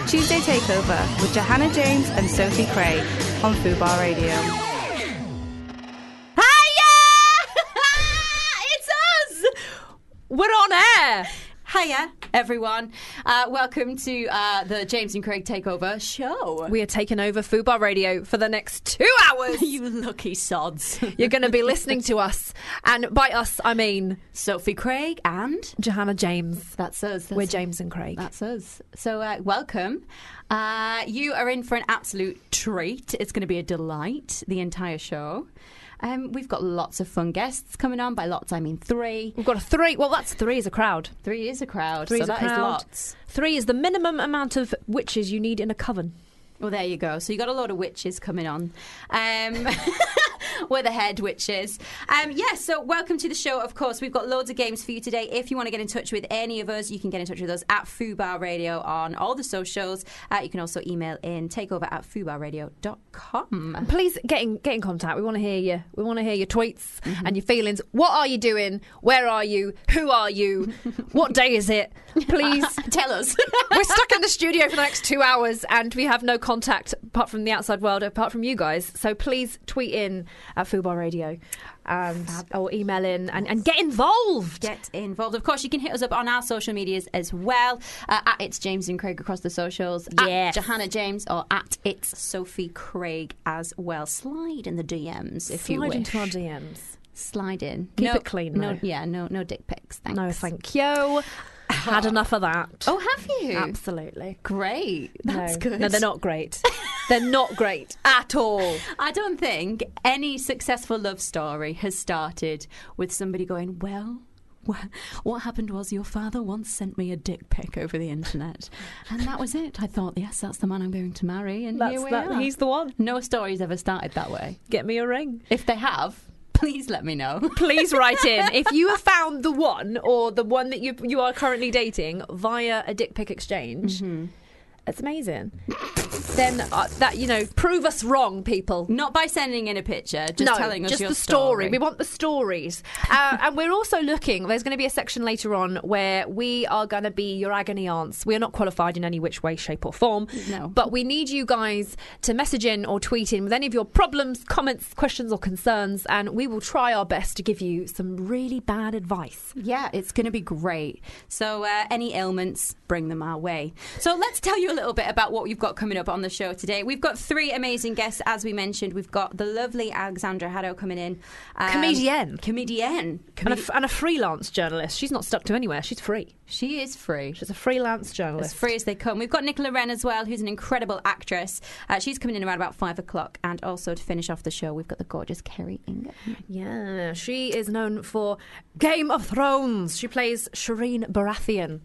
Tuesday Takeover with Johanna James and Sophie Craig on Fubar Radio. It's us! We're on air! Hiya, everyone. Welcome to the James and Craig Takeover show. We are taking over Fubar Radio for the next 2 hours. You lucky sods. You're going to be listening to us. And by us, I mean Sophie Craig and Johanna James. That's us. We're James and Craig. That's us. So welcome. You are in for an absolute treat. It's going to be a delight, the entire show. We've got lots of fun guests coming on. By lots, I mean 3. We've got a 3. Well, that's 3 is a crowd. 3 is a crowd. 3 so is a that crowd. is lots. 3 is the minimum amount of witches you need in a coven. Well, there you go. So you got a lot of witches coming on. We're the head witches. So welcome to the show. Of course, we've got loads of games for you today. If you want to get in touch with any of us, you can get in touch with us at Fubar Radio on all the socials. You can also email in takeover@fubarradio.com. Please get in contact. We want to hear you. We want to hear your tweets and your feelings. What are you doing? Where are you? Who are you? What day is it? Please Tell us. We're stuck in the studio for the next 2 hours and we have no contact apart from the outside world, apart from you guys. So please tweet in at Fubar Radio or email in and get involved. Get involved. Of course, you can hit us up on our social medias as well. At It's James and Craig across the socials. Yes. At Johanna James or at It's Sophie Craig as well. Slide in the DMs if you wish. Slide into our DMs. Slide in. Keep it clean, though. No dick pics. Thanks. No, thank you. Had enough of that. Oh, have you? Absolutely. Great. That's good. No, they're not great. They're not great at all. I don't think any successful love story has started with somebody going, well, what happened was your father once sent me a dick pic over the internet. And that was it. I thought, yes, that's the man I'm going to marry. And here we are. He's the one. No story's ever started that way. Get me a ring. If they have, please let me know. Please write in. If you have found the one or the one that you are currently dating via a dick pic exchange, it's amazing. Then prove us wrong, people. Not by sending in a picture, just telling us just your the story. We want the stories. And we're also looking, there's going to be a section later on where we are going to be your agony aunts. We are not qualified in any which way, shape or form. No. But we need you guys to message in or tweet in with any of your problems, comments, questions or concerns, and we will try our best to give you some really bad advice. Yeah, it's going to be great. So any ailments, bring them our way. So let's tell you a little bit about what we've got coming up on the show today. We've got 3 amazing guests, as we mentioned. We've got the lovely Alexandra Haddow coming in. Comedian. And a freelance journalist. She's not stuck to anywhere. She's free. She is free. She's a freelance journalist. As free as they come. We've got Nicola Wren as well, who's an incredible actress. She's coming in around about 5 o'clock. And also to finish off the show, we've got the gorgeous Kerry Ingham. Yeah, she is known for Game of Thrones. She plays Shireen Baratheon.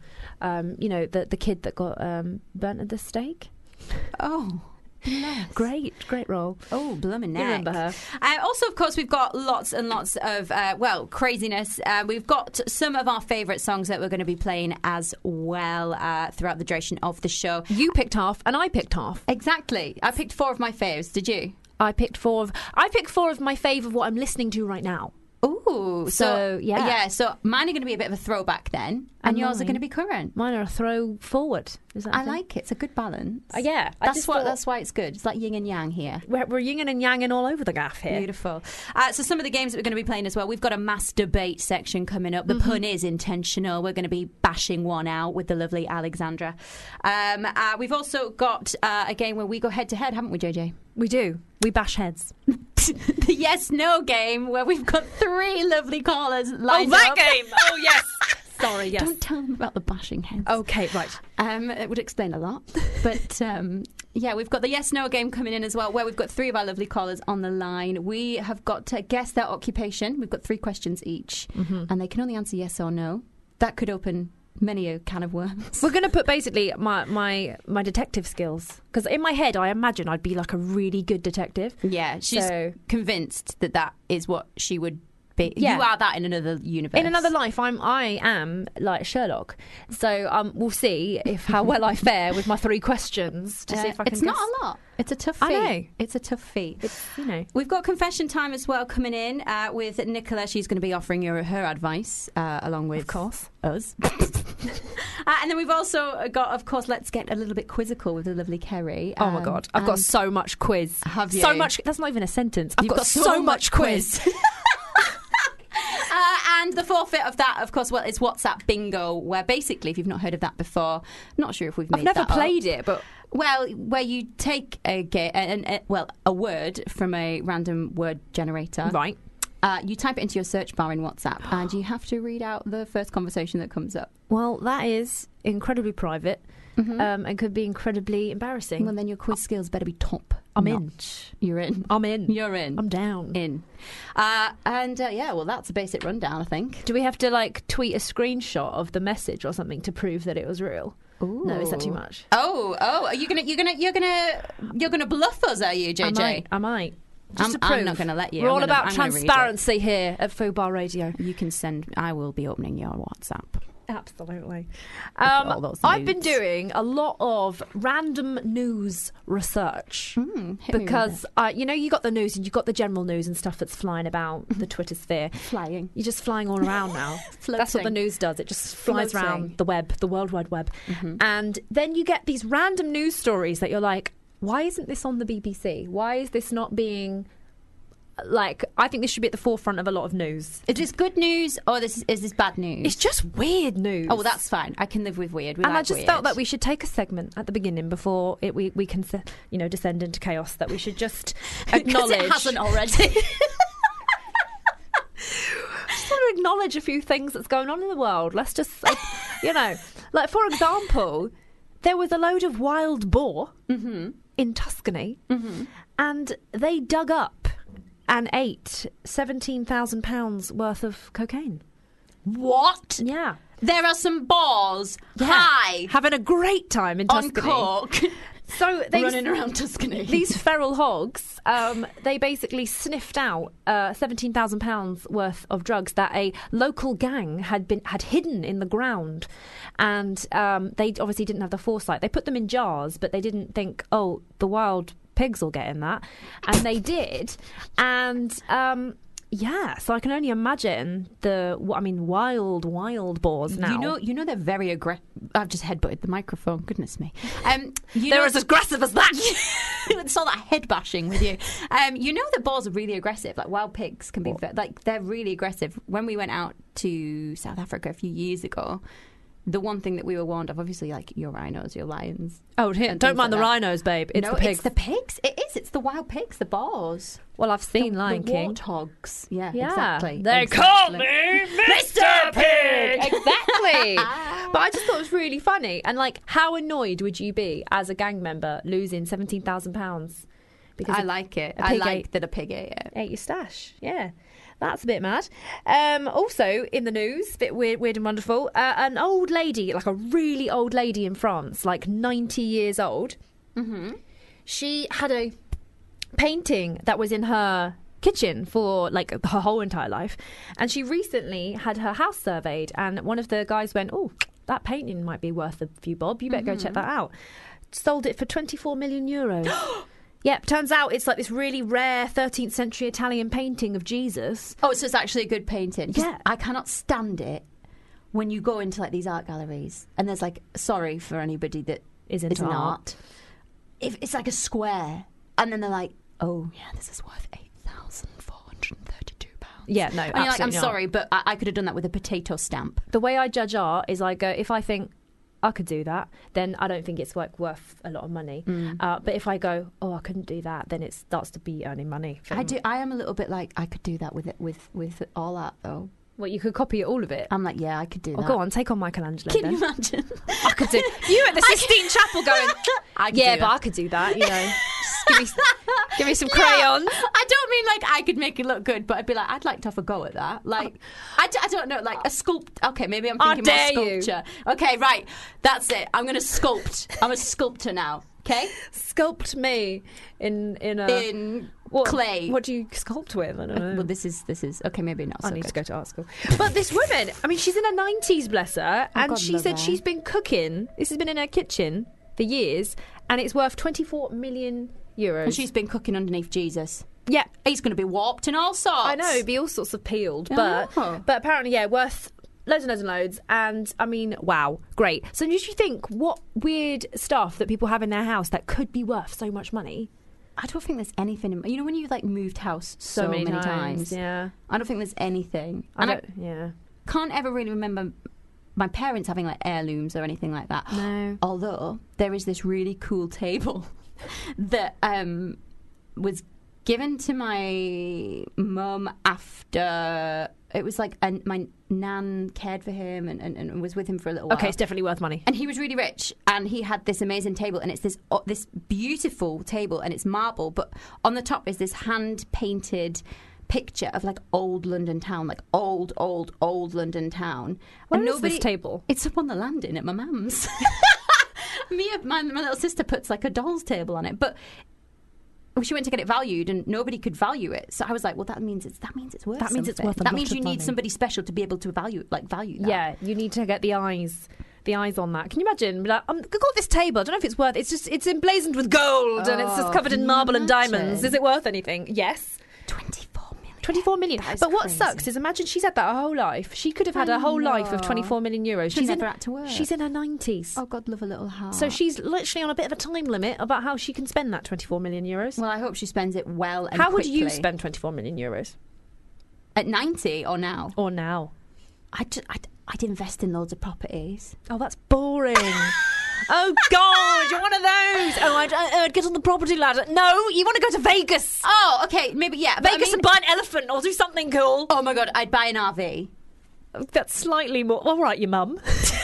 The kid that got burnt at the stake. Oh, yes. Great role. Oh, blooming neck. You remember her. Also, of course, we've got lots and lots of, craziness. We've got some of our favourite songs that we're going to be playing as well throughout the duration of the show. You picked half and I picked half. Exactly. I picked 4 of my faves. Did you? I picked 4 of my fave of what I'm listening to right now. Ooh, so yeah. Yeah, so mine are going to be a bit of a throwback then, and yours are going to be current. Mine are a throw forward. Is that I like it. It's a good balance. Yeah. That's why it's good. It's like yin and yang here. We're yin and yanging all over the gaff here. Beautiful. So some of the games that we're going to be playing as well, we've got a mass debate section coming up. The pun is intentional. We're going to be bashing one out with the lovely Alexandra. We've also got a game where we go head to head, haven't we, JJ? We do. We bash heads. The yes-no game where we've got 3 lovely callers lined up. up. Game! Oh, yes. Sorry, yes. Don't tell them about the bashing heads. Okay, right. It would explain a lot. But, we've got the yes-no game coming in as well, where we've got 3 of our lovely callers on the line. We have got to guess their occupation. We've got 3 questions each, and they can only answer yes or no. That could open many a can of worms. We're going to put basically my detective skills, because in my head I imagine I'd be like a really good detective. Yeah, she's convinced that is what she would be. Yeah. You are that in another universe. In another life, I am like Sherlock. So we'll see how well I fare with my 3 questions to see if I can. It's not a lot. It's a tough feat. I know. It's a tough feat. It's, We've got confession time as well coming in with Nicola. She's going to be offering you her advice along with, of course, us. And then we've also got, of course, let's get a little bit quizzical with the lovely Kerry. Oh my God, I've got so much quiz. Have you? So much. That's not even a sentence. I've You've got so much quiz. And the forfeit of that, of course, well, it's WhatsApp Bingo, where basically, if you've not heard of that before, not sure if we've made I've never that played up. it, but Well, where you take a word from a random word generator. right. You type it into your search bar in WhatsApp, and you have to read out the first conversation that comes up. Well, that is incredibly private and could be incredibly embarrassing. Well, then your quiz skills better be top. I'm in. notch. You're in. I'm in. You're in. I'm down. in. Yeah, well, that's a basic rundown, I think. Do we have to like tweet a screenshot of the message or something to prove that it was real? Ooh. No, is that too much? Oh, are you gonna bluff us? Are you, JJ? I might. Just to prove. I'm not going to let you. We're all about I'm gonna read it. transparency here at Fubar Radio. You can send. I will be opening your WhatsApp. Absolutely. all those I've been nudes. doing a lot of random news research Hit me with because you got the news and you've got the general news and stuff that's flying about the Twitter sphere. it. Flying. You're just flying all around now. That's what the news does. It just flies Floating. around the web, the World Wide Web. And then you get these random news stories that you're like, why isn't this on the BBC? Why is this not being... Like, I think this should be at the forefront of a lot of news. Is this good news or is this bad news? It's just weird news. Oh, well, that's fine. I can live with weird. We and like I just weird. felt that we should take a segment at the beginning before we can descend into chaos. That we should just 'Cause acknowledge. it hasn't already. Just want to acknowledge a few things that's going on in the world. Let's just, like for example, there was a load of wild boar in Tuscany, and they dug up and ate £17,000 worth of cocaine. What? Yeah. There are some boars. Yeah. Hi. Having a great time in On Tuscany. coke. So they Running around Tuscany. These feral hogs, they basically sniffed out £17,000 worth of drugs that a local gang had hidden in the ground, and they obviously didn't have the foresight. They put them in jars, but they didn't think, oh, the wild pigs will get in that, and they did, and. So I can only imagine wild boars now. You know they're very aggressive. I've just headbutted the microphone. Goodness me. They're as aggressive as that. It's all that head bashing with you. You know that boars are really aggressive. Like wild pigs can be they're really aggressive. When we went out to South Africa a few years ago, the one thing that we were warned of, obviously, like your rhinos, your lions. Oh, here, don't mind the rhinos, babe. It's the pigs. It's the pigs. It is. It's the wild pigs, the boars. Well, I've seen Lion the King. warthogs. Yeah, Yeah, exactly. they call me Mr. Pig. Exactly. Ah. But I just thought it was really funny. And like, how annoyed would you be as a gang member losing £17,000 because I like it. a I pig like that a pig ate it. ate your stash? Yeah. That's a bit mad. Also, in the news, a bit weird and wonderful, an old lady, like a really old lady in France, like 90 years old, she had a painting that was in her kitchen for like her whole entire life, and she recently had her house surveyed, and one of the guys went, oh, that painting might be worth a few bob, you better go check that out. Sold it for 24 million euros. Yep, turns out it's like this really rare 13th century Italian painting of Jesus. Oh, so it's actually a good painting. Yeah. I cannot stand it when you go into like these art galleries and there's like, sorry for anybody that Is into isn't art. If it's like a square and then they're like, oh yeah, this is worth £8,432. Yeah, no, And you're like, I'm absolutely not. sorry, but I could have done that with a potato stamp. The way I judge art is I go, if I think I could do that, then I don't think it's like worth a lot of money. But if I go, oh, I couldn't do that, then it starts to be earning money. I am a little bit like, I could do that with all art though. Well, you could copy all of it. I'm like, yeah, I could do Oh, that. go on, take on Michelangelo Can then. you imagine? I could do. You at the Sistine Chapel going, I could yeah, do but that. I could do that. You know, just give me some crayons. I don't mean like I could make it look good, but I'd be like, I'd like to have a go at that. Like, I don't know, like a sculpt. Okay, maybe I'm I thinking more dare you. sculpture. Okay, right, that's it. I'm going to sculpt. I'm a sculptor now. Okay, Sculpt me in clay. What do you sculpt with? I don't know. Well, this is okay. Maybe not. I So need good. to go to art school. But this woman, I mean, she's in her 90s, bless her, and God, she love said her. she's been cooking. This has been in her kitchen for years, and it's worth 24 million euros. And she's been cooking underneath Jesus. yeah, He's going to be warped and all sorts. I know, it'd be all sorts of peeled, Oh. but apparently, yeah, worth loads and loads and loads. And, I mean, wow, great. So did you think what weird stuff that people have in their house that could be worth so much money? I don't think there's anything. You know, when you've like moved house so many times, yeah. I don't think there's anything. I can't ever really remember my parents having like heirlooms or anything like that. No. Although there is this really cool table that was given to my mum after. It was like my nan cared for him and was with him for a little while. Okay, it's definitely worth money. And he was really rich, and he had this amazing table, and it's this beautiful table, and it's marble, but on the top is this hand-painted picture of like old London town, like old London town. Where is this table? It's up on the landing at my mum's. My little sister puts like a doll's table on it, but she went to get it valued and nobody could value it. So I was like, well, that means it's worth something. That means you need somebody special to be able to value that. Yeah, you need to get the eyes on that. Can you imagine? Like, I've got this table. I don't know if it's worth. It's emblazoned with gold and it's just covered in marble and diamonds. Is it worth anything? Yes. 24 million. But what sucks is, imagine she's had that her whole life. She could have had a whole life of 24 million euros. She's never had to work. She's in her 90s. Oh, God, love a little heart. So she's literally on a bit of a time limit about how she can spend that 24 million euros. Well, I hope she spends it well and how quickly. Would you spend 24 million euros? At 90 or now? Or now. I'd invest in loads of properties. Oh, that's boring. Oh, God, you're one of those. Oh, I'd get on the property ladder. No, you want to go to Vegas. Oh, okay, maybe, yeah. Vegas and buy an elephant or do something cool. Oh, my God, I'd buy an RV. That's slightly more... All right, your mum.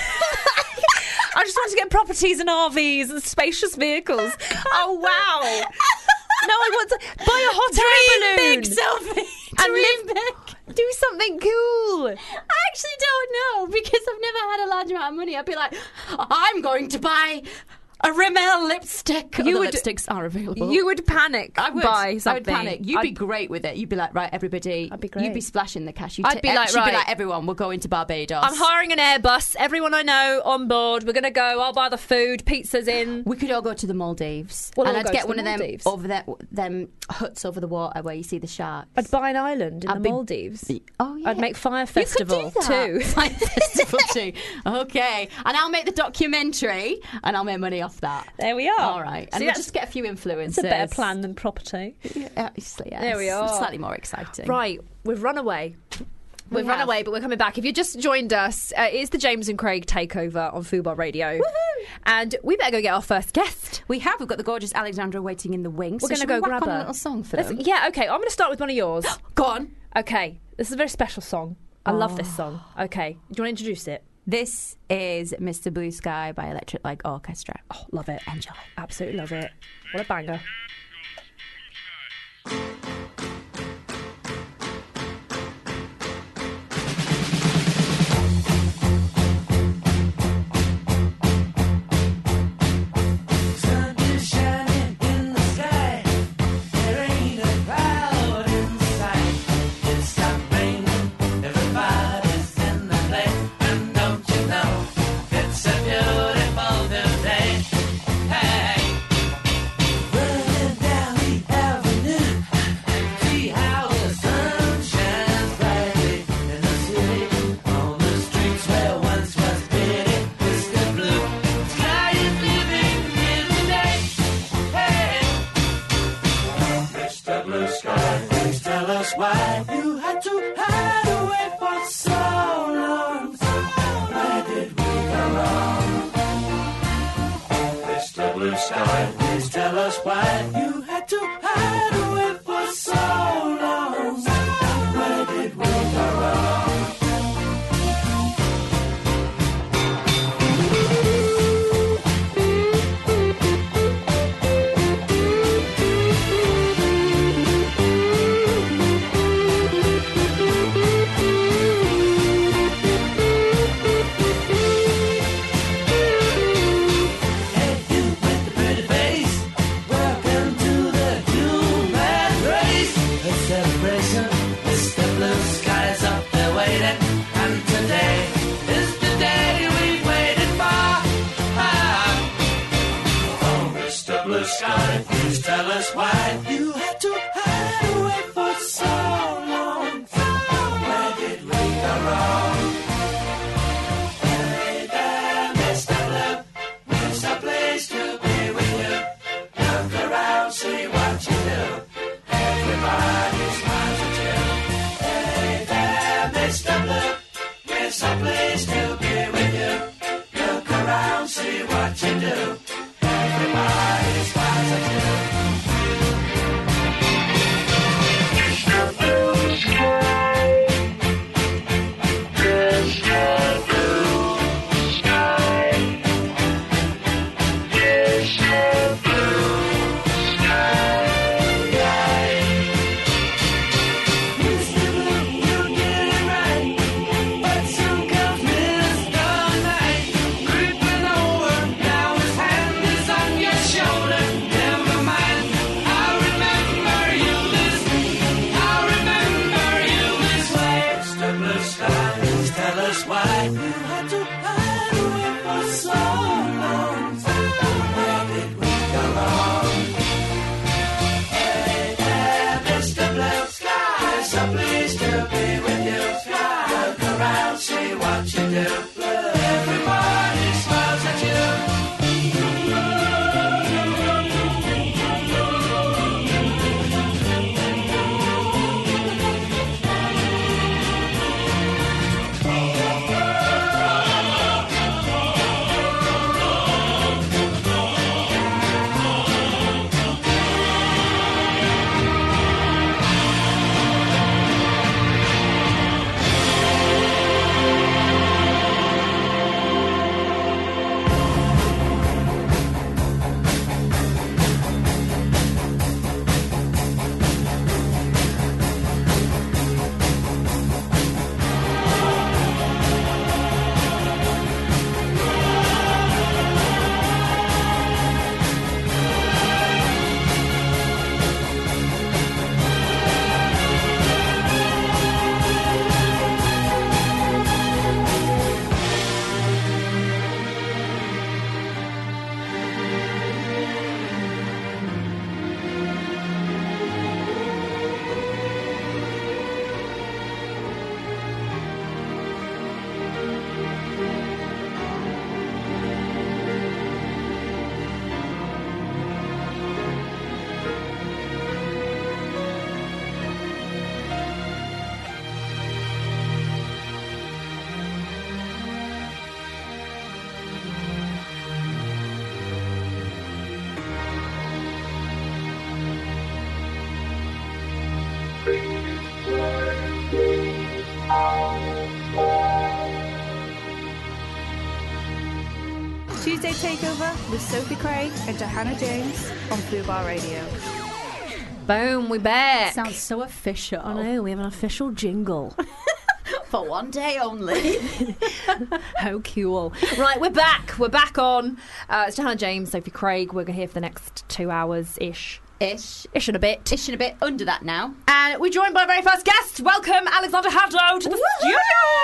I just want to get properties and RVs and spacious vehicles. Oh, wow. No, I want to buy a hot air balloon. Big, Sophie. And live big. Do something cool. I actually don't know, because I've never had a large amount of money. I'd be like, I'm going to buy a Rimmel lipstick. Lipsticks are available. You would panic. I would. Buy something. I would panic. You'd be great with it. You'd be like, right, everybody. I'd be great. You'd be splashing the cash. I'd be like, she'd be like, everyone, we're going to Barbados. I'm hiring an Airbus. Everyone I know on board. We're going to go. I'll buy the food. Pizza's in. We could all go to the Maldives. We'll and all I'd go get to one the of Maldives. them over there, them huts over the water where you see the sharks. I'd buy an island in the Maldives. Oh, yeah. I'd make Fire Festival too. Fire Festival too. Okay. And I'll make the documentary and I'll make money off that. There we are. All right. And we'll just get a few influencers. It's a better plan than property. Yeah, obviously, yes. There we are. Slightly more exciting. Right. We've run away. We've run away, but we're coming back. If you just joined us, it's the James and Craig takeover on Fubar Radio. Woohoo! And we better go get our first guest. We've got the gorgeous Alexandra waiting in the wings. We're going to go grab her. A little song for them? Yeah, okay. I'm going to start with one of yours. Go on. Okay. This is a very special song. I love this song. Okay. Do you want to introduce it? This is Mr. Blue Sky by Electric Light Orchestra. Oh, love it. Enjoy. Absolutely love it. What a banger. Why you had to hide away for so long? Where did we go wrong? Mr. Blue Sky, please tell us why you had to hide away for so long. Where did we go wrong? Sky, please tell us why you had to hide away for so long. Where did we go wrong? Tuesday Takeover with Sophie Craig and Johanna James on Fubar Radio. Boom, we're back. Sounds so official. I know, we have an official jingle. For one day only. How cool. Right, we're back. We're back on. It's Johanna James, Sophie Craig. We're here for the next 2 hours-ish. Ish and a bit. Ish and a bit under that now. And we're joined by our very first guest. Welcome, Alexander Hadlow, to the studio.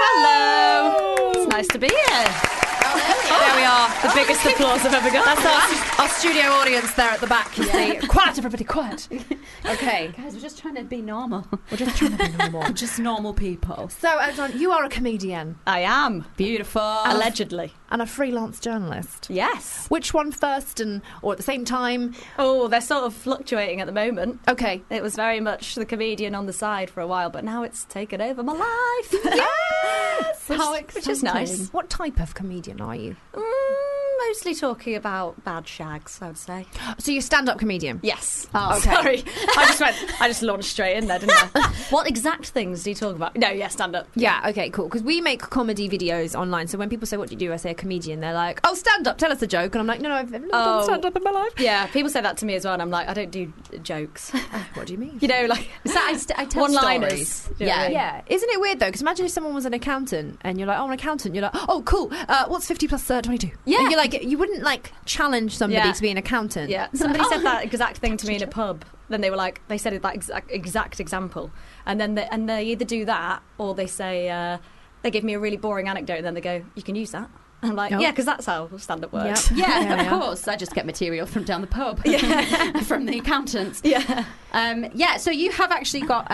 Hello. It's nice to be here. There we are. The biggest applause I've ever got. That's our studio audience there at the back, you see. Quiet, everybody, quiet. Okay. Guys, we're just trying to be normal. We're just trying to be normal. Just normal people. So, Alexander, you are a comedian. I am. Beautiful. Allegedly. And a freelance journalist. Yes. Which one first or at the same time? Oh, they're sort of fluctuating at the moment. Okay. It was very much the comedian on the side for a while, but now it's taken over my life. Yes! Which is nice. What type of comedian are you? Mostly talking about bad shags, I would say. So you're a stand-up comedian? Yes. Oh, okay. Sorry. I just launched straight in there, didn't I? What exact things do you talk about? No, yeah, stand up. Yeah, okay, cool. Because we make comedy videos online, so when people say, what do you do? I say a comedian. They're like, oh, stand-up, tell us a joke. And I'm like, no, I've never done stand-up in my life. Yeah, people say that to me as well, and I'm like, I don't do jokes. What do you mean? You know, like, I tell one-liners. stories. Do you know what I mean? Yeah. Isn't it weird, though? Because imagine if someone was an accountant, and you're like, oh, I'm an accountant. You're like, oh, cool. What's 50 plus 22? Yeah. And you're like, you wouldn't, like, challenge somebody Yeah. to be an accountant. Yeah, somebody said that exact thing to me in a pub. Then they were like, they said that exact example, and then they either do that or they say they give me a really boring anecdote, and then they go, "You can use that." And I'm like, Oh. yeah, because that's how stand-up works. Yep. Yeah, Yeah, of yeah. course. I just get material from down the pub. Yeah. From the accountants. Yeah. Yeah, so you have actually got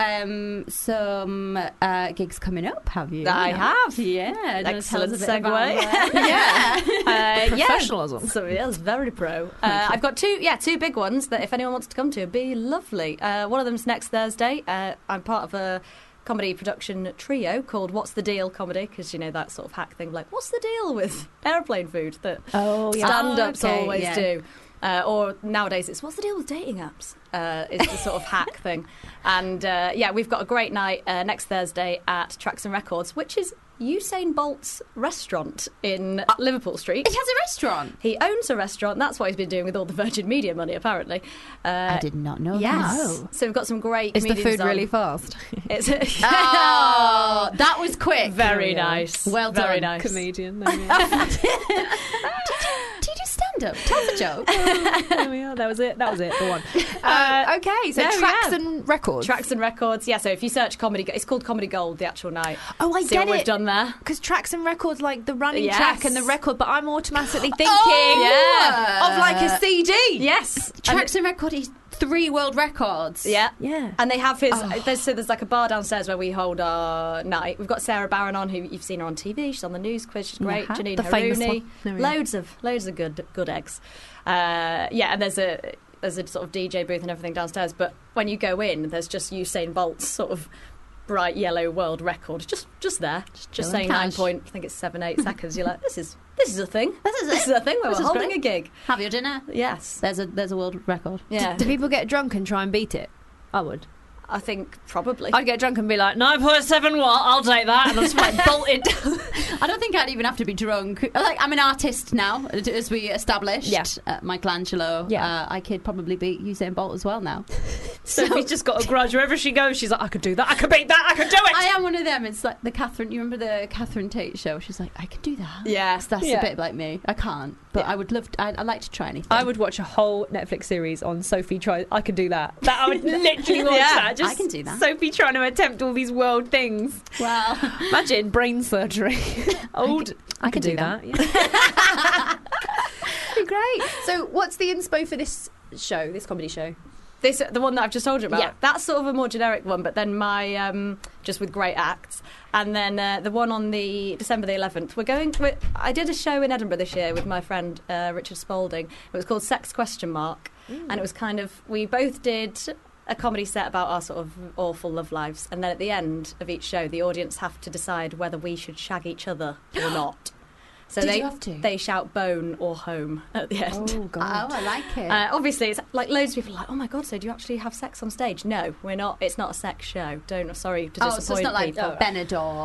some gigs coming up, have you? I have. Yeah. do you wanna tell Excellent us a bit about segue. that? Yeah. Professionalism. So yeah, it's very pro. I've got two big ones that if anyone wants to come to, it'd be lovely. One of them's next Thursday. I'm part of a comedy production trio called What's the Deal Comedy, because you know that sort of hack thing, like what's the deal with airplane food that Oh, yeah. stand-ups okay, always yeah. do. Or nowadays it's what's the deal with dating apps is the sort of hack thing. And yeah, we've got a great night next Thursday at Tracks and Records, which is Usain Bolt's restaurant in Liverpool Street. It has a restaurant. He owns a restaurant. That's what he's been doing with all the Virgin Media money, apparently. I did not know Yes. that. So we've got some great Is the comedians food on. really fast? It's Oh, that was quick. very nice. Well Very done. nice. Comedian. Do you do stand-up? Tell the joke. There we are. That was it. The one. Okay, so there we Tracks go. and Records. Tracks and Records. Yeah, so if you search comedy, it's called Comedy Gold, the actual night. Oh, I See get what we've it. done there. Because Tracks and Records, like the running Yes. track and the record, but I'm automatically thinking yeah. of like a CD. Yes. Tracks and Record is 3 world records. Yeah. Yeah. And they have his. There's like a bar downstairs where we hold our night. We've got Sarah Barron on, who you've seen her on TV. She's on the news quiz. She's great. Uh-huh. Janine The famous Harouni. one. There we are. Loads of good eggs. Yeah, and there's a sort of DJ booth and everything downstairs. But when you go in, there's just Usain Bolt's sort of bright yellow world record just there, just chilling. saying Cash. 7.8 seconds. You're like, this is a thing. This is This it. is a thing where This we're is holding great. a gig. Have your dinner. Yes. There's a world record. Yeah. Do people get drunk and try and beat it? I would. I think probably. I'd get drunk and be like, 9.7 what? I'll take that. And I'll just like bolt it down. I don't think I'd even have to be drunk. Like, I'm an artist now, as we established. Yeah. Michelangelo. Yeah. I could probably beat Usain Bolt as well now. Sophie's just got a grudge. Wherever she goes, she's like, I could do that. I could beat that. I could do it. I am one of them. It's like the Catherine. You remember the Catherine Tate show? She's like, I can do that. Yeah. That's Yeah. a bit like me. I can't, but Yeah. I would love. I'd like to try anything. I would watch a whole Netflix series on Sophie try. I could do that. That I would literally watch Yeah, that. Just I can do that. Sophie trying to attempt all these world things. Well, Imagine brain surgery. I could do that. Yeah. Be great. So, what's the inspo for this show? This comedy show? The one that I've just told you about. Yeah. That's sort of a more generic one, but then my just with great acts, and then the one on the December the 11th. I did a show in Edinburgh this year with my friend Richard Spalding. It was called Sex ? And it was kind of, we both did a comedy set about our sort of awful love lives, and then at the end of each show, the audience have to decide whether we should shag each other or not. So Did they you have to? they shout bone or home at the end. Oh God. oh, I like it. Obviously, it's like loads of people are like, oh my God, so do you actually have sex on stage? No, we're not. It's not a sex show. Sorry to disappoint so it's not like people. Benidorm.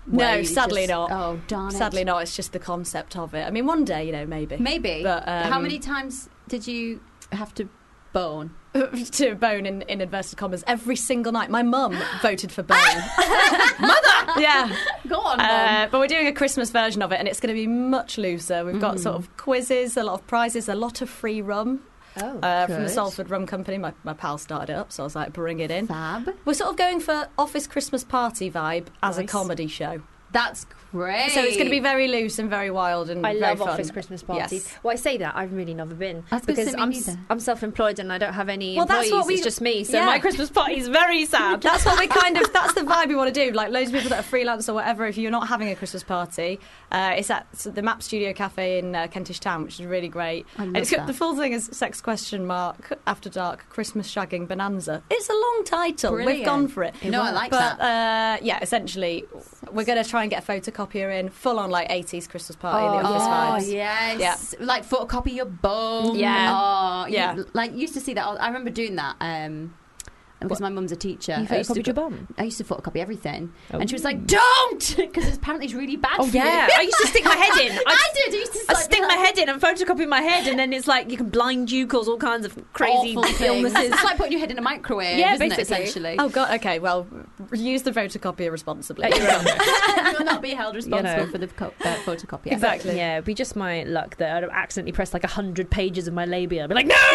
where No, you sadly just- not. Oh, darn it. Sadly not. It's just the concept of it. I mean, one day, maybe. Maybe. But, How many times did you have to bone? to bone in inverted commas every single night. My mum voted for bone. Mother! Yeah. Go on, Mum. But we're doing a Christmas version of it, and it's going to be much looser. We've got sort of quizzes, a lot of prizes, a lot of free rum. From the good. Salford Rum Company. My pal started it up, so I was like, bring it in. Fab. We're sort of going for office Christmas party vibe as a Nice. comedy show. That's great. So it's going to be very loose and very wild and I very love fun. office Christmas parties. Yes. Well, I say that I've really never been I was gonna because say me neither. I'm self-employed and I don't have any Well, that's employees. what we- It's just me, so yeah. my Christmas party is very sad. That's what that's the vibe we want to do. Like loads of people that are freelance or whatever, if you're not having a Christmas party, it's at the Map Studio Cafe in Kentish Town, which is really great. I love And that. the full thing is Sex Question Mark After Dark Christmas Shagging Bonanza. It's a long title. Brilliant. We've gone for it. No, I like But that. yeah, essentially, we're going to try and get a photocopier in, full on like 80s Christmas party, the office vibes. yes. Like photocopy your bone. Yeah. Oh, Yeah. Like used to see that. I remember doing that. Because my mum's a teacher. You I used to photocopied your bum? I used to photocopy everything, Oh. and she was like, "Don't!" Because apparently it's really bad. Oh for yeah, you. I used to stick my head in. I did. I used to I like, stick my head in and photocopy my head, and then it's like you can blind you, cause all kinds of crazy awful things. illnesses. It's like putting your head in a microwave. Yeah, isn't basically. it, essentially. Oh god, okay, well, use the photocopier responsibly. At your own risk. You will not be held responsible know. for the photocopier. Exactly. Yeah, it'd be just my luck that I'd accidentally press like 100 pages of my labia. I'd be like, no!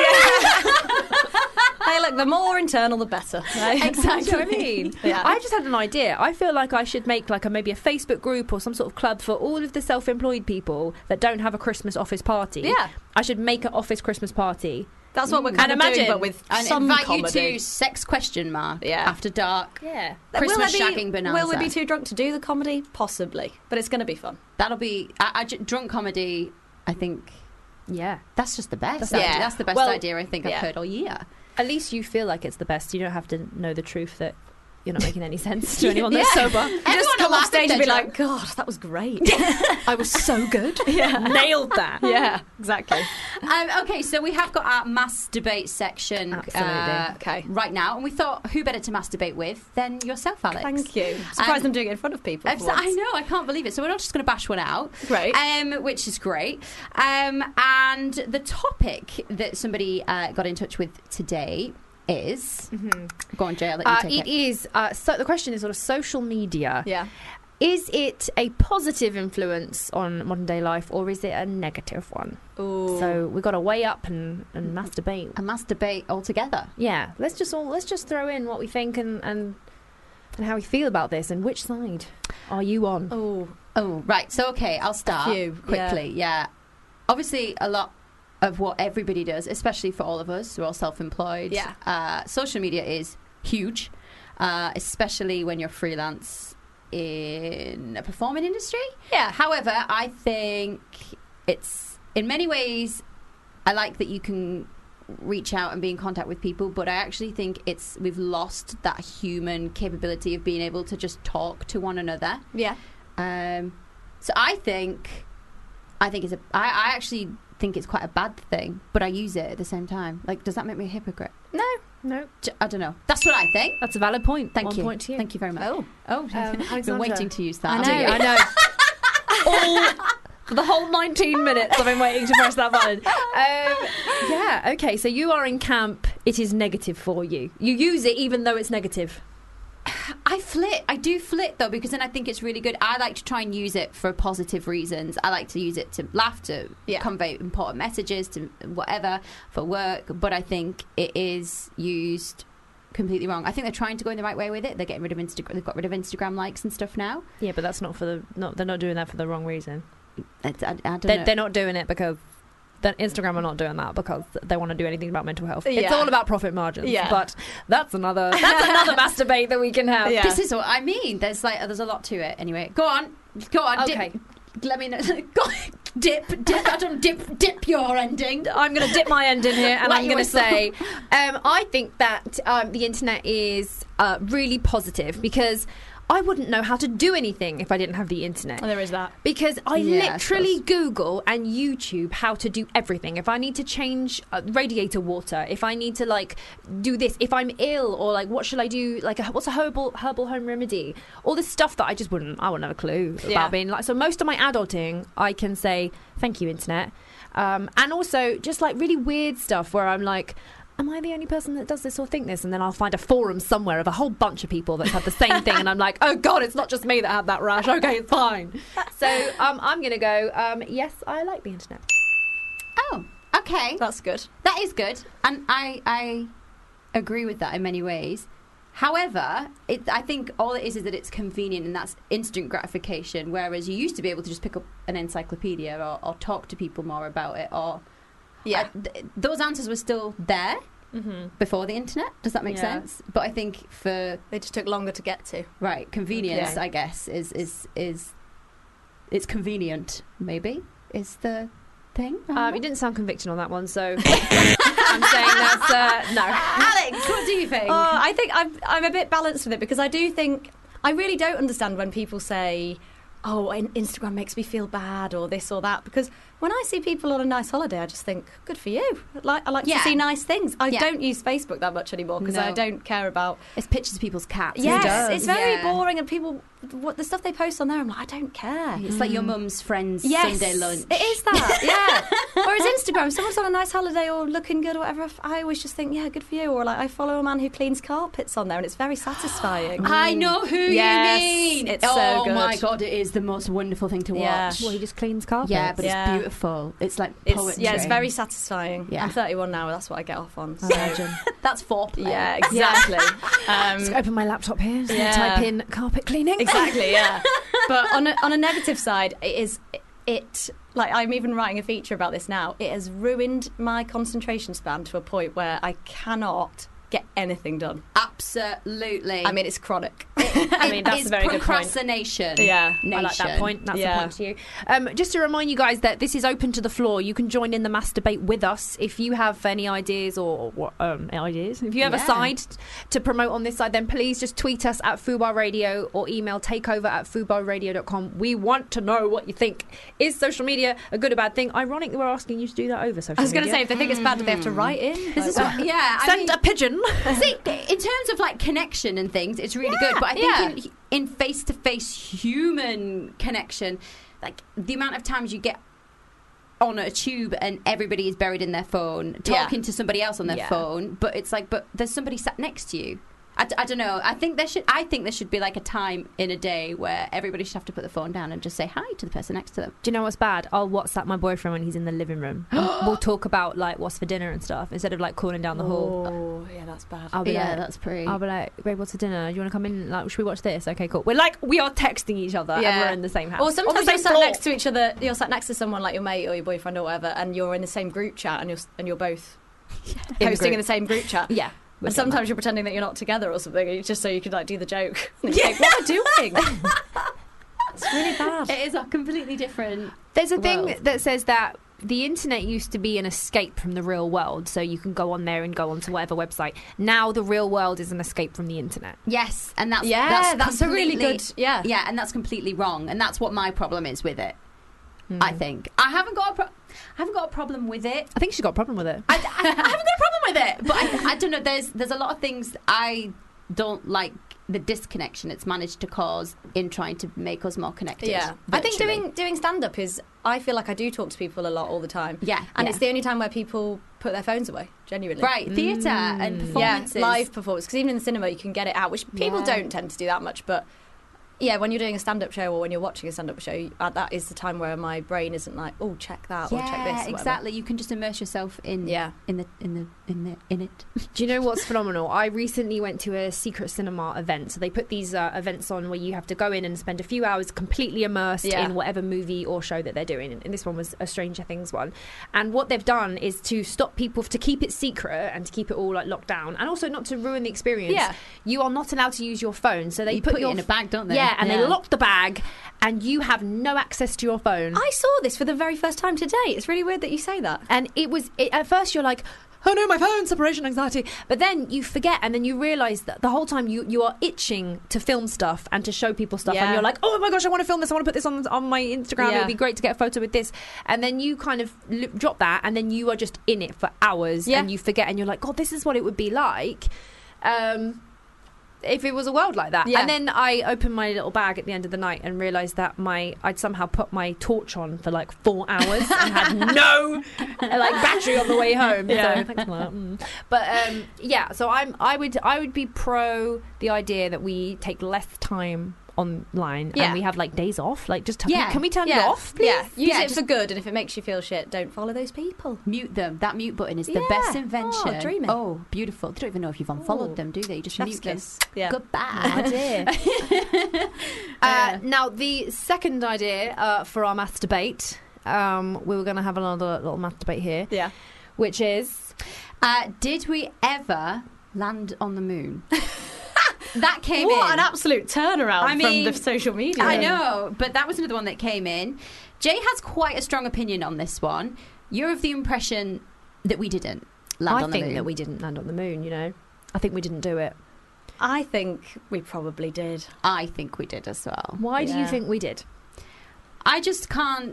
Hey, look, the more internal, the better. Right? Exactly. Do you know what I mean? Yeah. I just had an idea. I feel like I should make like maybe a Facebook group or some sort of club for all of the self-employed people that don't have a Christmas office party. Yeah. I should make an office Christmas party. That's what we're kind And of doing, imagine- but with And some invite comedy. you to Sex Question Mark Yeah. After Dark. Yeah. Christmas Will there shagging bonanza. Will we be too drunk to do the comedy? Possibly, but it's going to be fun. That'll be drunk comedy. I think Yeah. that's just the best. Yeah. idea. That's the best Well, idea I think I've yeah. heard all year. At least you feel like it's the best. You don't have to know the truth that you're not making any sense to anyone that's sober. Just Everyone come will off laugh stage if and be they're like, God, that was great. I was so good. yeah. Nailed that. Yeah, exactly. Okay, so we have got our mass debate section Absolutely. Okay. right now, and we thought, who better to masturbate with than yourself, Alex? Thank you. Surprised I'm doing it in front of people. for I once. know, I can't believe it. So we're not just going to bash one out. Great. Which is great. And the topic that somebody got in touch with today is... Go on, Jay, I'll let you take It is. So the question is sort of social media. Yeah. Is it a positive influence on modern day life or is it a negative one? Ooh. So we've got to weigh up and masturbate. A mass debate altogether. Yeah, let's just throw in what we think and how we feel about this and which side are you on? Oh, right. So, okay, I'll start few, quickly. Yeah. Obviously, a lot of what everybody does, especially for all of us who are self-employed, social media is huge, especially when you're freelance in a performing industry. Yeah. However, I think it's, in many ways, I like that you can reach out and be in contact with people, but I actually think we've lost that human capability of being able to just talk to one another. Yeah. So I think it's I actually think it's quite a bad thing, but I use it at the same time. Like, does that make me a hypocrite? No, I don't know. That's what I think. that's a valid point. Thank One you. point to you. Thank you very much. I've been Alexandra. waiting to use that. I haven't know. you? I know. For the whole 19 minutes I've been waiting to press that button. Yeah, okay, so you are in camp, it is negative for you. You use it even though it's negative. I do flit though, because then I think it's really good. I like to try and use it for positive reasons. I like to use it to laugh, to convey important messages, to whatever, for work. But I think it is used completely wrong. I think they're trying to go in the right way with it. They're getting rid of Instagram. They've got rid of Instagram likes and stuff now. Yeah, but that's not they're not doing that for the wrong reason. I don't know. They're not doing it because Instagram are not doing that because they want to do anything about mental health. It's Yeah. all about profit margins. Yeah. But that's another masturbate that we can have. Yeah. This is what I mean. There's a lot to it. Anyway, go on. Okay. Let me know. Go, dip. I don't dip your ending. I'm going to dip my end in here and Wet I'm your going to whistle. say I think that the internet is really positive because I wouldn't know how to do anything if I didn't have the internet. There is that. Because I Yeah, I literally suppose. Google and YouTube how to do everything. If I need to change radiator water, if I need to like do this, if I'm ill, or like what should I do? Like what's a herbal home remedy? All this stuff that I wouldn't have a clue about Yeah. being like. So most of my adulting, I can say thank you, internet, and also just like really weird stuff where I'm like, am I the only person that does this or think this? And then I'll find a forum somewhere of a whole bunch of people that have the same thing, and I'm like, oh God, it's not just me that had that rash. Okay, it's fine. So I'm going to go, yes, I like the internet. Oh, okay. That's good. That is good, and I agree with that in many ways. However, I think all it is that it's convenient, and that's instant gratification. Whereas you used to be able to just pick up an encyclopedia or talk to people more about it, or those answers were still there before the internet. Does that make Yeah. sense? But I think for They just took longer to get to. convenience, Okay. I guess is it's convenient. Maybe is the thing. You didn't sound convicted on that one, so I'm saying that's no. Alex, what do you think? I think I'm a bit balanced with it, because I do think I really don't understand when people say, oh, Instagram makes me feel bad or this or that, because when I see people on a nice holiday, I just think, good for you. I like Yeah. to see nice things. I Yeah. don't use Facebook that much anymore because No. I don't care about. It's pictures of people's cats. Yes, does? it's very Yeah. boring, and people, what the stuff they post on there, I'm like, I don't care. It's like your mum's friend's Yes, Sunday lunch. it is that. Yeah. Whereas Instagram, if someone's on a nice holiday or looking good or whatever, I always just think, yeah, good for you. Or like, I follow a man who cleans carpets on there, and it's very satisfying. I know who Yes, you mean. it's so oh good. my God, it is the most wonderful thing to Yeah. watch. Well, he just cleans carpets. Yeah, but Yeah. it's beautiful. It's like It's, poetry. yeah, it's very satisfying. Yeah. I'm 31 now. That's what I get off on. So. Imagine. That's foreplay. Yeah, exactly. Just open my laptop here, Yeah. type in carpet cleaning. Exactly, yeah. But on a negative side, it like, I'm even writing a feature about this now. It has ruined my concentration span to a point where I cannot get anything done. Absolutely. I mean, it's chronic. I mean, that's it's a very good point. procrastination. Yeah. I like that Nation. point. That's Yeah. the point to you. Just to remind you guys that this is open to the floor. You can join in the mass debate with us if you have any ideas or ideas. If you have a Yeah. side to promote on this side, then please just tweet us at Fubar Radio or email takeover@fubarradio.com. We want to know what you think. Is social media a good or bad thing? Ironically, we're asking you to do that over social media. I was going to say, if they think it's bad, do they have to write in? This is what, yeah. I Send mean, a pigeon. see, in terms of like connection and things, it's really good. But I think in face-to-face human connection, like the amount of times you get on a tube and everybody is buried in their phone, talking to somebody else on their phone, but it's like, but there's somebody sat next to you. I don't know. I think there should be like a time in a day where everybody should have to put the phone down and just say hi to the person next to them. Do you know what's bad? I'll WhatsApp my boyfriend when he's in the living room. We'll talk about like what's for dinner and stuff instead of like calling down the hall. Oh, yeah, that's bad. I'll be Yeah, like, that's pretty. I'll be like, babe, what's for dinner? Do you want to come in? Like, should we watch this? Okay, cool. We are texting each other and we're in the same house. Or sometimes on the you're same sat floor. next to each other. You're sat next to someone like your mate or your boyfriend or whatever, and you're in the same group chat, and you're both posting in the same group chat. Yeah. And sometimes you're pretending that you're not together or something, just so you can like do the joke. And you're like, what am I doing? It's really bad. It is a completely different. There's a thing world. that says that the internet used to be an escape from the real world, so you can go on there and go onto whatever website. Now the real world is an escape from the internet. Yes, and that's that's a really completely- good. Yeah. Yeah, and that's completely wrong, and that's what my problem is with it. I think I haven't got a problem with it. I think she's got a problem with it. I haven't got a problem with it, but I don't know. There's a lot of things I don't like. The disconnection it's managed to cause in trying to make us more connected. Yeah, I think virtually. doing stand up is. I feel like I do talk to people a lot all the time. Yeah, and yeah. it's the only time where people put their phones away. Genuinely, right theatre and performances. Yeah, live performance. Because even in the cinema, you can get it out, which people don't tend to do that much. But yeah, when you're doing a stand-up show or when you're watching a stand-up show, that is the time where my brain isn't like, oh, check that or check this. Or whatever. exactly. You can just immerse yourself in it. Do you know what's phenomenal? I recently went to a secret cinema event. So they put these events on where you have to go in and spend a few hours completely immersed in whatever movie or show that they're doing. And this one was a Stranger Things one. And what they've done is to stop people, to keep it secret and to keep it all like locked down, and also not to ruin the experience. Yeah. You are not allowed to use your phone. So they put your it in a bag, don't they? Yeah, and they lock the bag, and you have no access to your phone. I saw this for the very first time today. It's really weird that you say that. And at first you're like, oh no, my phone, separation anxiety. But then you forget, and then you realise that the whole time you are itching to film stuff and to show people stuff, and you're like, oh my gosh, I want to film this, I want to put this on my Instagram, it would be great to get a photo with this. And then you kind of drop that, and then you are just in it for hours, and you forget, and you're like, God, this is what it would be like if it was a world like that. And then I opened my little bag at the end of the night and realised that I'd somehow put my torch on for like 4 hours and had no battery on the way home. So thanks for that. But so I would be pro the idea that we take less time online and we have like days off. Like, just can we turn it off, please? Use it for good, and if it makes you feel shit, don't follow those people. Mute them. That mute button is the best invention. Oh, dreamy. Oh, beautiful. They don't even know if you've unfollowed them, do they? You just mute them. Yeah. Goodbye. Now, the second idea for our maths debate, we were going to have another little maths debate here. Yeah. Which is, did we ever land on the moon? That came in. What an absolute turnaround from the social media. I know, but that was another one that came in. Jay has quite a strong opinion on this one. You're of the impression that we didn't land on the moon. I think that we didn't land on the moon, you know. I think we didn't do it. I think we probably did. I think we did as well. Why do you think we did? I just can't...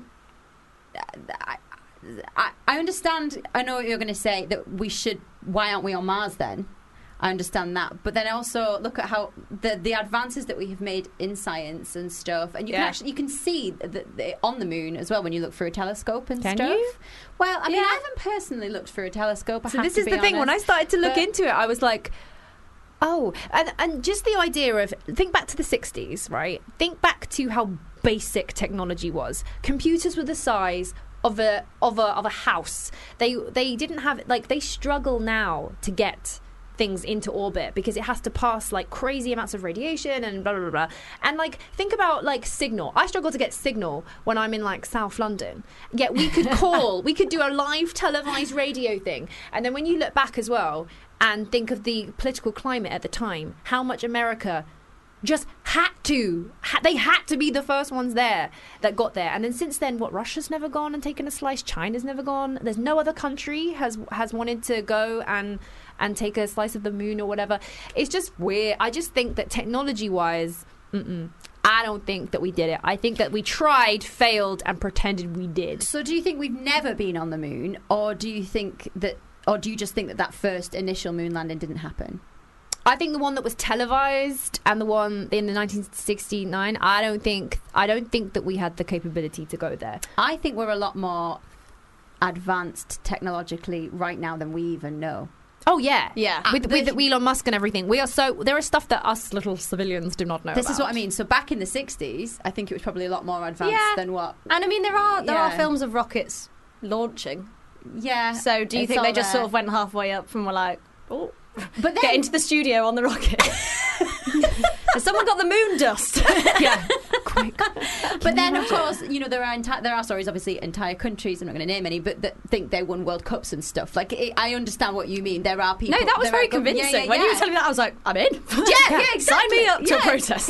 I understand, I know what you're going to say, that we should... Why aren't we on Mars then? I understand that, but then also look at how the advances that we have made in science and stuff, and you can see on the moon as well when you look through a telescope and stuff. You? Well, I mean, I haven't personally looked through a telescope. So this is the thing. When I started to look into it, I was like, oh, and just the idea of, think back to the 60s, right? Think back to how basic technology was. Computers were the size of a house. They didn't have, like, they struggle now to get things into orbit because it has to pass like crazy amounts of radiation and blah blah blah. And like, think about like signal. I struggle to get signal when I'm in like South London. Yet we could call, we could do a live televised radio thing. And then when you look back as well and think of the political climate at the time, how much America just they had to be the first ones there that got there. And then since then, Russia's never gone and taken a slice, China's never gone, there's no other country has wanted to go and take a slice of the moon or whatever. It's just weird. I just think that technology-wise, I don't think that we did it. I think that we tried, failed, and pretended we did. So do you think we've never been on the moon, or do you just think that first initial moon landing didn't happen? I think the one that was televised and the one in the 1969, I don't think that we had the capability to go there. I think we're a lot more advanced technologically right now than we even know. Oh yeah. With Elon Musk and everything, there is stuff that us little civilians do not know. This is what I mean. So back in the 60s, I think it was probably a lot more advanced than what. And I mean, there are films of rockets launching. Yeah. So do you think they just sort of went halfway up and were like, oh, but then, get into the studio on the rocket? Has someone got the moon dust? Yeah. Quick. But then, of course, you know, there are stories, obviously, entire countries, I'm not going to name any, but that think they won World Cups and stuff. Like, I understand what you mean. There are people... No, that was very convincing. When you were telling me that, I was like, I'm in. Yeah, exactly. Sign me up to a protest.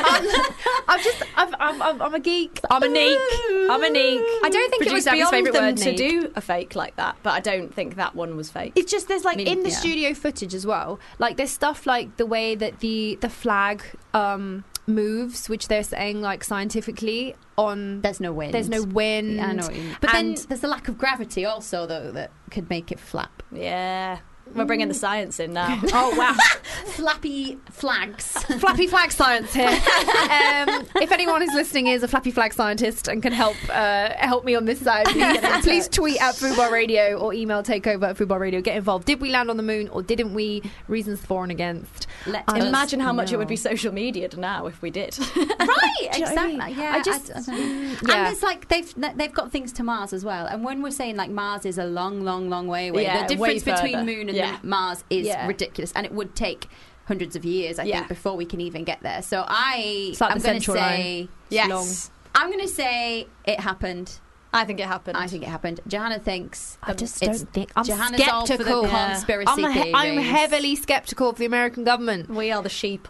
I'm a geek. I'm a neek. I don't think Producer it was beyond them word, to do a fake like that, but I don't think that one was fake. It's just, there's like, in the studio footage as well, like, there's stuff like the way that the flag moves, which they're saying, like, scientifically, on... There's no wind. Yeah, I know what you mean. But then there's a lack of gravity also, though, that could make it flap. Yeah. We're bringing the science in now. Oh, wow. Flappy flags. Flappy flag science here. If anyone who's listening is a flappy flag scientist and can help me on this side, please tweet at Fubar Radio or email takeover at Fubar Radio. Get involved. Did we land on the moon or didn't we? Reasons for and against. Imagine how much it would be social media now if we did. Right, exactly. Yeah, and there's like they've got things to Mars as well. And when we're saying like Mars is a long, long, long way away, the difference between Moon and Mars is ridiculous, and it would take hundreds of years, I think, before we can even get there. So I'm going to say yes. I'm going to say it happened. I think it happened. Johanna thinks. I just don't think. I'm Johanna's skeptical. all for the conspiracy theory. I'm heavily skeptical of the American government. We are the sheeple.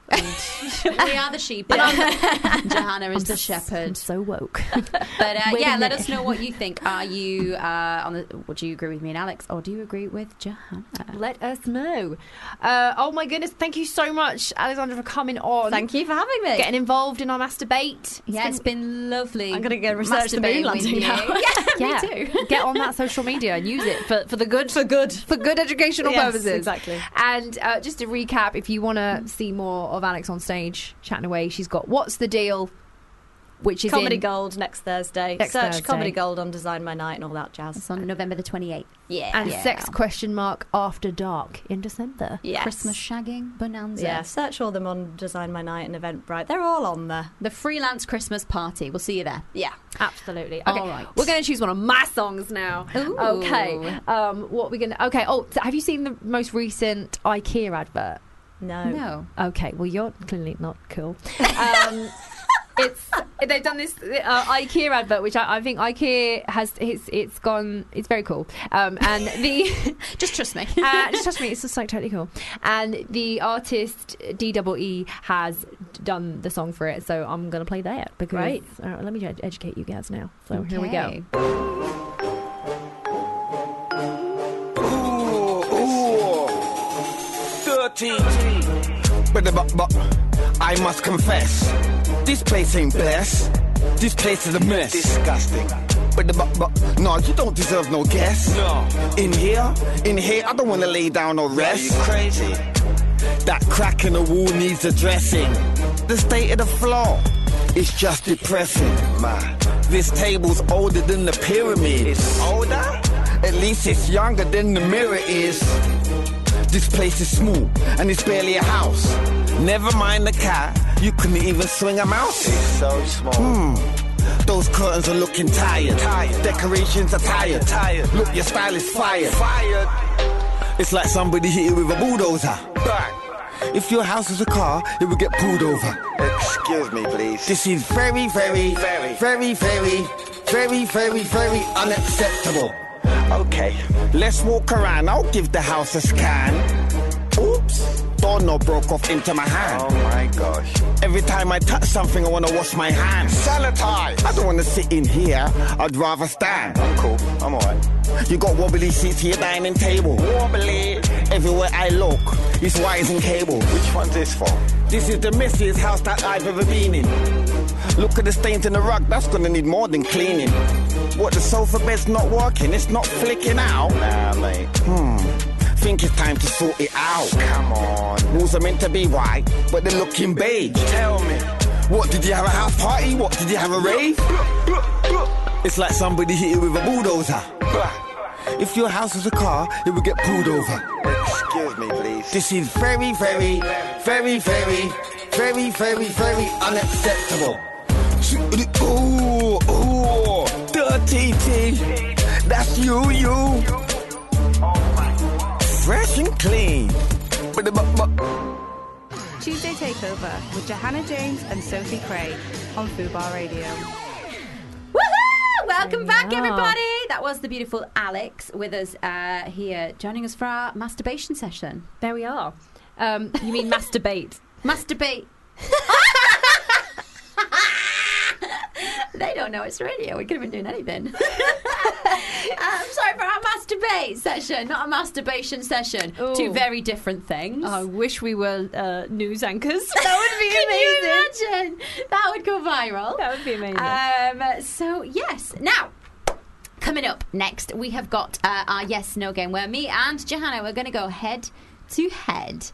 We are the sheep. Johanna is the shepherd. I'm so woke. But Wait a let minute. us know what you think. Are you do you agree with me and Alex, or do you agree with Johanna? Let us know. Oh my goodness, thank you so much, Alexandra, for coming on. Thank you for having me. Getting involved in our masturbate. It's been lovely. I'm going to go research the moon masturbating landing with now. you. Yeah, me too. Get on that social media and use it for the good. For good. For good educational Yes, purposes. exactly. And just to recap, if you want to see more of Alex on stage chatting away, she's got What's the Deal, which is Comedy in Gold next Thursday. Next Search Thursday. Comedy Gold on Design My Night and all that jazz. It's on November the 28th. Yeah. and Sex After Dark in December. Yes. Christmas shagging bonanza. Yeah, search all them on Design My Night and Eventbrite. They're all on there. The freelance Christmas party. We'll see you there. Yeah. Absolutely. Okay, All right. we're going to choose one of my songs now. Ooh. Okay. What we're going to... Okay. Oh, so have you seen the most recent IKEA advert? No. Okay. Well, you're clearly not cool. They've done this IKEA advert, which I think IKEA has. It's gone. It's very cool. And the Just trust me. just trust me, it's just like totally cool. And the artist DEE has done the song for it, so I'm gonna play that because. Great. Let me educate you guys now. So here we go. Ooh, 13. But I must confess, this place ain't blessed. This place is a mess. Disgusting. But no, you don't deserve no guest. No. In here, I don't want to lay down or rest. Are you crazy? That crack in the wall needs addressing. The state of the floor is just depressing. Man, this table's older than the pyramid. It's older? At least it's younger than the mirror is. This place is small and it's barely a house. Never mind the cat, you couldn't even swing a mouse. It's so small. Those curtains are looking tired. Decorations are tired. Look, your style is fired. It's like somebody hit you with a bulldozer. If your house was a car, it would get pulled over. Excuse me, please. This is very unacceptable. Okay, let's walk around. I'll give the house a scan. Oops, doorknob broke off into my hand. Oh my gosh. Every time I touch something, I want to wash my hands. Sanitize. I don't want to sit in here. I'd rather stand. I'm cool. I'm alright. You got wobbly seats here, dining table. Wobbly. Everywhere I look, it's wires and cables. Which one's this for? This is the messiest house that I've ever been in. Look at the stains in the rug. That's gonna need more than cleaning. What, the sofa bed's not working? It's not flicking out? Nah, mate. Think it's time to sort it out. Come on. Walls are meant to be white, but they're looking beige. Tell me. What, did you have a house party? What, did you have a rave? It's like somebody hit you with a bulldozer. If your house was a car, it would get pulled over. Excuse me, please. This is very unacceptable. Ooh, dirty tea. That's you. Fresh and clean. Tuesday Takeover with Johanna James and Sophie Craig on Fubar Radio. Woohoo! Welcome back, everybody. That was the beautiful Alex with us here, joining us for our masturbation session. There we are. You mean masturbate? Masturbate. They don't know it's radio. We could have been doing anything. I'm sorry for our masturbate session, not a masturbation session. Ooh. Two very different things. I wish we were news anchors. That would be amazing. Can you imagine? That would go viral. That would be amazing. So, yes. Now, coming up next, we have got our Yes No game, where me and Johanna, we're going to go head to head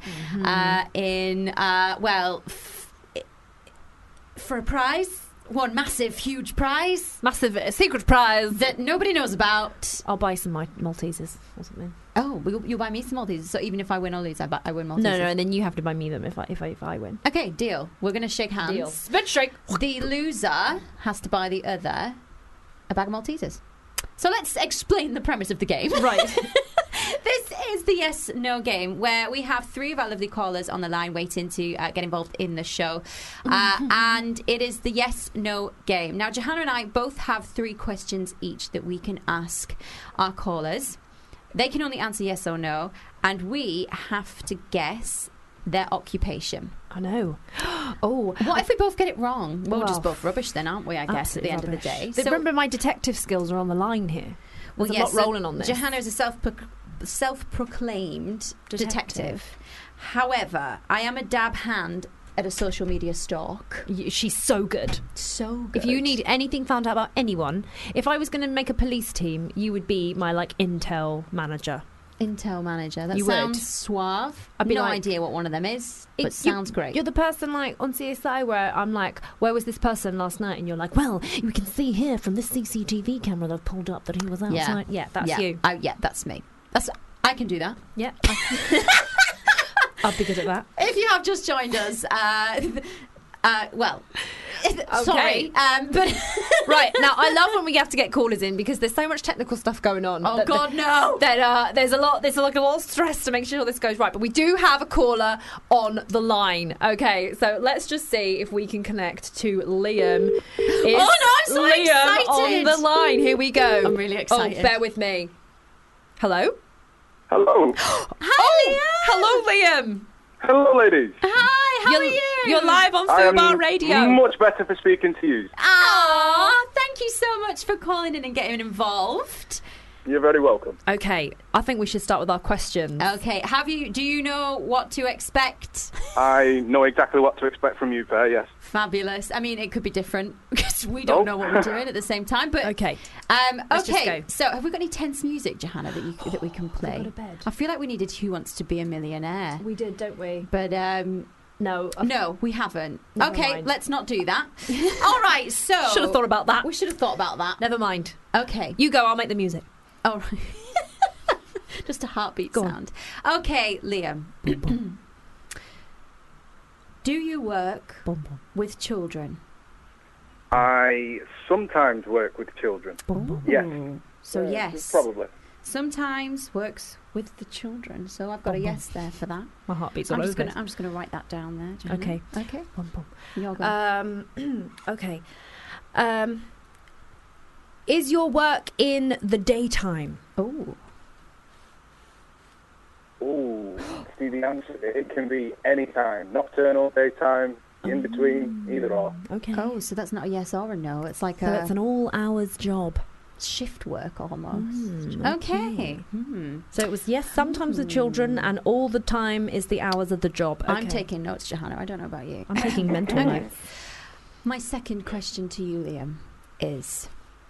for a prize. One massive, huge prize. Massive secret prize That nobody knows about. I'll buy some Maltesers or something. Oh, you'll buy me some Maltesers. So even if I win or lose, I win Maltesers. No, and then you have to buy me them if I win. Okay, deal. We're going to shake hands. Deal. Spit shake. The loser has to buy the other a bag of Maltesers. So let's explain the premise of the game. Right. This is the Yes No game, where we have three of our lovely callers on the line waiting to get involved in the show. And it is the Yes No game. Now, Johanna and I both have 3 questions each that we can ask our callers. They can only answer yes or no, and we have to guess their occupation. I know. Oh, What if we both get it wrong? We're Well, just both rubbish then, aren't we, I guess, at the end of the day? So- Remember, my detective skills are on the line here. well, There's a lot rolling on this. Johanna is a self-proclaimed detective. However, I am a dab hand at a social media stalk. She's so good. So good. If you need anything found out about anyone, if I was going to make a police team, you would be my intel manager. Intel manager. That You would. sounds suave. I'd be no like- idea what one of them is, but sounds great. You're the person on CSI where I'm like, where was this person last night? And you're like, well, we can see here from this CCTV camera they've pulled up that he was outside. Yeah, that's you. Yeah, that's me. I can do that. Yeah. I'll be good at that. If you have just joined us, sorry, but Right, now I love when we have to get callers in because there's so much technical stuff going on. oh God, no! There's a lot of stress to make sure this goes right, but we do have a caller on the line. Okay, so let's just see if we can connect to Liam. Is I'm so Liam excited! on the line? Here we go. I'm really excited. Oh, bear with me. Hello. Hello. Hello, Liam. Hello, ladies. Hi, how are you? You're live on I am Fubar Radio. much better for speaking to you. Aw, thank you so much for calling in and getting involved. You're very welcome. Okay, I think we should start with our questions. Okay, do you know what to expect? I know exactly what to expect from you, Per, yes. Fabulous. I mean, it could be different because we don't know what we're doing at the same time. But Okay. Let's just okay. go. So, have we got any tense music, Johanna, that we can play? go to bed. I feel like we needed Who Wants to Be a Millionaire, We did, don't we? but No. no, we haven't. Never Okay, mind. let's not do that. All right. So Should have thought about that. We should have thought about that. Never mind. Okay. You go, I'll make the music. All right. Just a heartbeat Go on. sound. Okay, Liam. Do you work with children? I sometimes work with children. Yes. Ooh. So yes, Probably. sometimes works with the children. So I've got a yes there for that. My heartbeat's all I'm over. just gonna write that down there. Johanna. Okay. Okay. Bum, bum. You're go. Okay. Is your work in the daytime? Oh. Ooh. See, the answer, it can be any time. Nocturnal, daytime, in between, either or. Okay. Oh, so that's not a yes or a no. It's like So a it's an all-hours job. shift work almost. Mm, Okay. So it was yes, sometimes with children, and all the time is the hours of the job. Okay. I'm taking notes, Johanna. I don't know about you. I'm taking mental Okay. notes. My second question to you, Liam, is: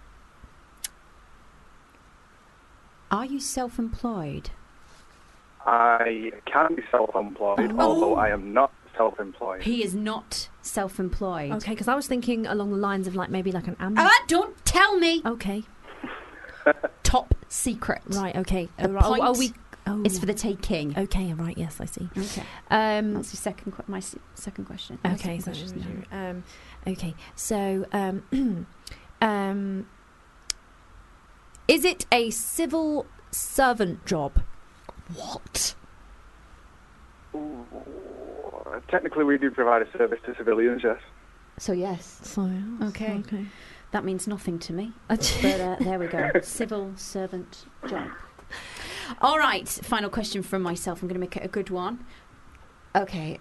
are you self-employed? I can be self-employed, although I am not self-employed. He is not self-employed. Okay, because I was thinking along the lines of maybe like an ambulance. Don't tell me. Okay. Top secret. Right. Okay. The Are point we? Oh. It's for the taking. Okay. Right. Yes, I see. Okay. That's your second. My second question. My Okay. So, second question now. okay. So, is it a civil servant job? What? Ooh. Technically, we do provide a service to civilians, yes. So yes, So, Okay. Okay. that means nothing to me. But there we go. Civil servant job. All right. Final question from myself. I'm going to make it a good one. Okay.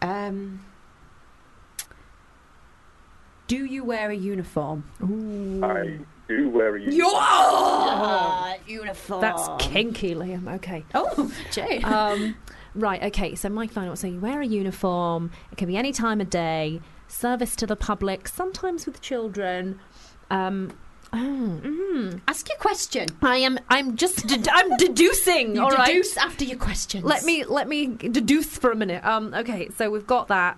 Do you wear a uniform? I do wear a uniform. Uniform. That's kinky, Liam. Okay. Oh, Jay. Right, okay, so my final, so you wear a uniform, it can be any time of day, service to the public, sometimes with children. Ask your question. I'm just, I'm deducing, You all right? deduce after your questions. Let me deduce for a minute. Okay, so we've got that.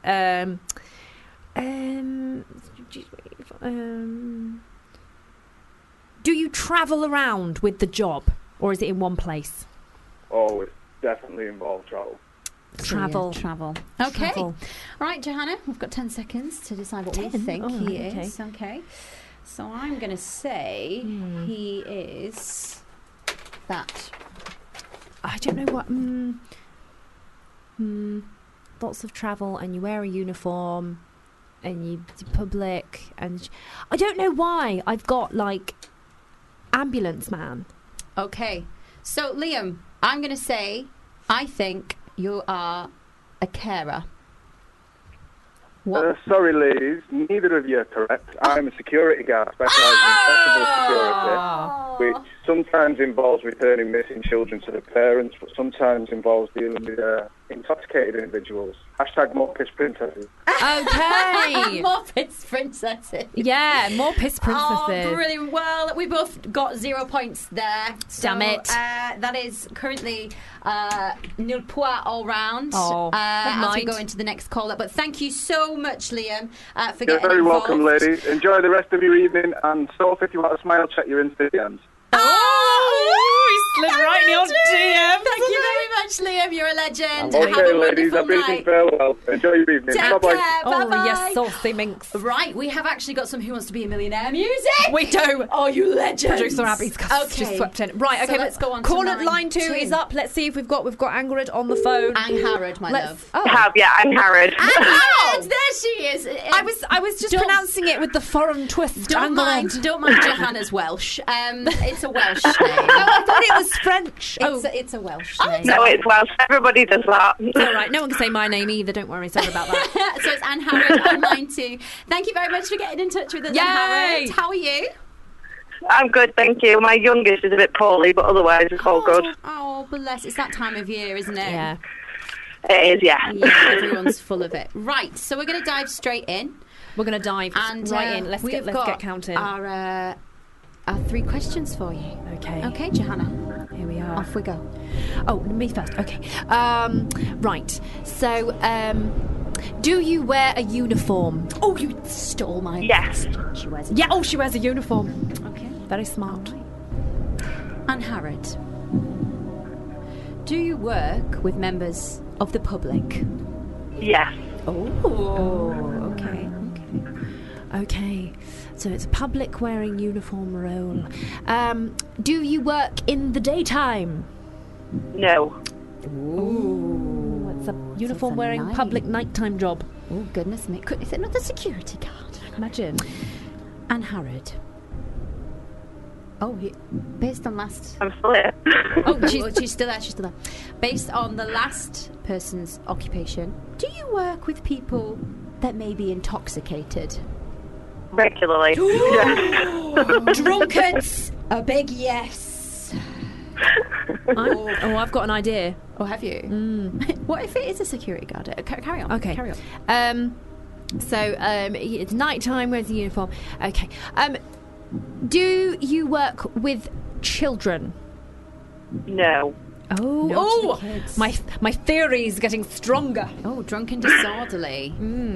Do you travel around with the job, or is it in one place? Oh, it definitely involves travel. Travel. Travel. Okay. Travel. All right, Johanna, we've got 10 seconds to decide what we 10? think Oh, he okay. is. Okay. So I'm going to say he is that. I don't know what. Lots of travel, and you wear a uniform, and you public, and I don't know why I've got ambulance man. Okay. So, Liam, I'm going to say I think you are a carer? Sorry, ladies, neither of you are correct. I'm a security guard specialising in festival security, which sometimes involves returning missing children to their parents, but sometimes involves dealing with intoxicated individuals. Hashtag more piss princesses. Okay. More piss princesses. Yeah, more piss princesses. Oh, brilliant. Well, we both got 0 points there. So, Damn it. That is currently nil point all round Oh, as we mind. go into the next caller. But thank you so much, Liam, for You're getting very involved. welcome, ladies. Enjoy the rest of your evening, and Soph, if you want to smile, check your Instagrams. Oh, he slid right in your DM. Thank you very much, Liam. You're a legend. Okay, Have a ladies, wonderful I've been night. farewell. Enjoy your evening. Take Bye-bye. care. Oh, Bye-bye. yes, saucy minx. Right, we have actually got some Who Wants to Be a Millionaire music. We do. Oh, you legends. Producer Abby's just swept in. Right, So okay, let's go on to Caller line line 2 2. is up. Let's see if we've got Angrid on the phone. Ang Harrod, my Let's- love. Oh. I'm Harrod. Harrod, there she is. I was just Don't- pronouncing it with the foreign twist. Don't Angrid. mind Johanna's Welsh. It's a Welsh name. I thought it was French. It's a Welsh name. No, it's Welsh. Everybody does that. It's all right. No one can say my name either. Don't worry. Sorry about that. So it's Anne Harrod on line 2. Thank you very much for getting in touch with us, Yay! Anne Harrod. How are you? I'm good, thank you. My youngest is a bit poorly, but otherwise it's all good. Oh, bless. It's that time of year, isn't it? Yeah. It is, yeah. Yeah, everyone's full of it. Right, so we're going to dive straight in. We're going to dive And right in. Let's we've get got counting. Our 3 questions for you. Okay. Okay, Johanna, Here we are. off we go. Oh, me first. Okay. Right. So, do you wear a uniform? Oh, you stole my Yes. question. She wears it. Yeah. Oh, she wears a uniform. Okay. Very smart. Anne Harrod, do you work with members of the public? Yes. Oh. Okay. Okay. So it's a public wearing uniform role. Do you work in the daytime? No. Ooh. It's a uniform wearing night. public nighttime job. Oh, goodness me. Is it not the security guard? Imagine. Anne Harrod. Oh, based on last... I'm still here. Oh, she's still there, she's still there. Based on the last person's occupation, do you work with people that may be intoxicated? Regularly. Yes. Drunkards! A big yes. I've got an idea. Oh, have you? What if it is a security guard? Carry on. Okay. Carry on. So it's nighttime. Wears a uniform. Okay. Do you work with children? No. Oh, No to the kids. my theory is getting stronger. Oh, drunk and disorderly.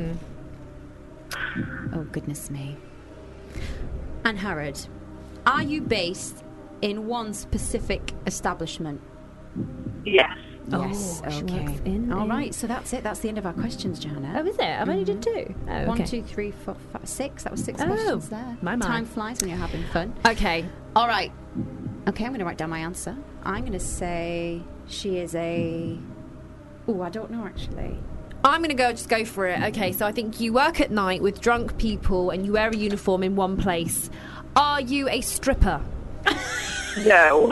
Oh, goodness me. Anne Harrod, are you based in one specific establishment? Yes. Yes. she Okay. works in All a- right. So that's it. That's the end of our questions, Johanna. Oh, is it? I've only did 2. Oh, okay. 1, 2, 3, 4, 5, 6. That was 6 Oh, questions there. my. Time flies when you're having fun. Okay. All right. Okay, I'm going to write down my answer. I'm going to say she is a... Oh, I don't know, actually. I'm going to just go for it. Okay, so I think you work at night with drunk people and you wear a uniform in one place. Are you a stripper? No.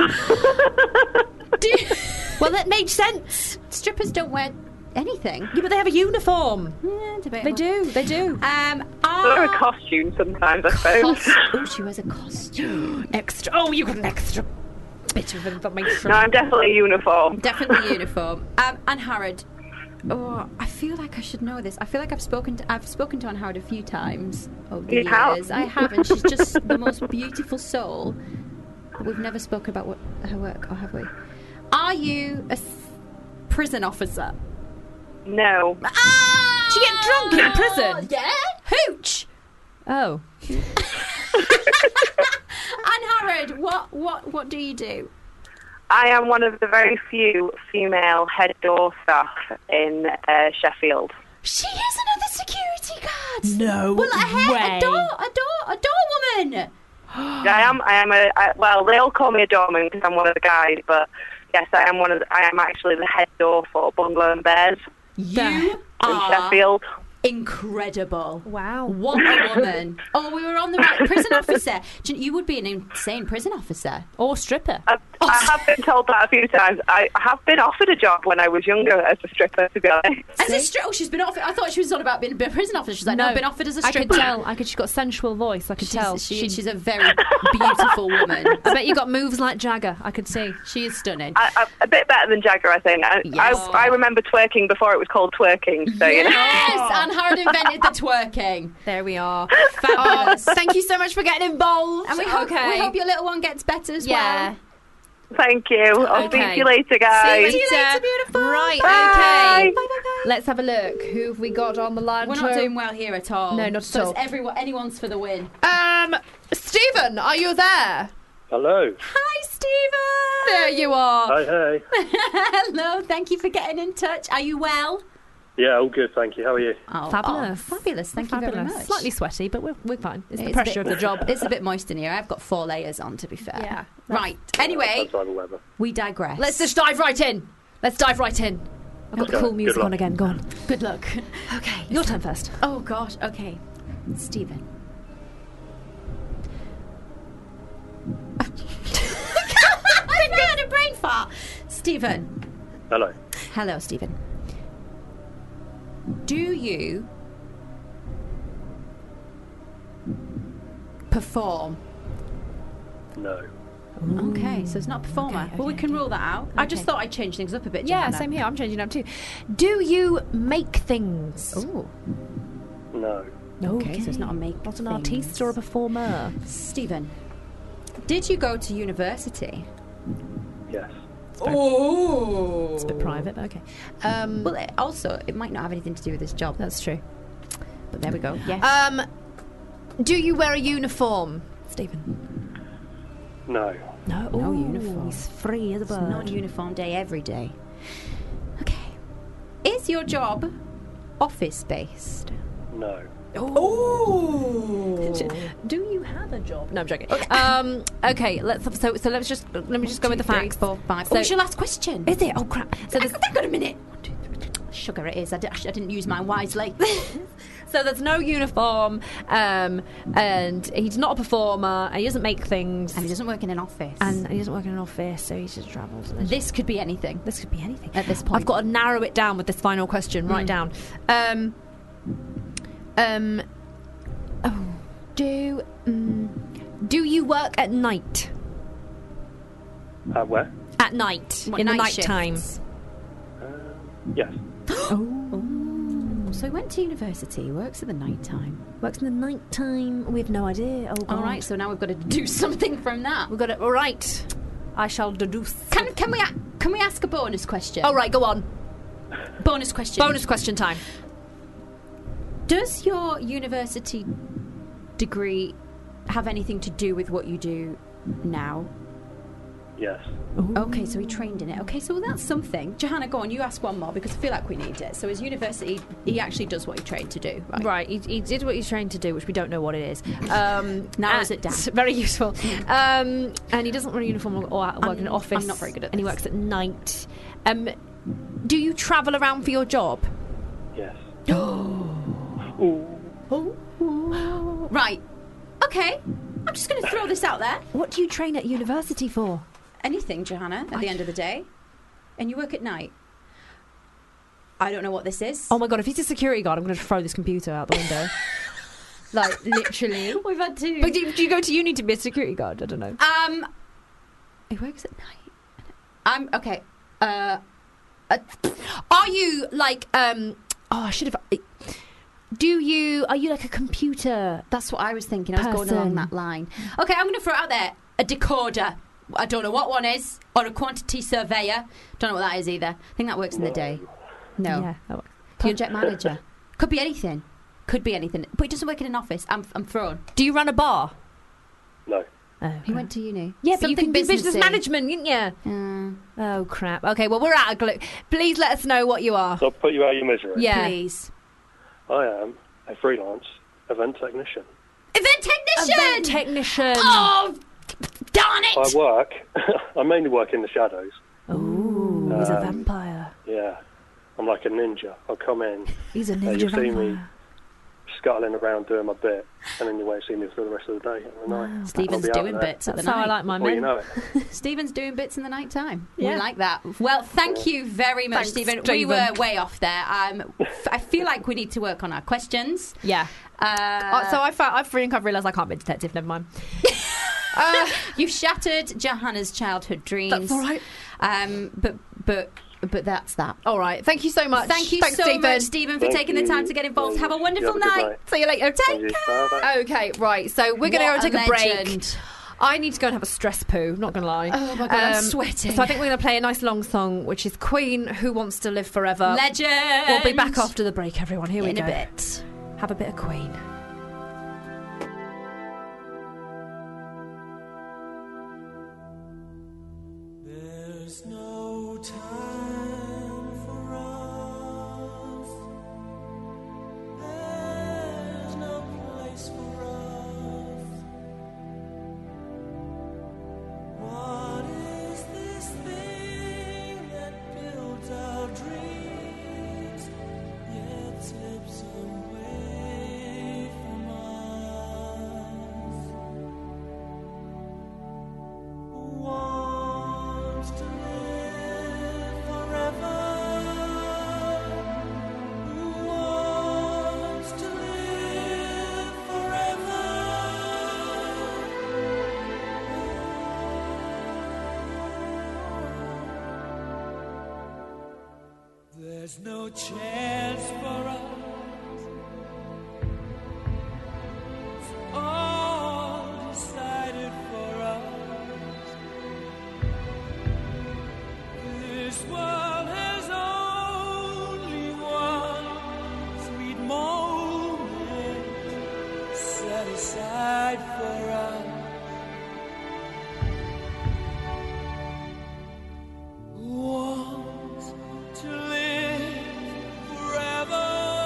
Well, that made sense. Strippers don't wear anything. Yeah, but they have a uniform. Debatable. They do. Wear a costume sometimes, I suppose. Oh, she wears a costume. Extra. Oh, you got an extra bit of information. No, I'm definitely uniform. Definitely uniform. Anne Harrod. Oh, I feel like I should know this. I feel like I've spoken to Anne Harrod a few times over the You have? years. I have, and she's just the most beautiful soul. But we've never spoken about her work, or have we? Are you a prison officer? No. Ah! Do you get drunk in prison? Yeah, hooch. Oh. Anne Harrod, what do you do? I am one of the very few female head door staff in Sheffield. She is another security guard. No Well, way. a door woman. I am well, they all call me a doorman because I'm one of the guys, but yes, I am actually the head door for Bungalow and Bears You in are Sheffield. incredible. Wow. What a woman. Oh, we were on the right prison officer. You would be an insane prison officer. Or stripper. I have been told that a few times. I have been offered a job when I was younger as a stripper, to be honest. As a stripper? Oh, she's been offered. I thought she was on about being a prison officer. She's like, no, I've been offered as a stripper. I could tell. She's got a sensual voice. I could tell. She's a very beautiful woman. I bet you got moves like Jagger. I could see. She is stunning. A bit better than Jagger, I think. I remember twerking before it was called twerking. So, you know. Yes, Anne Harrod invented the twerking. There we are. Fabulous. Thank you so much for getting involved. And we hope your little one gets better as well. Thank you. I'll speak to you later, guys. See you later, beautiful. Right, Bye. okay. Bye. Let's have a look. Who have we got on the line? We're not doing well here at all. No, not at all. So anyone's for the win. Stephen, are you there? Hello. Hi, Stephen. There you are. Hi, hey. Hello. Thank you for getting in touch. Are you well? Yeah, all good, thank you. How are you? Oh, Fabulous. Fabulous. Thank you very much. Slightly sweaty, but we're fine. It's the pressure of the job. It's a bit moist in here. I've got 4 layers on, to be fair. Yeah. Right. Anyway, Outside the weather. we digress. Let's just dive right in. I've got the cool music on again. Go on. Good luck. Okay, your turn first. Oh, gosh. Okay. Stephen. I had a brain fart. Stephen. Hello. Hello, Stephen. Do you perform? No. Okay, so it's not a performer. Okay, well, we can rule that out. I just Okay. thought I'd change things up a bit, Yeah, Joanna. same here. I'm changing up too. Do you make things? Ooh. No. Okay, so it's not a make. Not an artiste or a performer. Stephen, did you go to university? Yes. Oh, It's a bit private, but okay. Well, it might not have anything to do with this job. That's true. But there we go. Yes. Do you wear a uniform, Stephen? No. No. No uniform. He's free as a It's bird. not a uniform day every day. Okay. Is your job office based? No. Oh. Do you have a job? No, I'm joking. Okay, let me just go with the facts. 3, 4, 5. So- it's your last question. Is it? Oh crap! So there's Got a minute. 1, 2, 3. Sugar, it is. I didn't use mine wisely. so there's no uniform, and he's not a performer, and he doesn't make things, And he doesn't work in an office. and he doesn't work in an office, so he just travels. this could be anything. This could be anything At this point. I've got to narrow it down with this final question. Right down. Do you work at night? Where? At night, What, in the night night time. shifts? Yes. So he went to university. He works at the night time. Works in the night time. We have no idea. Oh, God. All right. So now we've got to do something from that. We've got it. All right. I shall deduce. Can we ask a bonus question? All right, go on. Bonus question. Bonus question time. Does your university degree have anything to do with what you do now? Yes. Okay, so he trained in it. Okay, so that's something. Johanna, go on, you ask one more because I feel like we need it. So his university, he actually does what he trained to do, right? Right, he did what he's trained to do, which we don't know what it is. Narrows it down. Very useful. And he doesn't wear a uniform or work in an office. I'm not very good at And he this. works at night. Do you travel around for your job? Yes. Right. Okay, I'm just going to throw this out there. What do you train at university for? Anything, Johanna, at the end of the day. And you work at night. I don't know what this is. Oh my God, if he's a security guard, I'm going to throw this computer out the window. Like, literally. We've had to. But do you go to uni to be a security guard? I don't know. He works at night. Okay. Are you like, I should have... Are you like a computer? That's what I was thinking. I was going along Person. that line. Okay, I'm going to throw it out there. A decoder. I don't know what one is. Or a quantity surveyor. Don't know what that is either. I think that works in the day. No. Yeah, that works. Project manager. Could be anything. Could be anything. But he doesn't work in an office. I'm thrown. Do you run a bar? No. Oh, He went to uni. yeah, but you Something can do business businessy. management, didn't you? Oh, crap. Okay, well, we're out of glue. Please let us know what you are. So I'll put you out of your misery. Yeah. Please. I am a freelance event technician. Event technician! Event technician. Oh, darn it! I work. I mainly work in the shadows. Ooh, he's a vampire. Yeah. I'm like a ninja. I'll come in. He's a You'll ninja see me vampire. scuttling around doing my bit, and then you won't see me for the rest of the day and the night. Stephen's I'll be out doing there. bits at the That's how I night. like my Well, you men. know it. Stephen's doing bits in the night time. Yeah. We like that. Well, thank you very much, Thanks, Stephen. We Stephen. were way off there. I feel like we need to work on our questions. Yeah. So I've realised I can't be a detective. Never mind. You shattered Johanna's childhood dreams. That's all right. But that's that. All right. Thank you so much. Thanks so Stephen. much, Stephen, for Thank taking the you. time to get involved. Have a You wonderful have a good night. night. See you later. Thank you. Bye-bye. Okay, right. So we're going to go What take a a break. legend. I need to go and have a stress poo. Not going to lie. Oh my God, I'm sweating. So I think we're going to play a nice long song, which is Queen, "Who Wants to Live Forever." Legend. We'll be back after the break, everyone. Here we in go. a bit. Have a bit of Queen. There's no time for us. There's no place for us. What is this thing that builds our dreams, yet slips away from us? Who wants to live forever? Who wants to live forever? There's no chance for us. It's all decided for us. This world has only one sweet moment set aside for us. Who wants to live forever?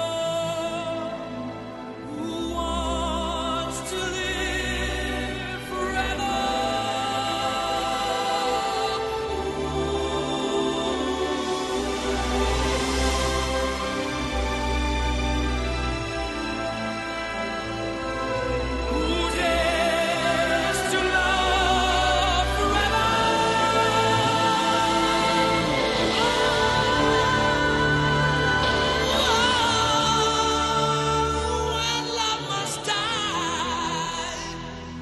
Who wants to live forever? Who dares to love forever? When love must die.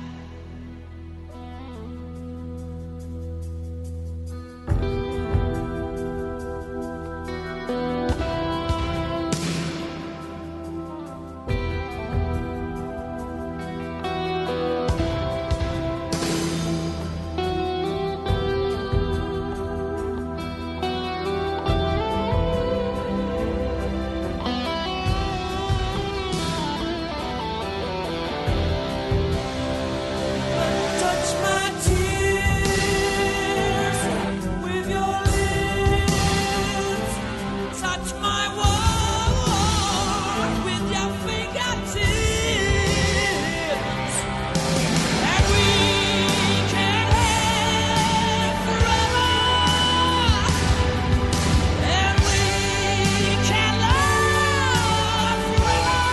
Touch my tears with your lips. Touch my world with your fingertips. And we can live forever. And we can love forever.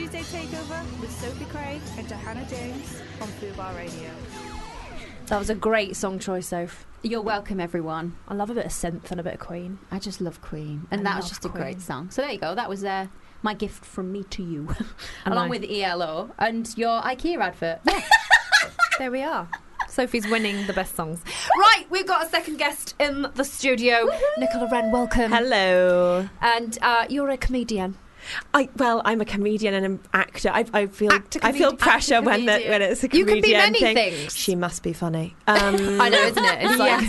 Tuesday Takeover with Sophie Craig and Johanna James on Fubar Radio. That was a great song choice, Soph. You're welcome, everyone. I love a bit of synth and a bit of Queen. I just love Queen. And I that was love just a Queen. great song. So there you go. That was my gift from me to you. And Along I- with ELO and your IKEA advert. There we are. Sophie's winning the best songs. Right, we've got a second guest in the studio. Nicola Wren, welcome. Hello. And you're a comedian. I'm a comedian and an actor. I feel Actor, pressure actor, when comedian. it's a You comedian can be many thing. things. She must be funny. I know, isn't it? It's like,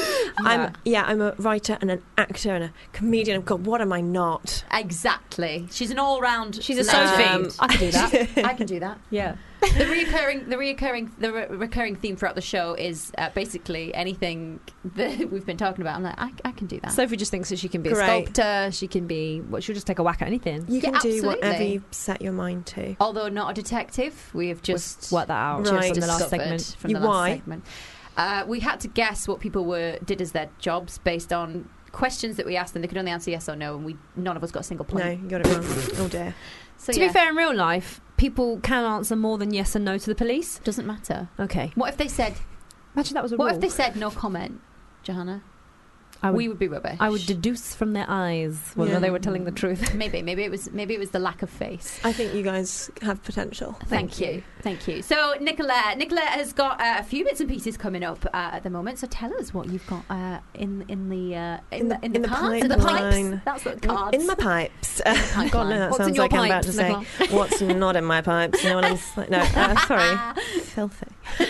I'm a writer and an actor and a comedian. God, what am I not? Exactly. She's an all-round. She's a legend. Sophie. I can do that. I can do that. Yeah. The recurring theme throughout the show is basically anything that we've been talking about. I'm like, I can do that. Sophie just thinks that she can be a Great. sculptor. She can be. She'll just take a whack at anything. You can Yeah, do whatever absolutely. you set your mind to. Although not a detective, we have just Work that out Right. from the last discovered segment. from You- the last why? segment. We had to guess what people did as their jobs based on questions that we asked them. They could only answer yes or no, and none of us got a single No, point. you got it wrong. Oh dear. So To be fair, in real life, people can answer more than yes and no to the police. doesn't matter. Okay. What if they said? Imagine that was a What rule. if they said no comment, Johanna? We would be rubbish. I would deduce from their eyes whether Yeah. they were telling the truth. maybe it was the lack of face. I think you guys have potential. Thank you. So Nicola has got a few bits and pieces coming up at the moment. So tell us what you've got in the cards, in the pipes. pipeline. That's what cards. In my pipes. pipeline. God, no, that What's in sounds your like I'm about pipes, to say what's not in my pipes. You know what I'm saying? No, sorry. Filthy.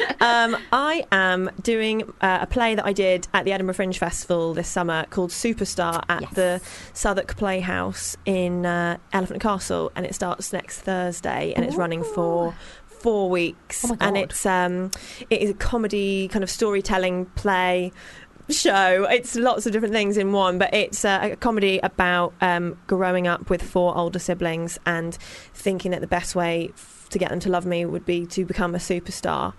I am doing a play that I did at the Edinburgh Fringe Festival this summer called Superstar at the Southwark Playhouse in Elephant and Castle, and it starts next Thursday, and it's running for 4 weeks. Oh my And God. it is a comedy kind of storytelling play show. It's lots of different things in one, but it's a comedy about growing up with 4 older siblings and thinking that the best way to get them to love me would be to become a superstar,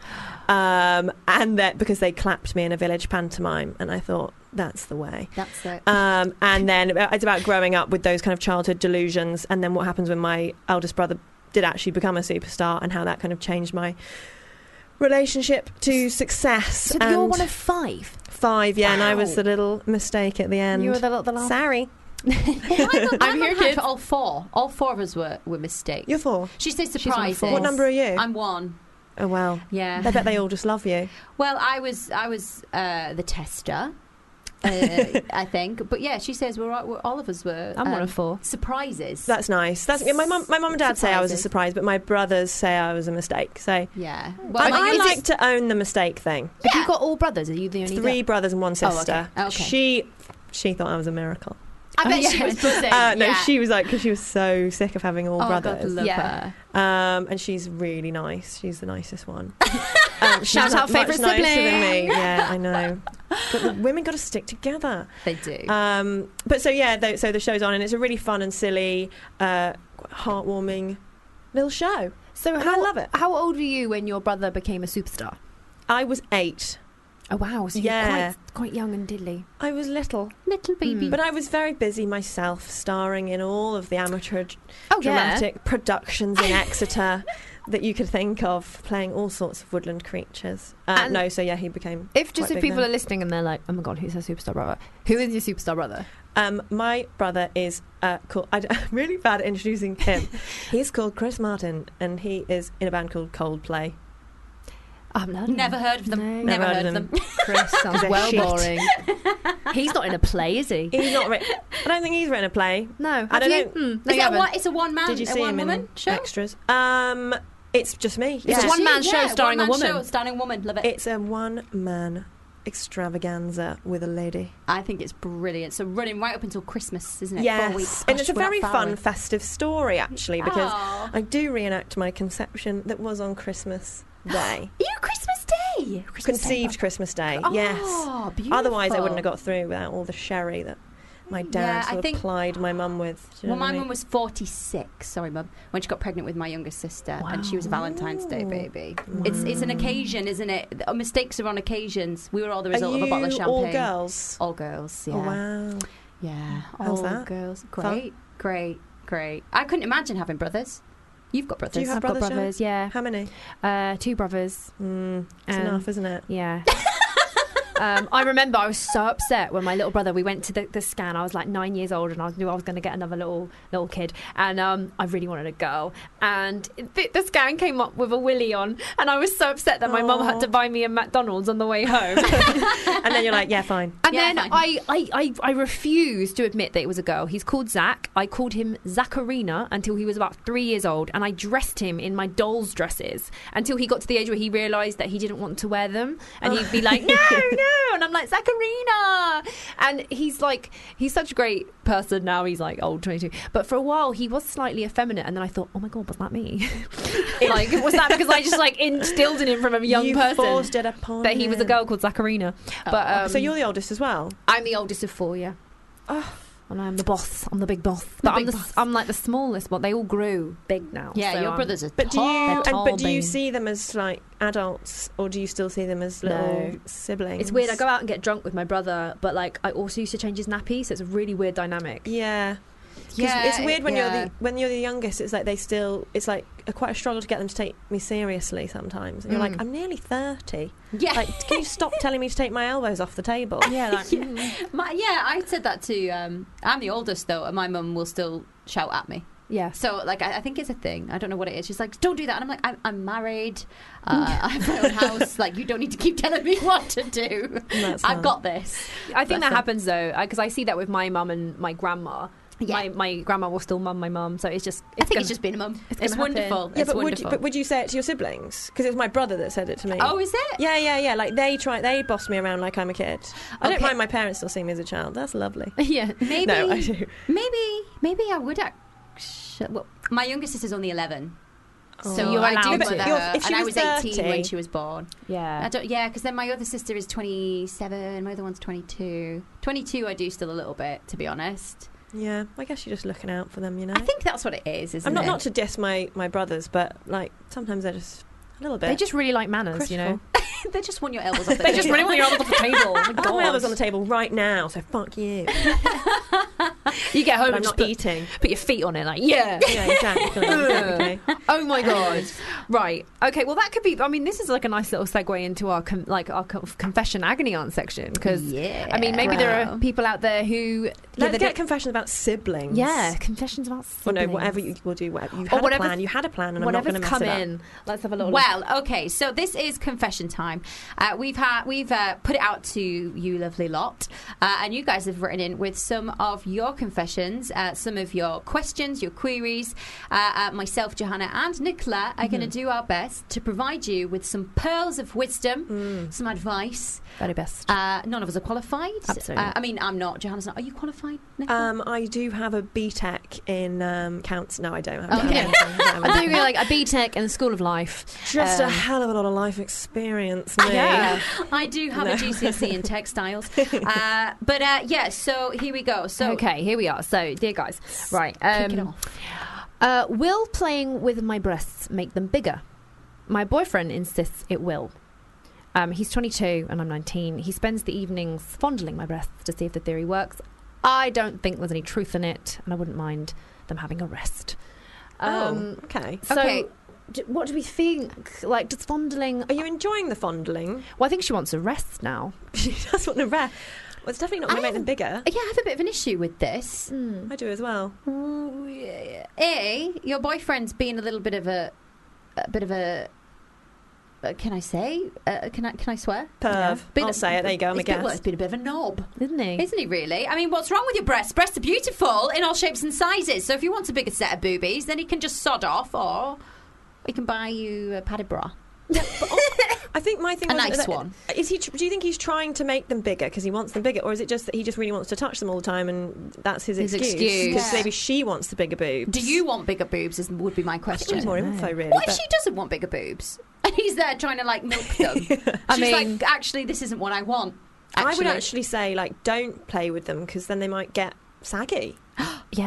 and that because they clapped me in a village pantomime, and I thought that's the way. That's it. And then it's about growing up with those kind of childhood delusions, and then what happens when my eldest brother did actually become a superstar, and how that kind of changed my relationship to success. So and you're one of 5. 5, yeah, and I Wow. was the little mistake at the end. You were the last. Sorry. I'm here, here, kids. for all 4. All 4 of us were mistakes. You're 4. She says one of surprises. 4. What number are you? I'm 1. Oh wow. Yeah. I bet they all just love you. Well, I was the tester, I think. But yeah, she says we're all of us were. I'm one of 4. Surprises. That's nice. That's my mum and dad say I was a Surprises. surprise, but my brothers say I was a mistake. So Yeah. Well, I like to own the mistake thing. Have you got all brothers? Are you the only 3 brothers and 1 sister. Oh, okay. She thought I was a miracle. I bet she was buzzing. No, yeah. she was like, because she was so sick of having all Oh, God, brothers. love Yeah. her. And she's really nice. She's the nicest one. She's Shout out much favourite nicer than sibling. me. Yeah, I know. But the women got to stick together. They do. But so yeah, so the show's on, and it's a really fun and silly, heartwarming little show. So And I love it. How old were you when your brother became a superstar? I was 8. Oh wow! So Yeah. you're quite young and diddly. I was little, Little baby. but I was very busy myself, starring in all of the amateur Oh, dramatic productions in Exeter that you could think of, playing all sorts of woodland creatures. And So yeah, he became. If quite big people then. are listening and they're like, "Oh my god, who's her superstar brother? Who is your superstar brother?" My brother is called. I'm really bad at introducing him. He's called Chris Martin, and he is in a band called Coldplay. I've Never heard of them. No. Never heard of them. Chris sounds They're well shit. boring. He's not in a play, is he? He's not. I don't think he's written a play. No. I don't know. No, Is you it haven't. it's a one man? Did you see one him woman in show? extras? It's just me. It's yeah. a one-man show starring a one-man woman. Show starring a woman. Love it. It's a one-man extravaganza with a lady. I think it's brilliant. So running right up until Christmas, isn't it? Yes, 4 weeks. and Gosh, it's a we're not very far fun, away. festive story actually, because Aw. I do reenact my conception that was on Christmas Day. You Christmas Day. Conceived Christmas Day. Yes. Oh, beautiful. Otherwise, I wouldn't have got through without all the sherry that my dad Yeah, I sort of think- plied my mum with. Do you know Well, what I my mean? mum was 46. Sorry, mum. When she got pregnant with my youngest sister, and she was a Valentine's Day baby. It's an occasion, isn't it? Mistakes are on occasions. We were all the result Are of a bottle of you champagne. all girls? All girls. Yeah. Oh wow. Yeah. How's all that? girls. Fun? Great. I couldn't imagine having brothers. You've got brothers. Do you have I've got brothers, Jen? brothers, yeah. How many? 2 brothers. It's enough, isn't it? Yeah. I remember I was so upset when my little brother, we went to the scan. I was like 9 years old and I knew I was going to get another little kid. And I really wanted a girl. And the scan came up with a willy on. And I was so upset that my mum had to buy me a McDonald's on the way home. And then you're like, yeah, fine. And Yeah, then fine. I refused to admit that it was a girl. He's called Zach. I called him Zacharina until he was about 3 years old. And I dressed him in my doll's dresses until he got to the age where he realised that he didn't want to wear them. And he'd be like, no. And I'm like, Zacharina. And he's such a great person now. He's like old, 22. But for a while, he was slightly effeminate. And then I thought, oh my God, was that me? Like, was that because I just like instilled in him from a young You person forced it upon that he was a him. girl called Zacharina? But So you're the oldest as well? I'm the oldest of 4, yeah. And I'm the boss. I'm the big boss. But I'm like the smallest one. They all grew big now. Yeah, so your I'm- brothers are But do tall. you tall see them as like adults, or do you still see them as little No. siblings? It's weird. I go out and get drunk with my brother, but like I also used to change his nappy, so it's a really weird dynamic. Yeah. 'Cause Yeah, it's weird when yeah. you're the youngest. It's like it's like quite a struggle to get them to take me seriously sometimes. And you're like, I'm nearly 30. Yeah. Like, can you stop telling me to take my elbows off the table? Yeah, like, I said that too. I'm the oldest though, and my mum will still shout at me. yeah. So, like, I think it's a thing. I don't know what it is. She's like, don't do that. And I'm like, I'm married. I have my own house. Like, you don't need to keep telling me what to do. That's I've fine. got this. I think Bless that her. happens though, because I see that with my mum and my grandma. Yeah. My grandma will still mum my mum, so it's just. I think it's just being a mum. It's gonna happen. wonderful. Yeah, It's but wonderful. would you say it to your siblings? Because it was my brother that said it to me. Oh, is it? Yeah. Like they boss me around like I'm a kid. I don't Okay. mind my parents still seeing me as a child. That's lovely. Yeah. Maybe. No, I do. Maybe I would. Well, my youngest sister's only 11. So You're I allowed do to. mother You're- her, if she and I was was 18 30. when she was born. Yeah. Because then my other sister is 27. My other one's 22. 22 I do still a little bit, to be honest. Yeah, I guess you're just looking out for them, you know. I think that's what it is, isn't I'm it? not to diss my brothers, but like sometimes they're just a little bit. They just really like manners, you know. They just want your elbows off the They just really want your elbows off the table. Oh my I have my God. elbows on the table right now, so fuck you. You get home But I'm and not just eating. put your feet on it, like yeah. Yeah, exactly. Okay. Oh my God. Right. Okay. Well, that could be. I mean, this is like a nice little segue into our confession agony aunt section because I mean, maybe there are Wow. people out there who Let's get confessions about siblings. yeah, confessions about Or siblings. no, whatever you will do. Whatever. You Or had a whatever's- plan. You had a plan, and I'm not Whatever's going to mess come it up. in. Let's have a little. Well, okay, so this is confession time. We've put it out to you lovely lot, and you guys have written in with some of your confessions, some of your questions, your queries. Myself, Johanna, and Nicola are going to do our best to provide you with some pearls of wisdom, some advice. Very best. None of us are qualified. Absolutely. I mean, I'm not. Johanna's not. Are you qualified, Nicola? I do have a BTEC in counts. No, I don't. Okay. I'm doing like a BTEC in the School of Life. Just a hell of a lot of life experience, mate. Yeah. I do have a GCSE in textiles. But yeah, so here we go. So Okay, here we are. So, dear guys, right. kick it off. Will playing with my breasts make them bigger? My boyfriend insists it will. He's 22 and I'm 19. He spends the evenings fondling my breasts to see if the theory works. I don't think there's any truth in it, and I wouldn't mind them having a rest. Okay. So, Okay. What do we think? Like, does fondling... Are you enjoying the fondling? Well, I think she wants a rest now. She does want to rest. Well, it's definitely not going to make them bigger. Yeah, I have a bit of an issue with this. I do as well. Your boyfriend's being a little bit of a can I say? Can I swear? Perv. Been I'll a- say it. There you go. I'm a He's been, guest. well, he's been a bit of a knob, Isn't he? isn't he? Really? I mean, what's wrong with your breasts? Breasts are beautiful in all shapes and sizes. So if you want a bigger set of boobies, then he can just sod off, or he can buy you a padded bra. I think my thing A was nice that- one. Is he? Do you think he's trying to make them bigger because he wants them bigger, or is it just that he just really wants to touch them all the time and that's his excuse? Because Yeah. maybe she wants the bigger boobs. Do you want bigger boobs? Would be my I think we question. need more info, really. What if but- she doesn't want bigger boobs? And he's there trying to like milk them. I She's mean- like, actually, this isn't what I want. I would actually say, like, don't play with them because then they might get saggy. Yeah.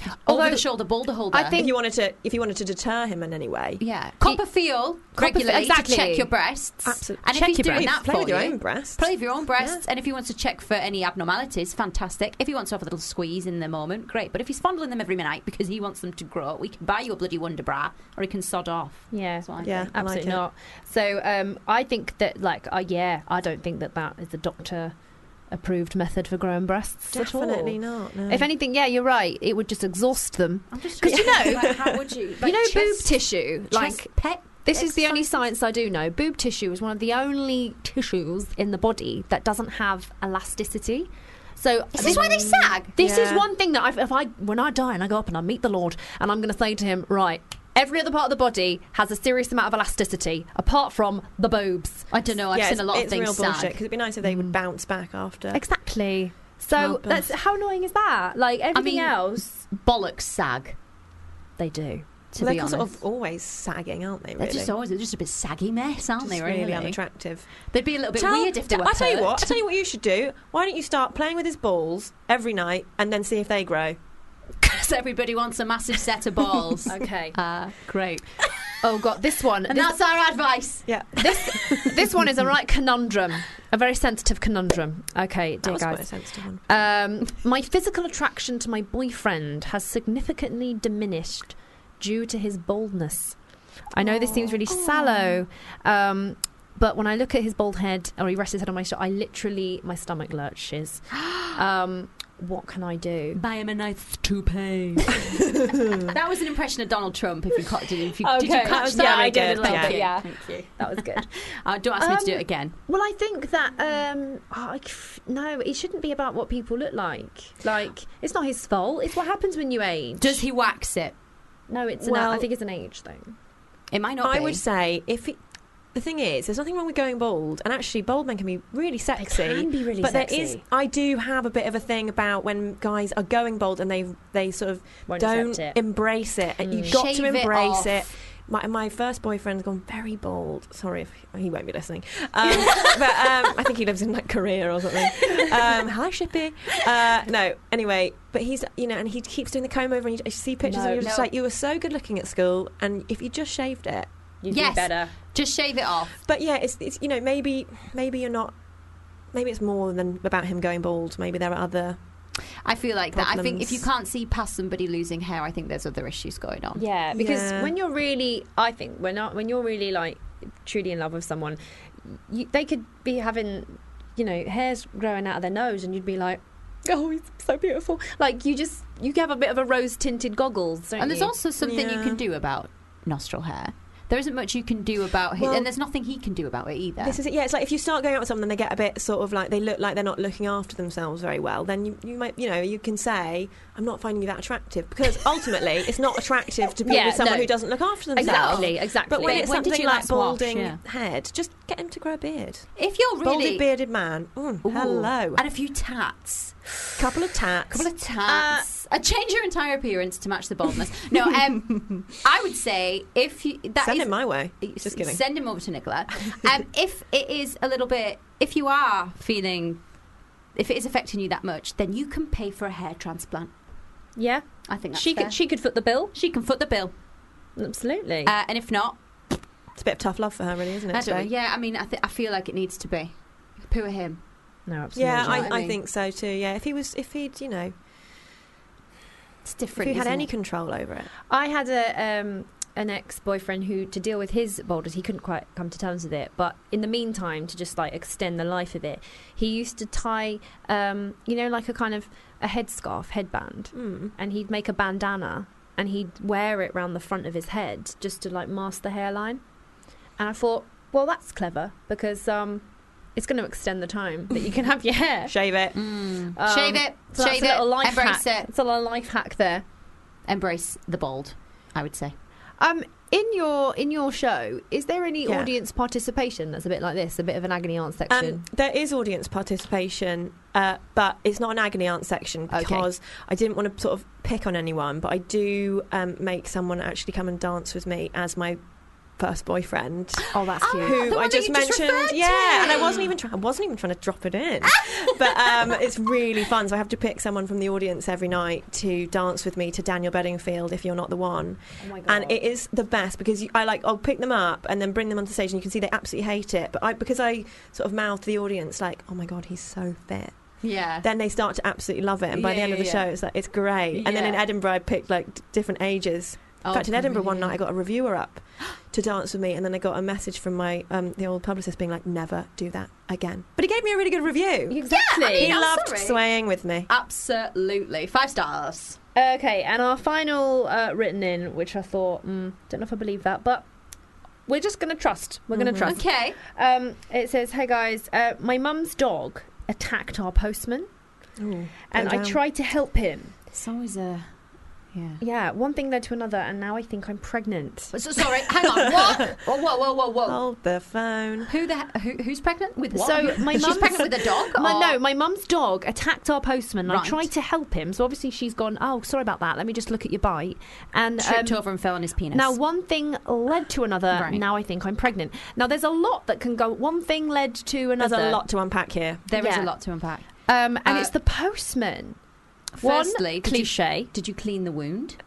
Over the shoulder boulder holder. I think if you wanted to deter him in any way. Yeah. Copper feel regularly exactly. to check your breasts. Absolutely. And Check if he's your doing breasts. that Play for with your you, own breasts. play with your own breasts. Yeah. And if he wants to check for any abnormalities, fantastic. If he wants to have a little squeeze in the moment, great. But if he's fondling them every night because he wants them to grow, we can buy you a bloody Wonder Bra, or he can sod off. Yeah, That's what I Yeah. think. I like absolutely it. not. So I think that, like, I don't think that is the doctor-approved method for growing breasts at all. Definitely not. No. If anything, yeah, you're right. It would just exhaust them. I'm just 'Cause you know- like, how would you? You know, boob tissue, like. pet. This is the only science I do know. Boob tissue is one of the only tissues in the body that doesn't have elasticity. So Is this why they sag? This is Yeah. one thing that when I die and I go up and I meet the Lord and I'm going to say to him, right, every other part of the body has a serious amount of elasticity, apart from the boobs. I don't know. I've seen a lot of it's things real bullshit sag. because it'd be nice if they would bounce back after. Exactly. So Childbirth. that's how annoying is that? Like everything else, Bollocks sag. they do. To Well, be they're honest, sort of always sagging, aren't they? they're Really? just a bit saggy mess, aren't they? Just really Really, unattractive. They'd be a little bit weird if they were. I tell you what. pert. I tell you what you should do. Why don't you start playing with his balls every night and then see if they grow? Because everybody wants a massive set of balls. Okay. Great. Oh god, this one. And that's our advice. Yeah. This one is a right conundrum, a very sensitive conundrum. Okay, That dear was quite a guys. sensitive one. My physical attraction to my boyfriend has significantly diminished due to his baldness. I know this seems really sallow, but when I look at his bald head, or he rests his head on my shoulder, my stomach lurches. What can I do? Buy him a nice toupee. That was an impression of Donald Trump. If you caught, did you catch that? yeah, I did. Thank Yeah. you. Yeah. Thank you. That was good. Don't ask me to do it again. Well, I think that no, it shouldn't be about what people look like. Like, it's not his fault. It's what happens when you age. Does he wax it? No, it's Well- I think it's an age thing. It might not I be. would say the thing is, there's nothing wrong with going bald, and actually, bald men can be really sexy. can be really but sexy. I do have a bit of a thing about when guys are going bald and they sort of Won't don't accept it. embrace it, and you've got Shave to it embrace off. it. My first boyfriend's gone very bald. Sorry if he won't be listening, but I think he lives in like Korea or something. Hi, Shippy. No, anyway, but he's and he keeps doing the comb over, and you see pictures, and you're just like, you were so good looking at school, and if you just shaved it. You'd Yes. be better. Just shave it off. But yeah, it's maybe you're not. Maybe it's more than about him going bald. Maybe there are other. I feel like that. I think Problems. if you can't see past somebody losing hair, I think there's other issues going on. Yeah, because Yeah. when you're really, I think when you're really like truly in love with someone, they could be having, hairs growing out of their nose, and you'd be like, oh, he's so beautiful. Like you have a bit of a rose tinted goggles, don't And you? there's also something you Yeah. can do about nostril hair. There isn't much you can do about it, Well, and there's nothing he can do about it either. This is it. Yeah, it's like if you start going out with someone and they get a bit sort of like they look like they're not looking after themselves very well, then you might you can say, I'm not finding you that attractive, because ultimately it's not attractive to be Yeah, with someone no. who doesn't look after themselves. Exactly. But when Wait, it's when did something you like last wash? balding Yeah. head, just get him to grow a beard. If you're Balded really bearded man. Ooh. Hello. and a few tats, Couple of tats. change your entire appearance to match the baldness. No, I would say if you Send him my way. Just kidding. Send him over to Nicola. If it is a little bit, if you are feeling, if it is affecting you that much, then you can pay for a hair transplant. Yeah, I think that's she fair. could foot the bill. She can foot the bill, Absolutely. and if not, It's a bit of tough love for her, really, isn't it? I don't know. today? Yeah, I mean, I feel like it needs to be. Poo him. no, absolutely. Yeah, Do you know what I I mean? think so too. Yeah, if he'd It's if different. he had isn't any it? control over it. I had an ex-boyfriend who, to deal with his baldness, he couldn't quite come to terms with it, but in the meantime, to just like extend the life of it, he used to tie like a kind of a headscarf, headband, and he'd make a bandana and he'd wear it round the front of his head just to like mask the hairline. And I thought, well, that's clever, because it's going to extend the time that you can have your hair. Shave it. Shave it. So that's Shave a it. little life Embrace hack. it. It's a little life hack there. Embrace the bald, I would say. In your show, is there any Yeah. audience participation that's a bit like this, a bit of an agony aunt section? There is audience participation, but it's not an agony aunt section because I didn't want to sort of pick on anyone, but I do make someone actually come and dance with me as my first boyfriend. Oh, that's cute. the Who one I that just you just mentioned, referred yeah, to. and I wasn't even trying to drop it in, but it's really fun. So I have to pick someone from the audience every night to dance with me to Daniel Bedingfield, If You're Not the One. Oh my God. And it is the best because I'll pick them up and then bring them onto stage, and you can see they absolutely hate it. But because I sort of mouth to the audience like, "Oh my God, he's so fit." Yeah. Then they start to absolutely love it, and by the end of the show, it's like it's great. And then in Yeah. Edinburgh, I picked like different ages. In fact, in Edinburgh one night, I got a reviewer up to dance with me, and then I got a message from my the old publicist being like, "Never do that again." But he gave me a really good review. Exactly. He loved swaying with me. Absolutely. 5 stars. Okay, and our final written in, which I thought, don't know if I believe that, but we're just going to trust. We're going to trust. Okay. It says, "Hey guys, my mum's dog attacked our postman, and I tried to help him. It's always a... Yeah, one thing led to another, and now I think I'm pregnant." Sorry, hang on. What? Whoa. Hold the phone. Who's pregnant with what? So my She's mum's pregnant with a dog? No, my mum's dog attacked our postman. Right. I tried to help him, so obviously she's gone, "Oh, sorry about that. Let me just look at your bite." And Tripped over and fell on his penis. now one thing led to another. Right. Now I think I'm pregnant. Now there's a lot that can go. One thing led to another. There's a lot to unpack here. There is Yeah. a lot to unpack. And it's the postman. Firstly, cliche. Did you clean the wound?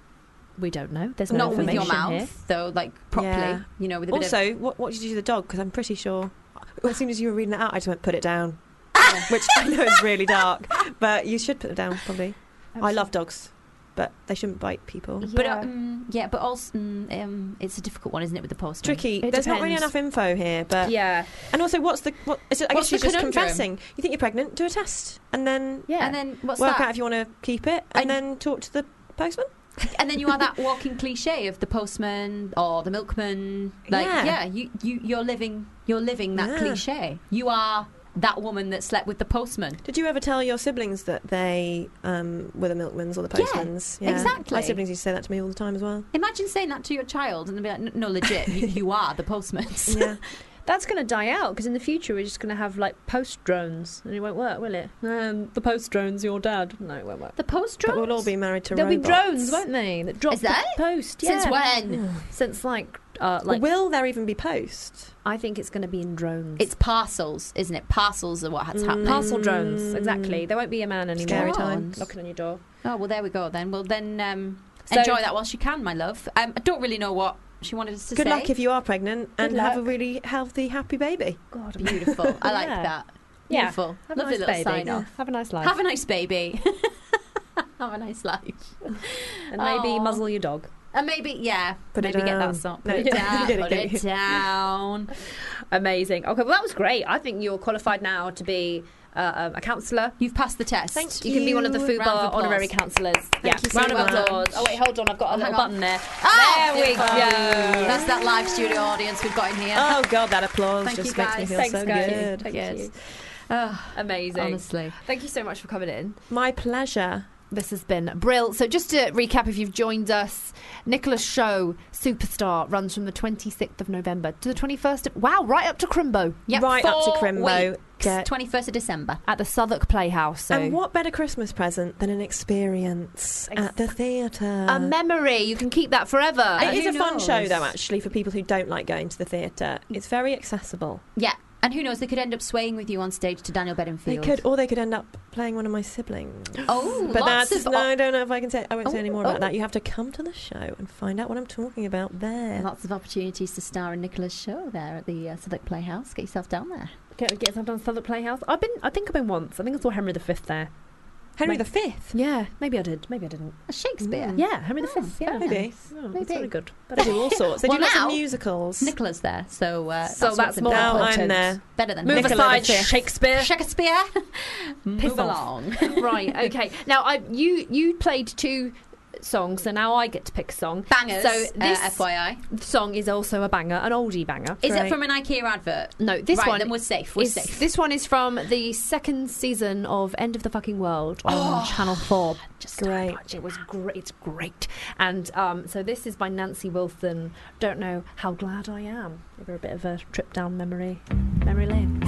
We don't know. There's no Not with information your mouth, here. though, like properly. Yeah. You know, with a bit of... Also, what did you do to the dog? Because I'm pretty sure as soon as you were reading it out, I just went, "Put it down," which I know is really dark, but you should put it down probably. I love dogs, but they shouldn't bite people. But but also it's a difficult one, isn't it, with the postman? Tricky. It There's not really depends. enough info here, but Yeah. and also, I guess What's she's the just conundrum? confessing. You think you're pregnant? Do a test, and then Yeah. And then what's work that? out if you want to keep it, and then talk to the postman. And then you are that walking cliche of the postman or the milkman. Like, Yeah. you're living that Yeah. cliche. You are that woman that slept with the postman. Did you ever tell your siblings that they were the milkmans or the Yeah, postmans? exactly. My siblings used to say that to me all the time as well. Imagine saying that to your child and they'll be like, "No, legit, you are the postmans." Yeah. That's going to die out because in the future we're just going to have like post drones and it won't work, will it? The post drone's your dad. No, it won't work. The post But drones? we'll all be married to There'll robots. be drones, won't they? That drop Is there? the post. Since Yeah. when? Since like Will there even be post? I think it's going to be in drones. It's parcels, isn't it? Parcels are what's happening. parcel drones. Exactly. There won't be a man anymore. Scary times. Knocking on your door. Oh, well, there we go then. Well, then So- enjoy that whilst you can, my love. I don't really know what she wanted us to Good say. luck if you are pregnant and Good have a luck. really healthy, happy baby. God, Beautiful. I like Yeah. that. Yeah. Beautiful. Have a Lovely nice little baby. sign Yeah. off. Have a nice life. Have a nice baby. Have a nice life. and maybe Aw. muzzle your dog. And maybe, yeah, Put it maybe get down. that song. No, Put it down. get it, Put get it it. down. Amazing. Okay, well that was great. I think you're qualified now to be a counsellor. You've passed the test. Thank You can be one of the you. Food Round of Bar applause. honorary counsellors. you so round of much. applause. Oh wait, hold on. I've got a little hang on. button there. Ah, there we go. That's that live studio audience we've got in here. Oh God, that applause Thank just you, makes me guys. feel Thanks, so guys. good. Thank Yes. you. Oh, Amazing. honestly. Thank you so much for coming in. My pleasure. This has been Brill. So just to recap, if you've joined us, Nicholas Show Superstar runs from the 26th of November to the 21st of... Wow, right up to Crimbo. Yep, Right up to 4 Crimbo. weeks. Get- 21st of December. At the Southwark Playhouse. So And what better Christmas present than an experience at the theatre? a memory. You can keep that forever. It is a Who fun show, knows? though, actually, for people who don't like going to the theatre. It's very accessible. Yeah. And who knows, they could end up swaying with you on stage to Daniel They Bedingfield. could, or they could end up playing one of my siblings. Oh, But lots that's of... no, I don't know if I can say. I won't say any more about oh. that. You have to come to the show and find out what I'm talking about there. Lots of opportunities to star in Nicola's show there at the Southwark Playhouse. Get yourself down there. Get something on Southwark Playhouse. I think I've been once. I think I saw Henry V there. Henry Like- V. Yeah, maybe I did. Maybe I didn't. Shakespeare. Yeah, Henry V. Yeah, Maybe. Oh, Maybe. That's very good. They do all sorts. They Well, do lots now- of musicals. Nicola's there, so So what's that's more now important. I'm important. there. Better than Move Nicola aside, V. Shakespeare. Shakespeare. Move off. along. Right. Okay. Now, you played 2 songs, so now I get to pick a song. Bangers. So this FYI. song is also a banger, an oldie banger. Is Great. it from an IKEA advert? No, this right, one then we're safe. We're safe. This one is from the 2nd season of End of the Fucking World on Channel 4. Just Great. It was great. It's great. And so this is by Nancy Wilson. Don't know how glad I am. Give her a bit of a trip down memory lane.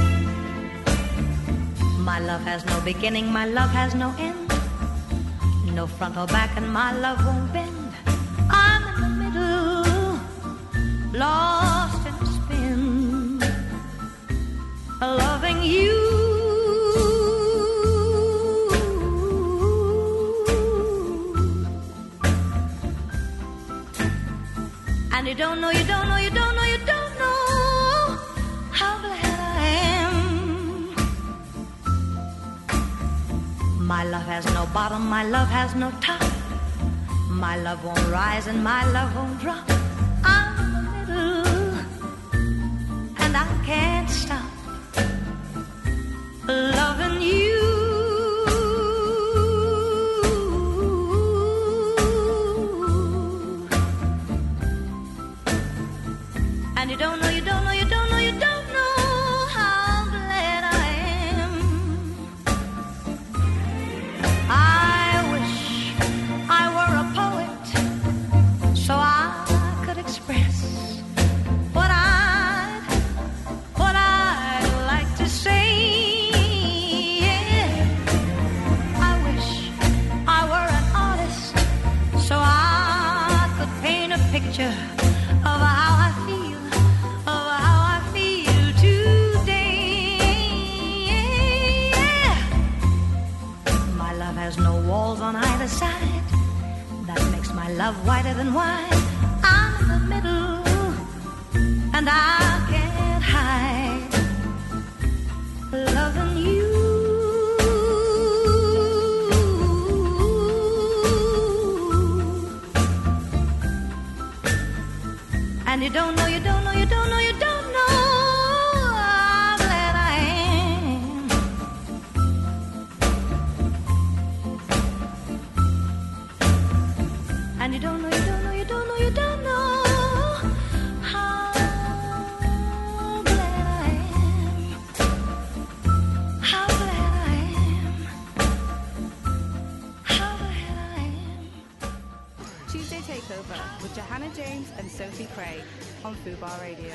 My love has no beginning, my love has no end. no front or back, and my love won't bend. I'm in the middle, lost in a spin, loving you. And you don't know, you don't know, you don't know, you don't know how glad I am. My love has no bottom, my love has no top. My love won't rise and my love won't drop. I'm in the middle, and I can't stop loving you. And you don't know, you don't know, you don't know, you don't know how glad I am. I wish I were a poet, so I could express what I'd like to say. Yeah. I wish I were an artist, so I could paint a picture of how I feel. There's no walls on either side. That makes my love whiter than wine. I'm in the middle, and I can't hide loving you. And you don't know, you don't know, you don't know, you don't know how glad I am. And you don't know, you don't know, you don't know, you don't know how glad I am. How glad I am. How glad I am. Tuesday Takeover with Johanna James and Sophie Craig on Fubar Radio.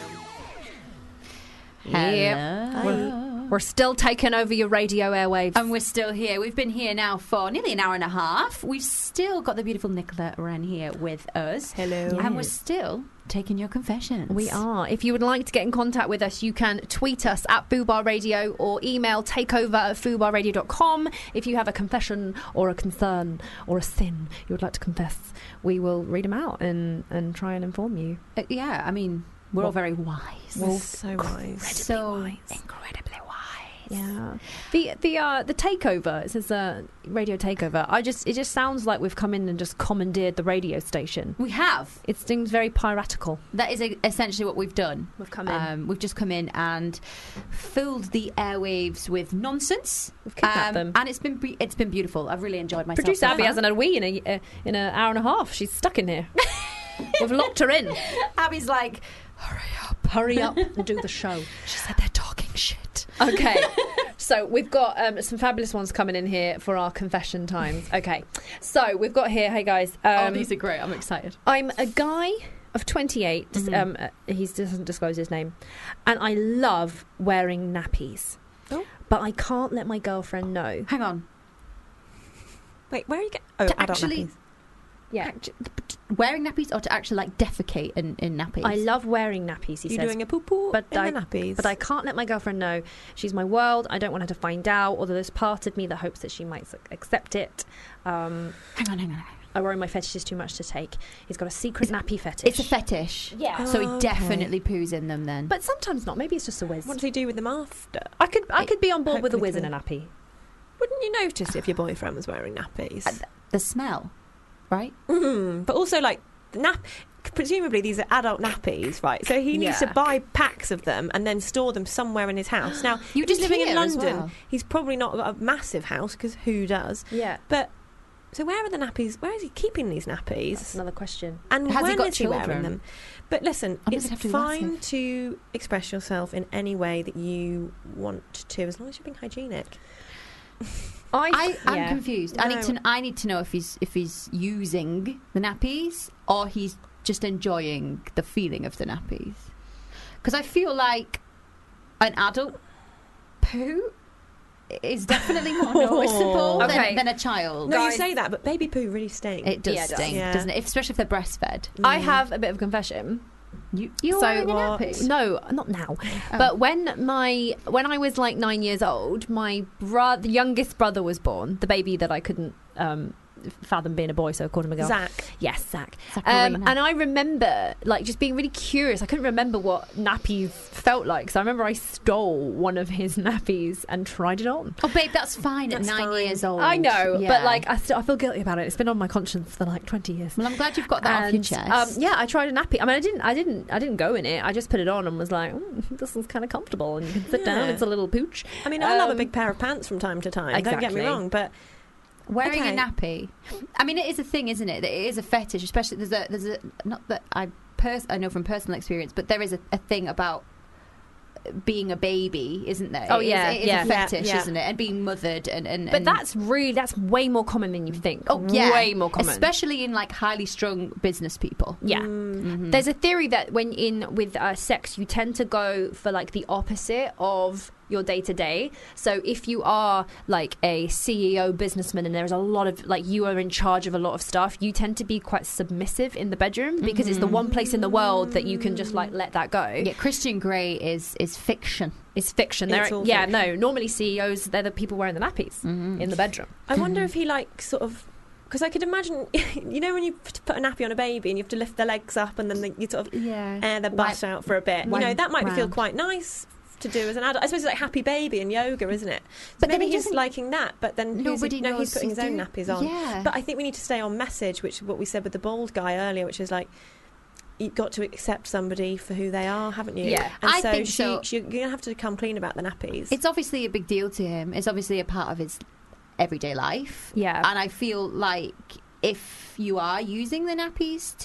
Yeah. We're still taking over your radio airwaves. And we're still here. We've been here now for nearly an hour and a half. We've still got the beautiful Nicola Wren here with us. Hello. And we're still taking your confessions. We are. If you would like to get in contact with us, you can tweet us at Fubar Radio or email takeover@fubarradio.com. If you have a confession or a concern or a sin you would like to confess, we will read them out and try and inform you. Yeah, I mean, we're all very wise. We're so wise. Incredibly wise. Yeah. The takeover, it says radio takeover. It just sounds like we've come in and just commandeered the radio station. We have. It seems very piratical. That is essentially what we've done. We've come in. We've just come in and filled the airwaves with nonsense. We've kidnapped them, and it's been beautiful. I've really enjoyed myself. Producer Abby hasn't had a wee in an hour and a half. She's stuck in here. We've locked her in. Abby's like, hurry up and do the show. She said they're talking shit. Okay, so we've got some fabulous ones coming in here for our confession times. Okay, so we've got here, hey guys. These are great. I'm excited. I'm a guy of 28. He doesn't disclose his name, and I love wearing nappies. But I can't let my girlfriend know. Hang on. Wait, where are you going? Oh, to adult actually, nappies. Yeah. Wearing nappies or to actually like defecate in nappies? I love wearing nappies, he says. You're doing a poo-poo in the nappies. But I can't let my girlfriend know. She's my world. I don't want her to find out, although there's part of me that hopes that she might accept it. Hang on. I worry my fetish is too much to take. He's got a secret nappy fetish. It's a fetish. Yeah. So he definitely poos in them then. But sometimes not. Maybe it's just a whiz. What does he do with them after? I could be on board with a whiz in a nappy. Wouldn't you notice if your boyfriend was wearing nappies? The smell, right? But also, like, presumably these are adult nappies, right? So he needs to buy packs of them and then store them somewhere in his house. Now, you if he's living in here as London, well. he's probably not got a massive house, because who does? Yeah. But so where are the nappies? Where is he keeping these nappies? That's another question. And Has when he got is he wearing children? them? But listen, I it's must have to be fine massive. to express yourself in any way that you want to, as long as you're being hygienic. I'm yeah. confused. No. I need to know if he's using the nappies or he's just enjoying the feeling of the nappies. Because I feel like an adult poo is definitely more noticeable Okay. than a child. No, Guys- you say that, but baby poo really stinks. It does Yeah, it does. stink, Yeah. doesn't it? Especially if they're breastfed. I have a bit of a confession. You're wearing a what? nappy? No, not now. Oh. But when I was like 9 years old, my the youngest brother was born, the baby that I couldn't fathom being a boy, so I called him a girl. Zach. Yes, Zach. Zacharina. And I remember like just being really curious. I couldn't remember what nappies felt like, so I remember I stole one of his nappies and tried it on. Oh, babe, that's fine That's at 9 fine. years old. I know, Yeah. but like I feel guilty about it. It's been on my conscience for like 20 years. Well, I'm glad you've got that off your chest. Yeah, I tried a nappy. I mean, I didn't go in it. I just put it on and was like, this is kind of comfortable, and you can sit down. Yeah. It's a little pooch. I mean, I love a big pair of pants from time to time. Don't get Exactly. me wrong, but Wearing Okay. a nappy. I mean, it is a thing, isn't it? That it is a fetish, especially there's a not that I know from personal experience, but there is a thing about being a baby, isn't there? Oh, It is- yeah, it is yeah. a fetish, Yeah. isn't it? And being mothered and But that's way more common than you think. oh yeah, way more common. especially in like highly strung business people. Yeah. Mhm. There's a theory that when with sex, you tend to go for like the opposite of your day to day. So if you are like a CEO businessman and there's a lot of like you are in charge of a lot of stuff, you tend to be quite submissive in the bedroom because it's the one place in the world that you can just like let that go. Yeah, Christian Grey is fiction. It's fiction. It's They're, all yeah, fiction. no. Normally CEOs, they're the people wearing the nappies in the bedroom. I wonder if he like sort of. Because I could imagine, you know, when you put a nappy on a baby and you have to lift their legs up and then you sort of Yeah, air their bust out for a bit. You know, that might feel quite nice to do as an adult. I suppose it's like happy baby and yoga, isn't it? So But then maybe he he's doesn't- liking that, but then Nobody he's knows putting he's his own doing- nappies on. Yeah. But I think we need to stay on message, which is what we said with the bald guy earlier, which is like, you've got to accept somebody for who they are, haven't you? Yeah. And I so think so. you're going to have to come clean about the nappies. It's obviously a big deal to him. It's obviously a part of his everyday life. Yeah. And I feel like if you are using the nappies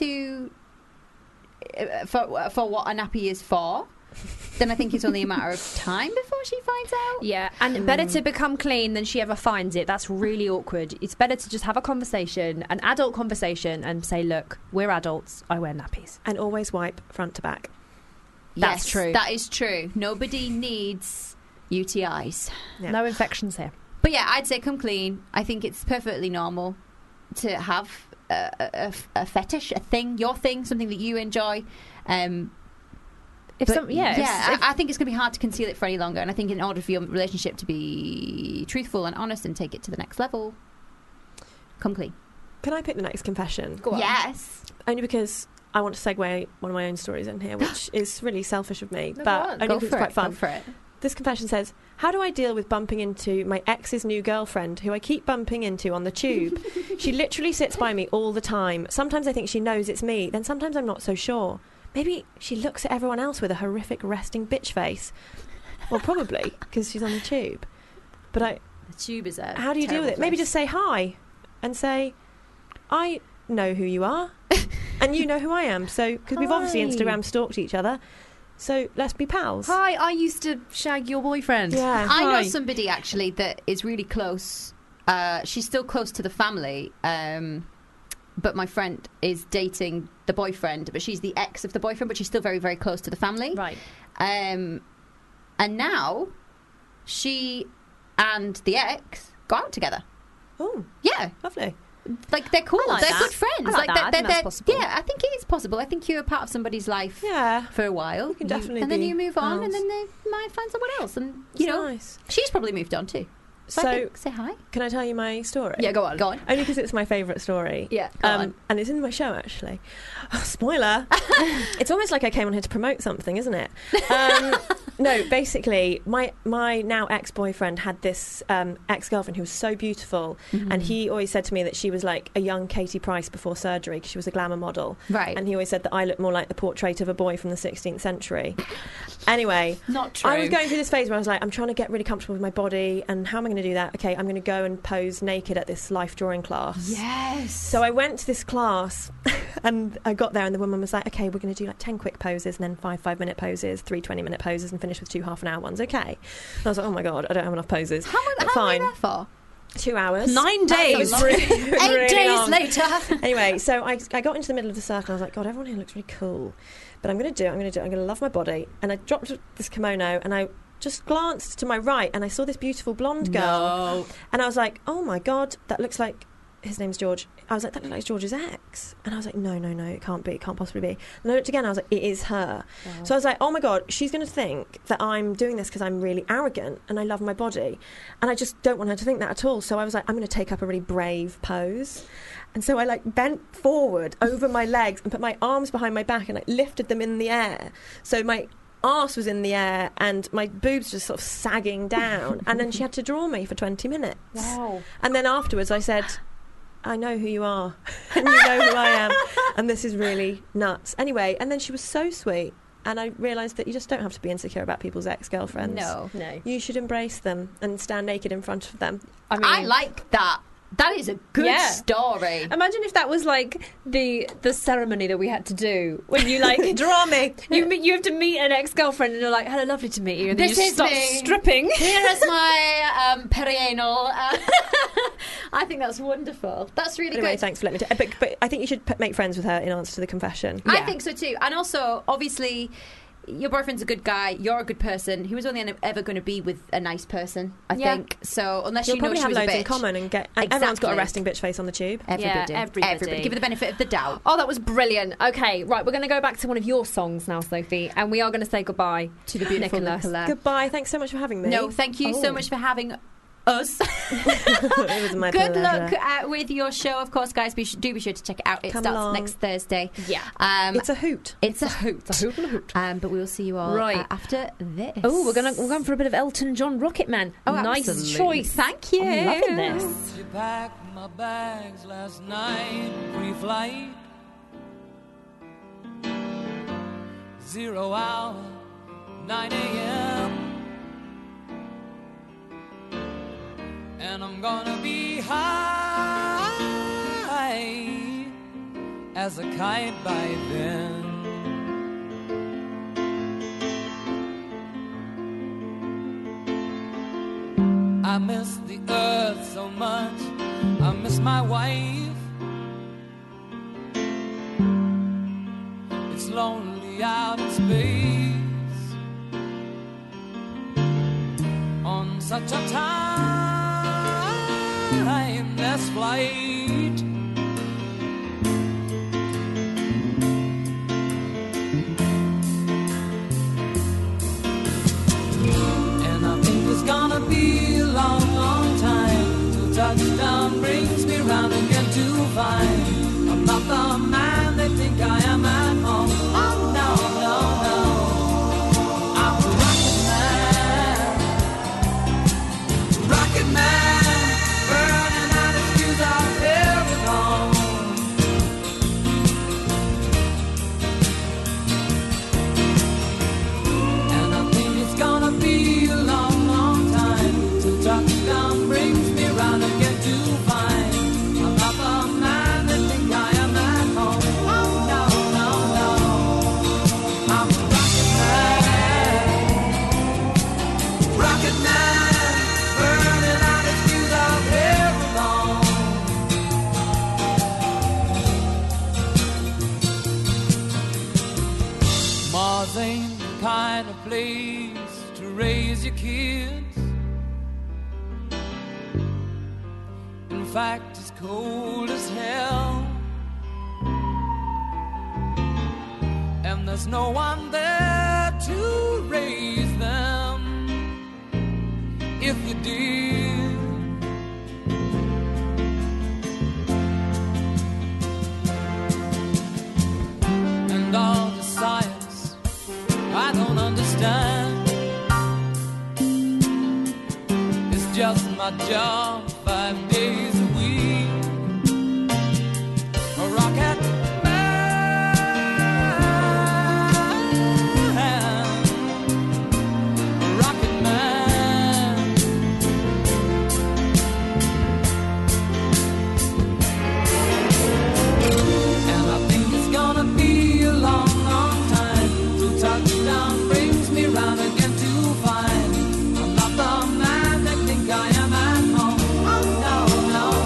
for what a nappy is for, then I think it's only a matter of time before she finds out. Yeah, and better to become clean than she ever finds it. That's really awkward. It's better to just have a conversation, an adult conversation, and say, look, we're adults. I wear nappies. And always wipe front to back. That's Yes, true. That is true. Nobody needs UTIs. Yeah. No infections here. But yeah, I'd say come clean. I think it's perfectly normal to have a fetish, a thing, your thing, something that you enjoy. I think it's going to be hard to conceal it for any longer. And I think in order for your relationship to be truthful and honest and take it to the next level, come clean. Can I pick the next confession? Go on. Yes. Only because I want to segue one of my own stories in here, which is really selfish of me, No, but go on. only Go because for it's quite it. fun. Go for it. This confession says, how do I deal with bumping into my ex's new girlfriend, who I keep bumping into on the tube? She literally sits by me all the time. Sometimes I think she knows it's me, then sometimes I'm not so sure. Maybe she looks at everyone else with a horrific resting bitch face. Well, probably, because she's on the tube. But The tube is a how do you deal with it? terrible Maybe place. just say hi and say, I know who you are and you know who I am. So, because we've obviously Hi. Instagram stalked each other. So let's be pals. Hi, I used to shag your boyfriend. Yeah. I know Hi. somebody actually that is really close. She's still close to the family, but my friend is dating the boyfriend, but she's the ex of the boyfriend, but she's still very, very close to the family. Right. And now she and the ex go out together. Oh, Yeah, lovely. like they're cool. I like they're that. good friends. I like that. I think that's possible. Yeah, I think it is possible. I think you're a part of somebody's life Yeah. for a while. You can definitely and then be you move on, and pals. then they might find someone else, and It's you know nice. she's probably moved on too. So, I So, think, say hi. can I tell you my story? Yeah, go on. Go on. Only because it's my favourite story. Yeah, go on. And it's in my show, actually. Oh, spoiler. It's almost like I came on here to promote something, isn't it? No, basically, my now ex-boyfriend had this ex-girlfriend who was so beautiful, and he always said to me that she was like a young Katie Price before surgery, because she was a glamour model. Right. And he always said that I looked more like the portrait of a boy from the 16th century. Anyway, Not true. I was going through this phase where I was like, I'm trying to get really comfortable with my body, and how am I going to do that? Okay, I'm going to go and pose naked at this life drawing class. Yes. So I went to this class, and I got there, and the woman was like, okay, we're going to do like 10 quick poses, and then 5 5-minute poses, 3 20-minute poses, and finish with 2 half-an-hour ones. Okay. And I was like, oh my God, I don't have enough poses. How But long were you fine. there for? 2 hours. 9 days. That's a lot. 8 days long. later. Anyway, so I got into the middle of the circle. I was like, God, everyone here looks really cool. But I'm going to do it. I'm going to love my body. And I dropped this kimono, and I just glanced to my right and I saw this beautiful blonde girl. And I was like, oh my God, that looks like, his name's George. I was like, that looks like George's ex. And I was like, no, it can't be. It can't possibly be. And I looked again, I was like, it is her. Oh. So I was like, oh my God, she's going to think that I'm doing this because I'm really arrogant and I love my body. And I just don't want her to think that at all. So I was like, I'm going to take up a really brave pose. And so I like bent forward over my legs and put my arms behind my back and like lifted them in the air. So my arse was in the air and my boobs just sort of sagging down. And then she had to draw me for 20 minutes. Wow. And then afterwards I said, I know who you are and you know who I am and this is really nuts. Anyway, and then she was so sweet and I realised that you just don't have to be insecure about people's ex-girlfriends. No. You should embrace them and stand naked in front of them. I like that. That is a good story. Imagine if that was like the ceremony that we had to do when you like draw me. You have to meet an ex-girlfriend and you're like, hello, lovely to meet you, and then This you is start me. stripping. Here is my perianal. I think that's wonderful. That's really Anyway, good. thanks for letting me but I think you should make friends with her in answer to the confession. I think so too. And also, obviously, your boyfriend's a good guy. You're a good person. He was only ever going to be with a nice person, I think. So unless You'll you know probably she have was a loads bitch, in common and everyone's got a resting bitch face on the tube. Everybody. Everybody. Give her the benefit of the doubt. Oh, that was brilliant. Okay, right, we're going to go back to one of your songs now, Sophie, and we are going to say goodbye to the beautiful Nicola. Goodbye. Thanks so much for having me. No, thank you so much for having us. It was my Good pleasure. luck with your show, of course, guys. Do be sure to check it out. It Come starts along. next Thursday. Yeah. It's a hoot. It's a hoot. It's a hoot and a hoot. But we will see you all Right. after this. Oh, we're going for a bit of Elton John, Rocketman. Oh, Nice absolutely. choice. Thank you. I'm loving this. She packed my bags last night, pre-flight. 0 hour, 9 a.m. And I'm gonna be high as a kite by then. I miss the earth so much. I miss my wife. It's lonely out in space on such a timeless flight. And I think it's gonna be a long, long time till touchdown brings me round again to find I'm not the man they think I am at home. Oh no, no, no, I'm a rocket man, burning out his fuse out every dawn. And I think it's gonna be a long, long time till touchdown brings me round again to find I'm not the man they think I am at home. Oh no, no, no, I'm a rocket man, burning out his fuse out every dawn. Mars ain't the kind of place to raise your kids. In fact, it's cold as hell. And there's no one there to raise them. If you did, and all the science I don't understand. It's just my job 5 days a week. A rocket man, a rocket man. And I think it's gonna be a long, long time till touchdown brings me round again to find I'm not the man they think I am at home. Oh no, no,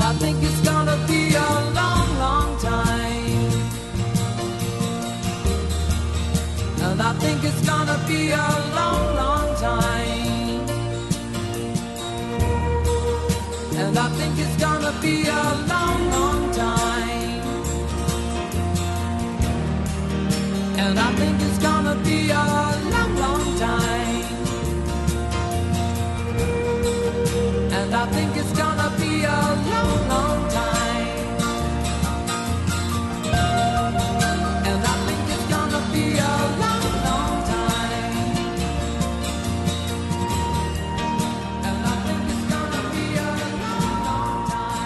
I think it's gonna be a long, long time. And I think it's gonna be a long, long time. And I think it's gonna be a long, long time. And I think it's gonna be a long, long time. And I think it's gonna be a long, long time. And I think it's gonna be a long, long time. And I think it's gonna be a long, long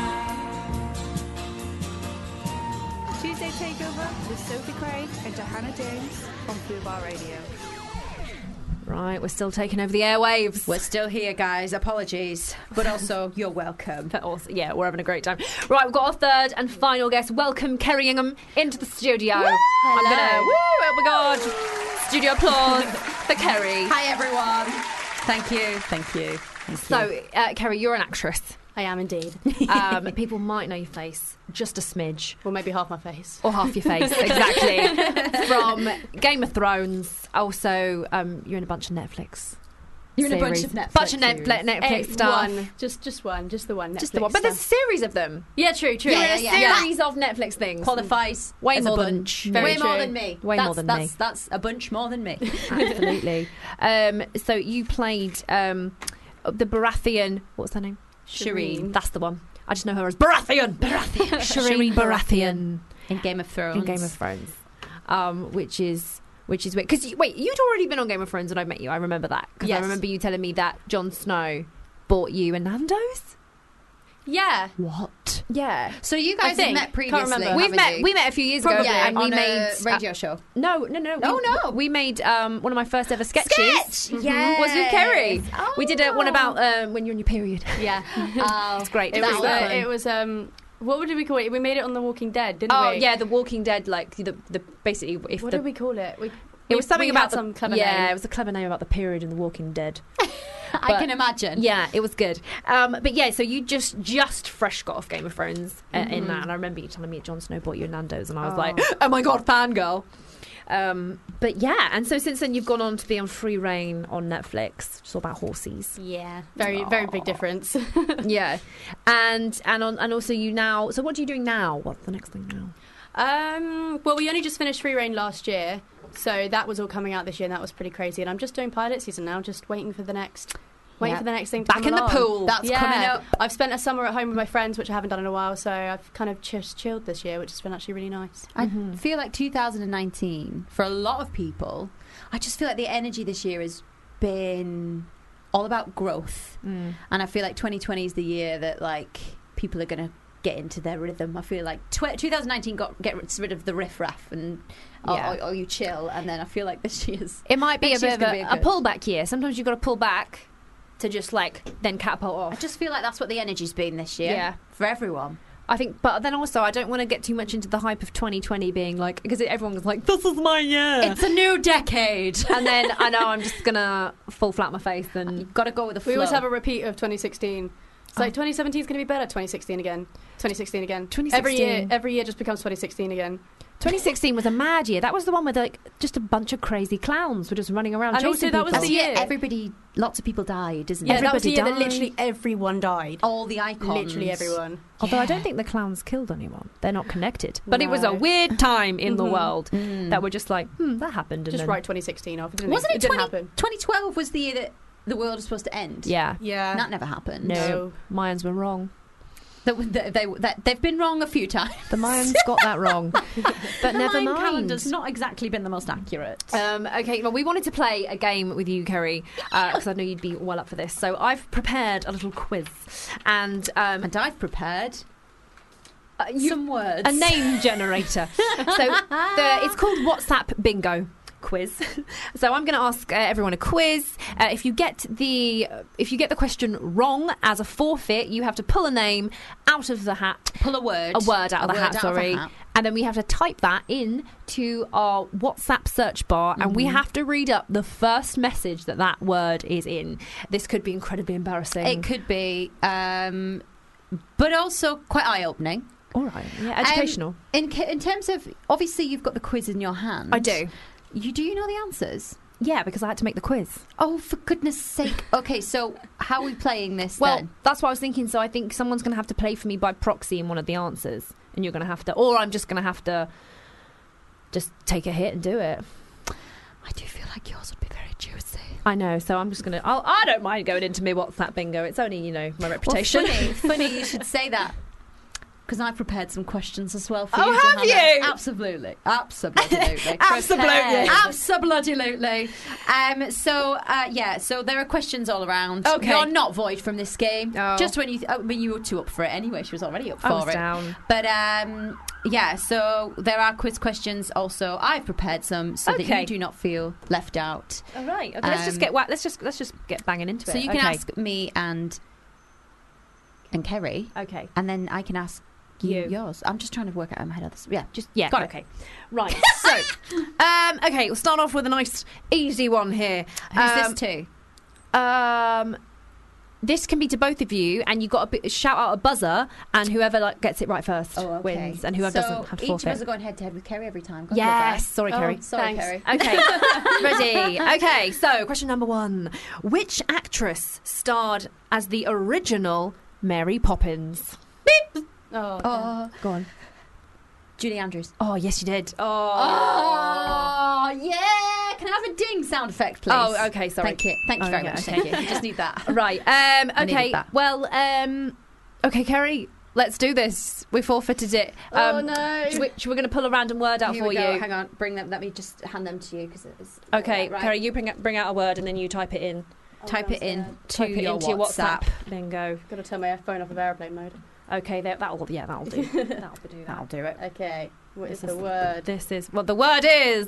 time. Tuesday Takeover with Sophie Craig and Johanna James on Fubar Radio. Right, we're still taking over the airwaves. We're still here, guys. Apologies. But also, you're welcome. But also, yeah, we're having a great time. Right, we've got our third and final guest. Welcome, Kerry Ingham, into the studio. Woo! I'm gonna, Hello. woo, oh my God. Studio applause for Kerry. Hi, everyone. Thank you. Thank you. So, Kerry, you're an actress. I am indeed. People might know your face, just a smidge. Well, maybe half my face. Or half your face, exactly. From Game of Thrones. Also, you're in a bunch of Netflix. You're in a series. bunch of Netflix Netflix stuff. One. Just one. Just the one. Netflix Just the one. But there's a series of them. Yeah, true. You're in a series of Netflix things. Qualifies Way as more a than bunch. me. Way Very more true. than me. Way more than me. That's a bunch more than me. Absolutely. So you played the Baratheon. What's her name? Shireen. That's the one. I just know her as Baratheon. Shireen Baratheon In Game of Thrones. in Game of Thrones, which is weird. Because wait, you'd already been on Game of Thrones when I met you. I remember that because I Yes. remember you telling me that Jon Snow bought you a Nando's. Yeah. What? Yeah. So you I guys have think. met Can't previously. remember. We haven't you? met a few years ago, Probably, and we on made a radio show. No. No. We made one of my first ever sketches. Sketch! Yes. Was with Kerry. Oh. We did one about when you're on your period. Yeah. It's great. It That was. was fun. It was. What did we call it? We made it on The Walking Dead, didn't Oh we? yeah, The Walking Dead. Like the basically if What the did we call it? it was something we about had some clever yeah, name. it was a clever name about the period in The Walking Dead. I can imagine. Yeah, it was good. But yeah, so you just fresh got off Game of Thrones in that, and I remember you telling me Jon Snow bought you a Nando's, and I was like, oh my God, fangirl. But yeah, and so since then you've gone on to be on Free Reign on Netflix. It's all about horses. Yeah. Very big difference. Yeah, and also you now. So what are you doing now? What's the next thing now? Well, we only just finished Free Reign last year, so that was all coming out this year, and that was pretty crazy. And I'm just doing pilot season now, just waiting for the next. Waiting for the next thing to Back come in the along. pool. That's coming up. I've spent a summer at home with my friends, which I haven't done in a while, so I've kind of just chilled this year, which has been actually really nice. I feel like 2019, for a lot of people, I just feel like the energy this year has been all about growth. And I feel like 2020 is the year that, like, people are going to get into their rhythm. I feel like 2019 get rid of the riff-raff and or you chill, and then I feel like this year's... It might be a next bit year's of gonna be a good. pullback year. Sometimes you've got to pull back to just like then catapult off. I just feel like that's what the energy's been this year. Yeah. For everyone. I think, but then also I don't want to get too much into the hype of 2020 being like, because everyone was like, this is my year. It's a new decade. And then I know I'm just going to fall flat on my face and You've got to go with the flow. We always have a repeat of 2016. It's like 2017 is going to be better. 2016 again. 2016 again. 2016. Every year just becomes 2016 again. 2016 was a mad year. That was the one where like just a bunch of crazy clowns were just running around And chasing also that was people. the year. Lots of people died, isn't Yeah, it? that was the year that Everybody literally everyone died. All the icons. Literally everyone. Although I don't Yeah. think the clowns killed anyone. They're not connected. But it was a No. weird time in the world that we're just like, that happened. And Just then, write 2016 off. Wasn't it didn't happen. 2012 was the year that the world was supposed to end? Yeah. Yeah. That never happened. No. Mayans were wrong. They've been wrong a few times. The Mayans got that wrong. But The never Mayan mind. calendar's not exactly been the most accurate. Okay, well, we wanted to play a game with you, Kerry, because I know you'd be well up for this. So I've prepared a little quiz. And I've prepared some words. a name generator. So it's called WhatsApp Bingo quiz. So I'm going to ask everyone a quiz. If you get the question wrong as a forfeit, you have to pull a name out of the hat. Pull a word. A word out of the hat, sorry. And then we have to type that in to our WhatsApp search bar, and we have to read up the first message that word is in. This could be incredibly embarrassing. It could be but also quite eye-opening. All right. Yeah, educational. In terms of, obviously, you've got the quiz in your hand. I do. Do you know the answers? Yeah, because I had to make the quiz. Oh, for goodness sake. Okay, so how are we playing this Well, then? that's what I was thinking. So I think someone's going to have to play for me by proxy in one of the answers. And you're going to have to... Or I'm just going to have to just take a hit and do it. I do feel like yours would be very juicy. I know, so I'm just going to... I don't mind going into my WhatsApp bingo. It's only, my reputation. Well, funny you should say that. Because I've prepared some questions as well for you. Oh, have Johanna. you? Absolutely. Absolutely. Absolutely. So there are questions all around. Okay. You're not void from this game. Oh. Just when you were too up for it anyway. She was already up for I was it. down. But so there are quiz questions also. I've prepared some so that you do not feel left out. All right. Okay, let's just get banging into it. So you can ask me and Kerry. Okay. And then I can ask you yours. I'm just trying to work out in my head. Got it. Okay. Right. So, okay, we'll start off with a nice, easy one here. Who's this to? This can be to both of you, and you've got to shout out a buzzer, and whoever gets it right first wins, and whoever doesn't have to forfeit. Each of us are going head to head with Kerry every time. Yes. Sorry, Kerry. Sorry, Kerry. Okay. Ready. Okay. So, question number 1: which actress starred as the original Mary Poppins? Beep. Oh, go on. Julie Andrews. Oh, yes, you did. Oh, yeah. Can I have a ding sound effect, please? Oh, okay, sorry. Thank you. Thank you very much. Okay. Thank you. You just need that. Right. Okay. that. Well, okay, Kerry, let's do this. We forfeited it. Oh, no. We're going to pull a random word out Here for we go. you. Hang on. Bring them. Let me just hand them to you because it was. Okay, right. Kerry, you bring out a word and then you type it in. Type it in Type it into your WhatsApp. Bingo. Got to turn my phone off of airplane mode. Okay, that'll do. That'll do that. That'll do it. Okay. What is the word? The word is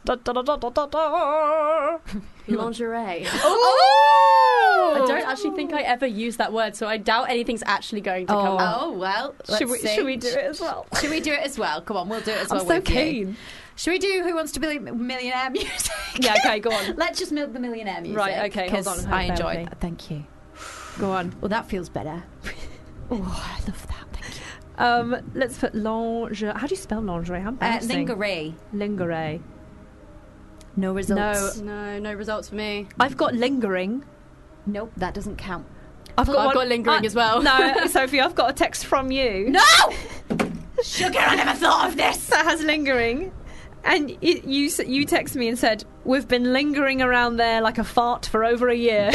lingerie. Oh! I don't actually think I ever used that word, so I doubt anything's actually going to come up. Oh, well. Should we do it as well? Should we do it as well? Come on, we'll do it as well. I'm so with you. keen. Should we do Who Wants to Be a Millionaire music? Yeah, okay, go on. Let's just milk the millionaire music. Right, okay, hold on. I enjoyed that. Thank you. Go on. Well, that feels better. Oh, I love that. Thank you. Let's put lingerie. How do you spell lingerie? How embarrassing. Lingerie. No results. No results for me. I've got lingering. Nope, that doesn't count. I've got lingering as well. No, Sophie, I've got a text from you. No! Sugar, I never thought of this. That has lingering. And you text me and said, we've been lingering around there like a fart for over a year.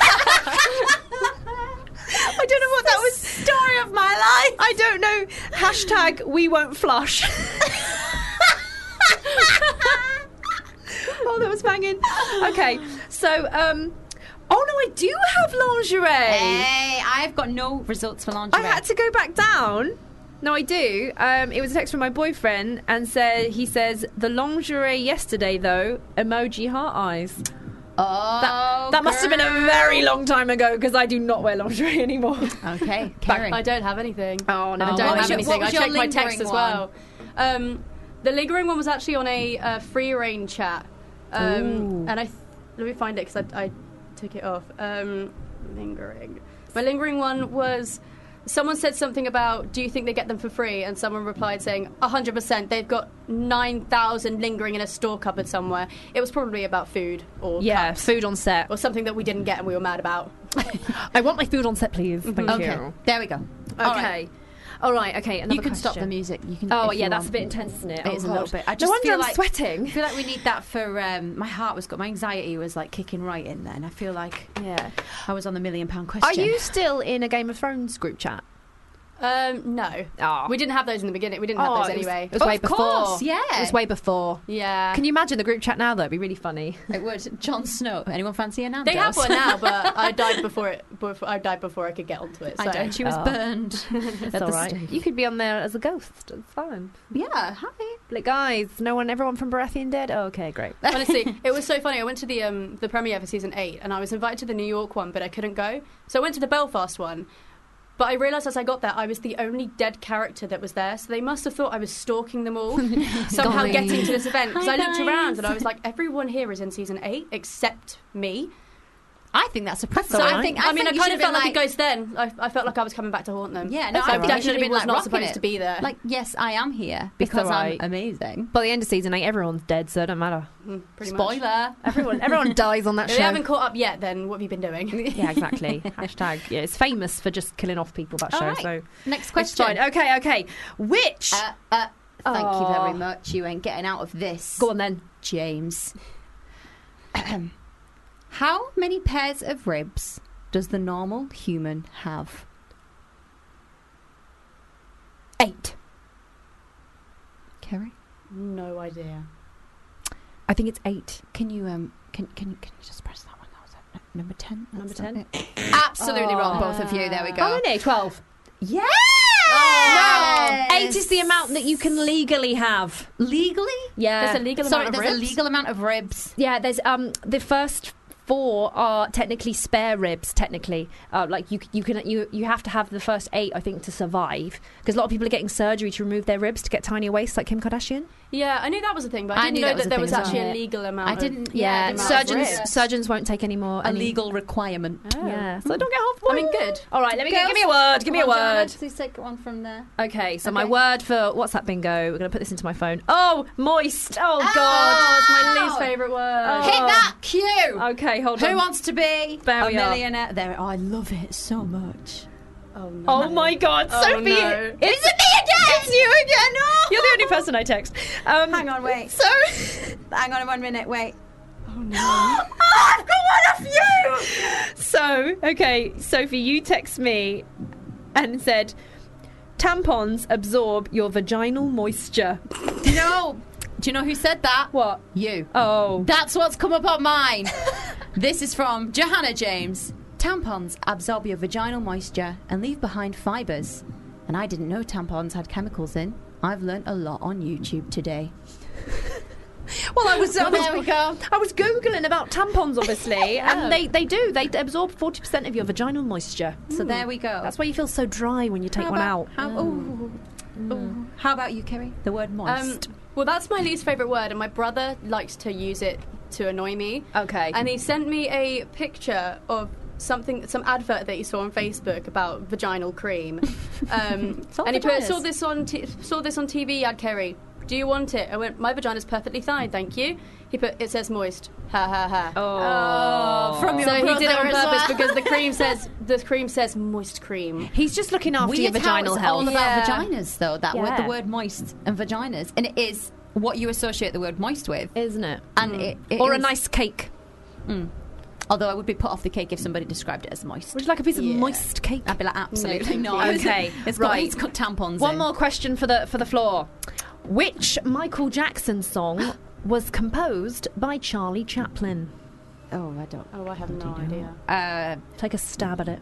I don't know what that was. Story of my life. I don't know. Hashtag we won't flush. Oh, that was banging. Okay, so, oh no, I do have lingerie. Hey, I've got no results for lingerie. I had to go back down. No, I do. It was a text from my boyfriend and he says, the lingerie yesterday, though, emoji heart eyes. Oh, that must have been a very long time ago because I do not wear lingerie anymore. Okay, Kerry. I don't have anything. Oh, no. I don't have anything. I checked my lingering text as well. The lingering one was actually on a free reign chat. And let me find it because I took it off. Lingering. My lingering one was... Someone said something about, do you think they get them for free? And someone replied saying, 100%. They've got 9,000 lingering in a store cupboard somewhere. It was probably about food or cups, food on set. or something that we didn't get and we were mad about. I want my food on set, please. Thank you. There we go. Okay. All right, okay, another You can question. stop the music. You can. Oh, if yeah, you that's want. a bit intense, isn't it? It is a little bit. I No just wonder feel I'm like sweating. I feel like we need that for. My anxiety was like kicking right in there, and I feel like I was on the £1 million question. Are you still in a Game of Thrones group chat? No. Oh. We didn't have those in the beginning. We didn't have those anyway. It was way before. course, yeah. It was way before. Yeah. Can you imagine the group chat now, though? It'd be really funny. It would. Jon Snow. Anyone fancy a Nando's? They have one now, but I died before I could get onto it. So. I don't. She was burned. It's all right. You could be on there as a ghost. It's fine. Yeah. Hi. Like, guys, everyone from Baratheon dead? Oh, okay, great. Honestly, it was so funny. I went to the premiere for season 8, and I was invited to the New York one, but I couldn't go. So I went to the Belfast one. But I realised as I got there, I was the only dead character that was there. So they must have thought I was stalking them all, somehow getting to this event. Because I looked around and I was like, everyone here is in season 8 except me. I think that's a present. So I I think mean, I you kind should of have felt been like a ghost then. I felt like I was coming back to haunt them. Yeah, no, I I think you should have definitely been was like not rocking supposed it. to be there. Like, yes, I am here It's because alright. I'm amazing. By the end of season 8, everyone's dead, so it don't matter. Pretty much. Spoiler. Everyone dies on that If show. they haven't caught up yet, then what have you been doing? Yeah, exactly. Hashtag. Yeah, it's famous for just killing off people, that All show. right. So Next it's question. fine. Okay. Which? Thank you Oh. very much. You ain't getting out of this. Go on then. James. How many pairs of ribs does the normal human have? 8. Kerry? No idea. I think it's 8. Can you can you just press that one? That was number 10. Number That's 10. Absolutely wrong, both of you. There we go. How many? 12. Yeah. No, 8 is the amount that you can legally have. Legally? Yeah. There's a legal Sorry, amount of there's a ribs? legal amount of ribs. Yeah, there's the first 4 are technically spare ribs. Technically, like you have to have the first 8, I think, to survive. Because a lot of people are getting surgery to remove their ribs to get tinier waists, like Kim Kardashian. Yeah, I knew that was a thing, but I I didn't knew know that was that a there thing was as actually well. a legal amount. I didn't. Yeah, the amount of surgeons. Surgeons won't take any more. A legal requirement. Yeah, so don't get half. I mean, good. All right, give Girls, me a word. Give me a come on, Joanna, word. Please take one from there. Okay, so Okay. my word for WhatsApp bingo. We're going to put this into my phone. Oh, moist. Oh, God. Oh, it's my least favourite word. Oh. Hit that cue. Okay, hold on. Who wants to be There a we are. millionaire? There. Oh, I love it so much. Oh, no. Oh, my God. Oh, Sophie. no. Is it me again? It's you again. No. You're the only person I text. Hang on, wait. So, Hang on 1 minute, wait. Oh, no. I've got one of you! so, okay, Sophie, you text me and said, tampons absorb your vaginal moisture. No. Do you know who said that? What? You. Oh. That's what's come up on mine. This is from Johanna James. Tampons absorb your vaginal moisture and leave behind fibres. And I didn't know tampons had chemicals in. I've learnt a lot on YouTube today. Well, I was there we go. I was Googling about tampons, obviously, and they do. They absorb 40% of your vaginal moisture. So there we go. That's why you feel so dry when you take How one about- out. How about you, Kerry? The word moist. Well, that's my least favourite word, and my brother likes to use it to annoy me. Okay. And he sent me a picture of some advert that he saw on Facebook about vaginal cream. And he put, saw this on TV, Ad Kerry. Do you want it? I went, my vagina's perfectly fine, thank you. He put, it says moist. Ha ha ha. Oh, from your so he did it on brother as purpose well. because the cream says moist cream. He's just looking after your Weird how vaginal it's health. all about vaginas, though. That word, Yeah. the word moist and vaginas, and it is what you associate the word moist with, Isn't it? and it Or a is- nice cake. Although I would be put off the cake if somebody described it as moist. Would you like a piece of moist cake? I'd be like, absolutely No, not. Okay, it's right. got tampons. One in. more question for the floor. Which Michael Jackson song was composed by Charlie Chaplin? Oh, I don't. Oh, I have no idea. Take a stab at it.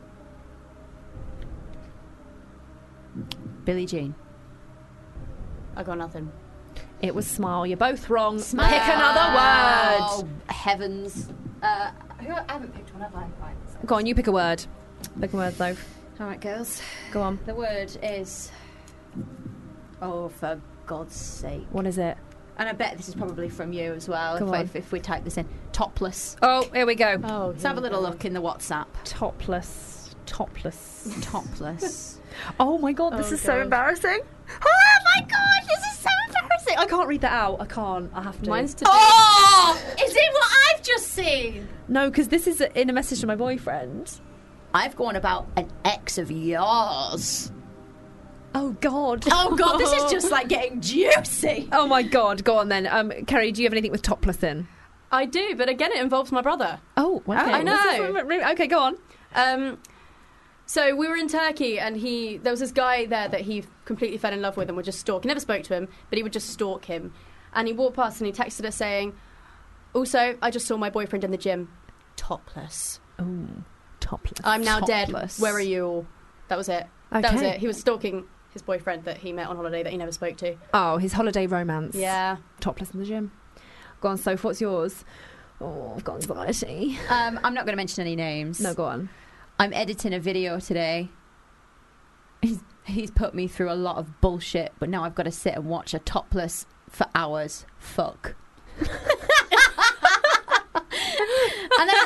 Billie Jean. I got nothing. It was Smile. You're both wrong. Smile. Pick another word. Oh, heavens. I haven't picked one, have I? Right, so- Go on, you pick a word. Pick a word, though. All right, girls. Go on. The word is. Oh, for God's sake. What is it? And I bet this is probably from you as well, Go on. if we type this in. Topless. Oh, here we go. Oh, Let's have a little look in the WhatsApp. Topless. Topless. Oh my God, this Oh, is so God. embarrassing. Oh my God, this is so embarrassing. I can't read that out. I can't. I have to. Mine's to do. Oh! Is it what I've just seen? No, because this is in a message to my boyfriend. I've gone about an ex of yours. Oh God. Oh God, this is just like getting juicy. Oh my God. Go on then. Kerry, do you have anything with topless in? I do, but again, it involves my brother. Oh, okay. I know. Okay, go on. So we were in Turkey, and there was this guy there that he completely fell in love with and would just stalk. He never spoke to him, but he would just stalk him. And he walked past and he texted us saying, also, I just saw my boyfriend in the gym, topless. Oh, topless. I'm now Topless. dead. Where are you all? That was it. That was Okay. it. He was stalking his boyfriend that he met on holiday that he never spoke to. Oh, his holiday romance. Yeah. Topless in the gym. Go on, Soph, what's yours? Oh, I've got anxiety. I'm not going to mention any names. No, go on. I'm editing a video today. He's put me through a lot of bullshit, but now I've got to sit and watch a topless for hours. Fuck. And then I've also got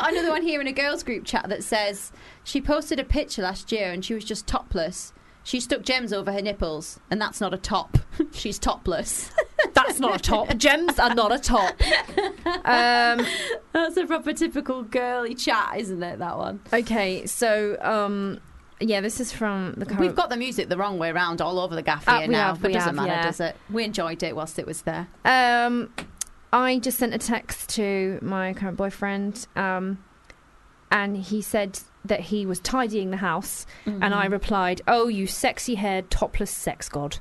got another one here in a girls' group chat that says she posted a picture last year and she was just topless. She stuck gems over her nipples, and that's not a top. She's topless. That's not a top. Gems are not a top. That's a proper typical girly chat, isn't it, that one? Okay, so, yeah, this is from the current... We've got the music the wrong way around all over the gaff here now, but it doesn't matter, does it? We enjoyed it whilst it was there. I just sent a text to my current boyfriend, and he said that he was tidying the house, and I replied, "Oh, you sexy-haired, topless sex god."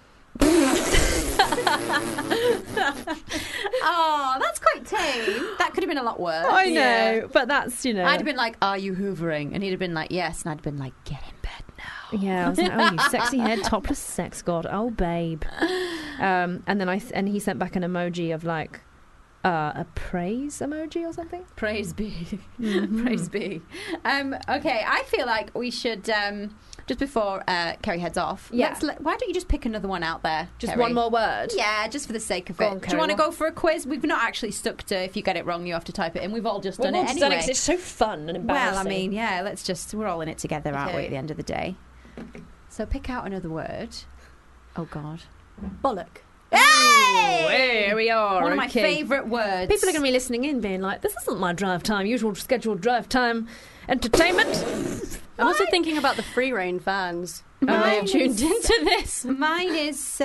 Oh, that's quite tame. That could have been a lot worse. I know, but that's, you know... I'd have been like, "Are you hoovering?" And he'd have been like, "Yes." And I'd have been like, "Get in bed now." Yeah, I was like, "Oh, you sexy-haired, topless sex god. Oh, babe." And then he sent back an emoji of like, a praise emoji or something. Praise be. Praise be. Okay, I feel like we should, just before Kerry heads off, why don't you just pick another one out there, Just Kerry? one more word? Yeah, just for the sake of Go it. on, Do you Kerry, want to what? go for a quiz? We've not actually stuck to, if you get it wrong, you have to type it in. We've all just done it anyway. It's so fun and embarrassing. Well, I mean, yeah, we're all in it together, aren't we, Okay. at the end of the day? So pick out another word. Oh, God. Bollock. Hey! Here we are. One of my okay. favourite words. People are going to be listening in being like, this isn't my drive time, usual scheduled drive time entertainment. I'm also thinking about the Free Reign fans who Mine may have tuned is- into this. Mine is,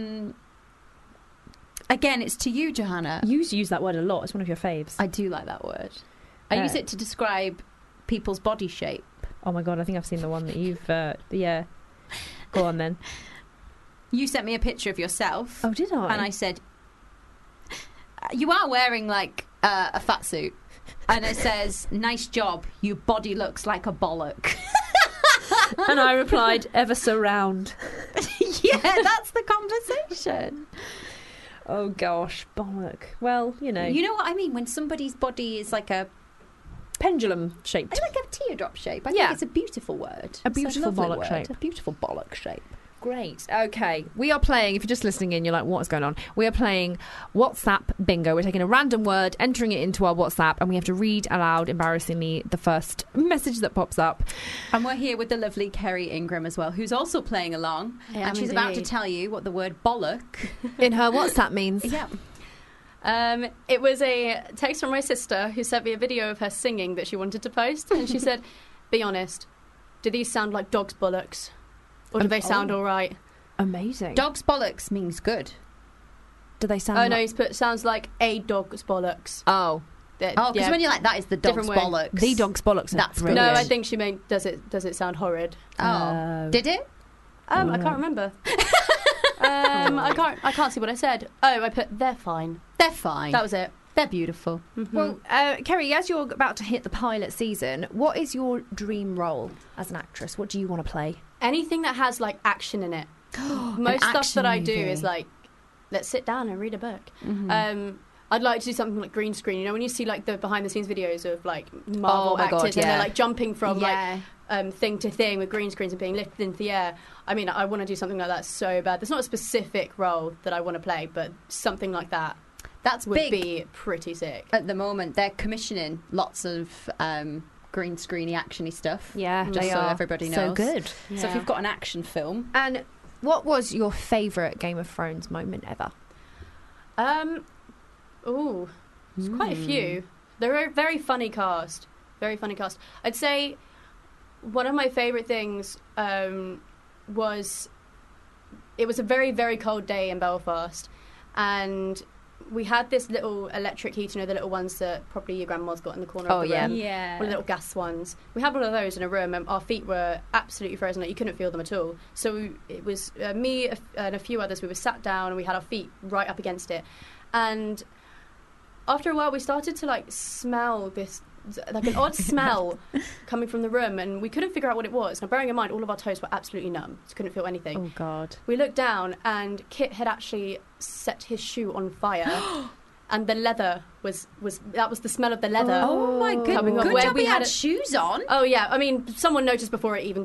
again, it's to you, Johanna. You use that word a lot. It's one of your faves. I do like that word. I use it to describe people's body shape. Oh my God, I think I've seen the one that you've... yeah. Go on then. You sent me a picture of yourself. Oh, did I? And I said, you are wearing like a fat suit. And it says, "Nice job, your body looks like a bollock." And I replied, "Ever so round." Yeah, that's the conversation. Oh gosh, bollock. Well, you know. You know what I mean? When somebody's body is like a Pendulum shaped. like a teardrop shape. I Yeah. think it's a beautiful word. A It's beautiful lovely bollock word. shape. A beautiful bollock shape. Great. Okay. We are playing, if you're just listening in, you're like, what is going on? We are playing WhatsApp bingo. We're taking a random word, entering it into our WhatsApp, and we have to read aloud, embarrassingly, the first message that pops up. And we're here with the lovely Kerry Ingram as well, who's also playing along. I And am she's about to indeed. tell you what the word bollock In her WhatsApp means. Yeah. It was a text from my sister who sent me a video of her singing that she wanted to post, and she said, "Be honest, do these sound like dogs' bollocks, or do they sound all right?" Amazing. Dog's bollocks means good. Do they sound Oh no, like... he's put sounds like a dog's bollocks. Oh. Oh, because when you're like, that is the dog's Different way. bollocks. The dog's bollocks. That's are brilliant. No, brilliant. I think she meant does it sound horrid? Oh. Did it? I can't remember. I can't see what I said. Oh, I put they're fine. They're fine. That was it. They're beautiful. Well, Kerry, as you're about to hit the pilot season, what is your dream role as an actress? What do you want to play? Anything that has like action in it. Most stuff action that I do movie. is like, let's sit down and read a book. I'd like to do something like green screen. You know, when you see like the behind the scenes videos of like Marvel Oh my God, actors and yeah. they're like jumping from Yeah. like thing to thing with green screens and being lifted into the air. I mean, I want to do something like that so bad. There's not a specific role that I want to play, but something like that That's would big. be pretty sick. At the moment, they're commissioning lots of green screeny, actiony stuff. Yeah, just they so are. everybody knows. So good. So if Yeah. you've got an action film, And what was your favourite Game of Thrones moment ever? There's quite a few. They're a very funny cast. Very funny cast. I'd say one of my favourite things was it was a very, very cold day in Belfast, and we had this little electric heater, you know, the little ones that probably your grandma's got in the corner of the room. yeah, One of the little gas ones. We had one of those in a room, and our feet were absolutely frozen. Like, you couldn't feel them at all. So it was me and a few others. We were sat down, and we had our feet right up against it. And after a while, we started to like smell this, like an odd smell coming from the room, and we couldn't figure out what it was. Now, bearing in mind, all of our toes were absolutely numb, so couldn't feel anything. Oh God. We looked down, and Kit had actually set his shoe on fire. And the leather was that was the smell of the leather. Oh my Coming goodness! up Good where job we he had had it- shoes on. Oh yeah, I mean, someone noticed before it even got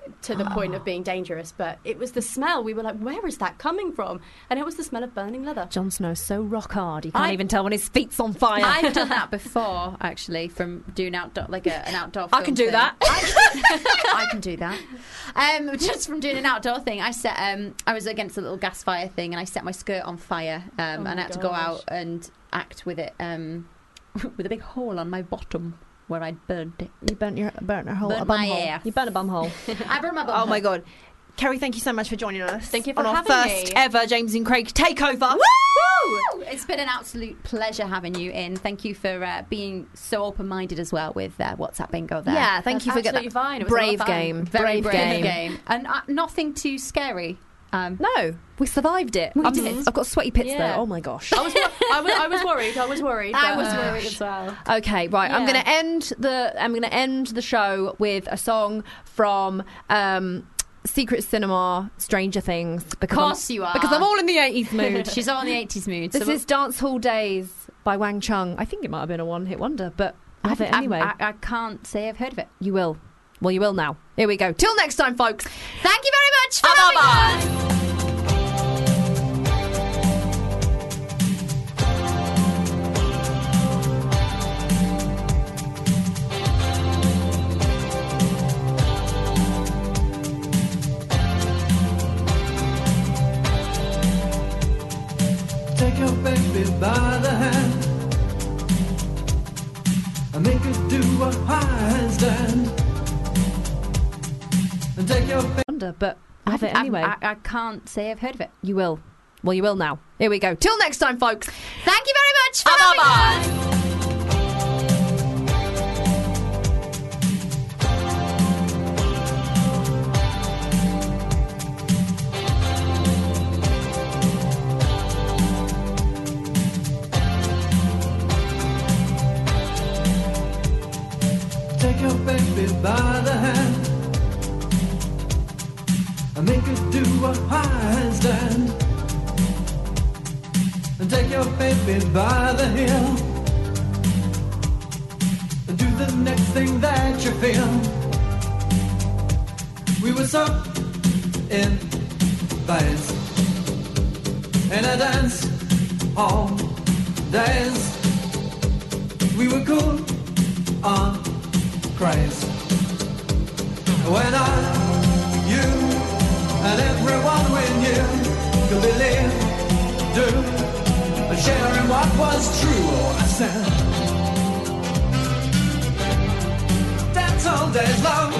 to the point of being dangerous, but it was the smell. We were like, where is that coming from? And it was the smell of burning leather. Jon Snow's so rock hard, he can't even tell when his feet's on fire. I've done that before, actually, from doing outdoor, like an outdoor film I can do thing. that. I can do that. Just from doing an outdoor thing, I set. I was against a little gas fire thing, and I set my skirt on fire, and I had to go out and act with it, with a big hole on my bottom where I'd burned it. You burnt a hole. Burnt a bum my hole. ass. You burnt a bum hole. I burned my bum Oh hole. my god. Kerry, thank you so much for joining us. Thank you for on our having first me. ever James and Craig takeover. Woo! It's been an absolute pleasure having you in. Thank you for being so open-minded as well with WhatsApp Bingo there. Yeah, thank you for getting absolutely fine. It was a lot brave of fun. game. Very brave game. And nothing too scary. No, we survived it. I've got sweaty pits Yeah. though. Oh my gosh. I was worried. I was worried. I but- was worried as well. Okay, right. I'm Yeah. going to end the show with a song from Secret Cinema, Stranger Things. Of course you are. Because I'm all in the 80s mood. She's all in the 80s mood. This so is Dance Hall Days by Wang Chung. I think it might have been a one-hit wonder, but have it anyway. I can't say I've heard of it. You will. Well, you will now. Here we go. Till next time, folks. Thank you very much for having us. Take your baby by the hand and make her do a handstand. And take your baby. Wonder, but have it anyway. I can't say I've heard of it. You will. Well, you will now. Here we go. Till next time, folks. Thank you very much for having us. Take your baby by the hand and make her do a handstand. And take your baby by the heel and do the next thing that you feel. We were so in phase in a dance all days. We were cool on craze. When I, you, and everyone we knew could believe, do, and share in what was true. Oh, I said, dance all days long.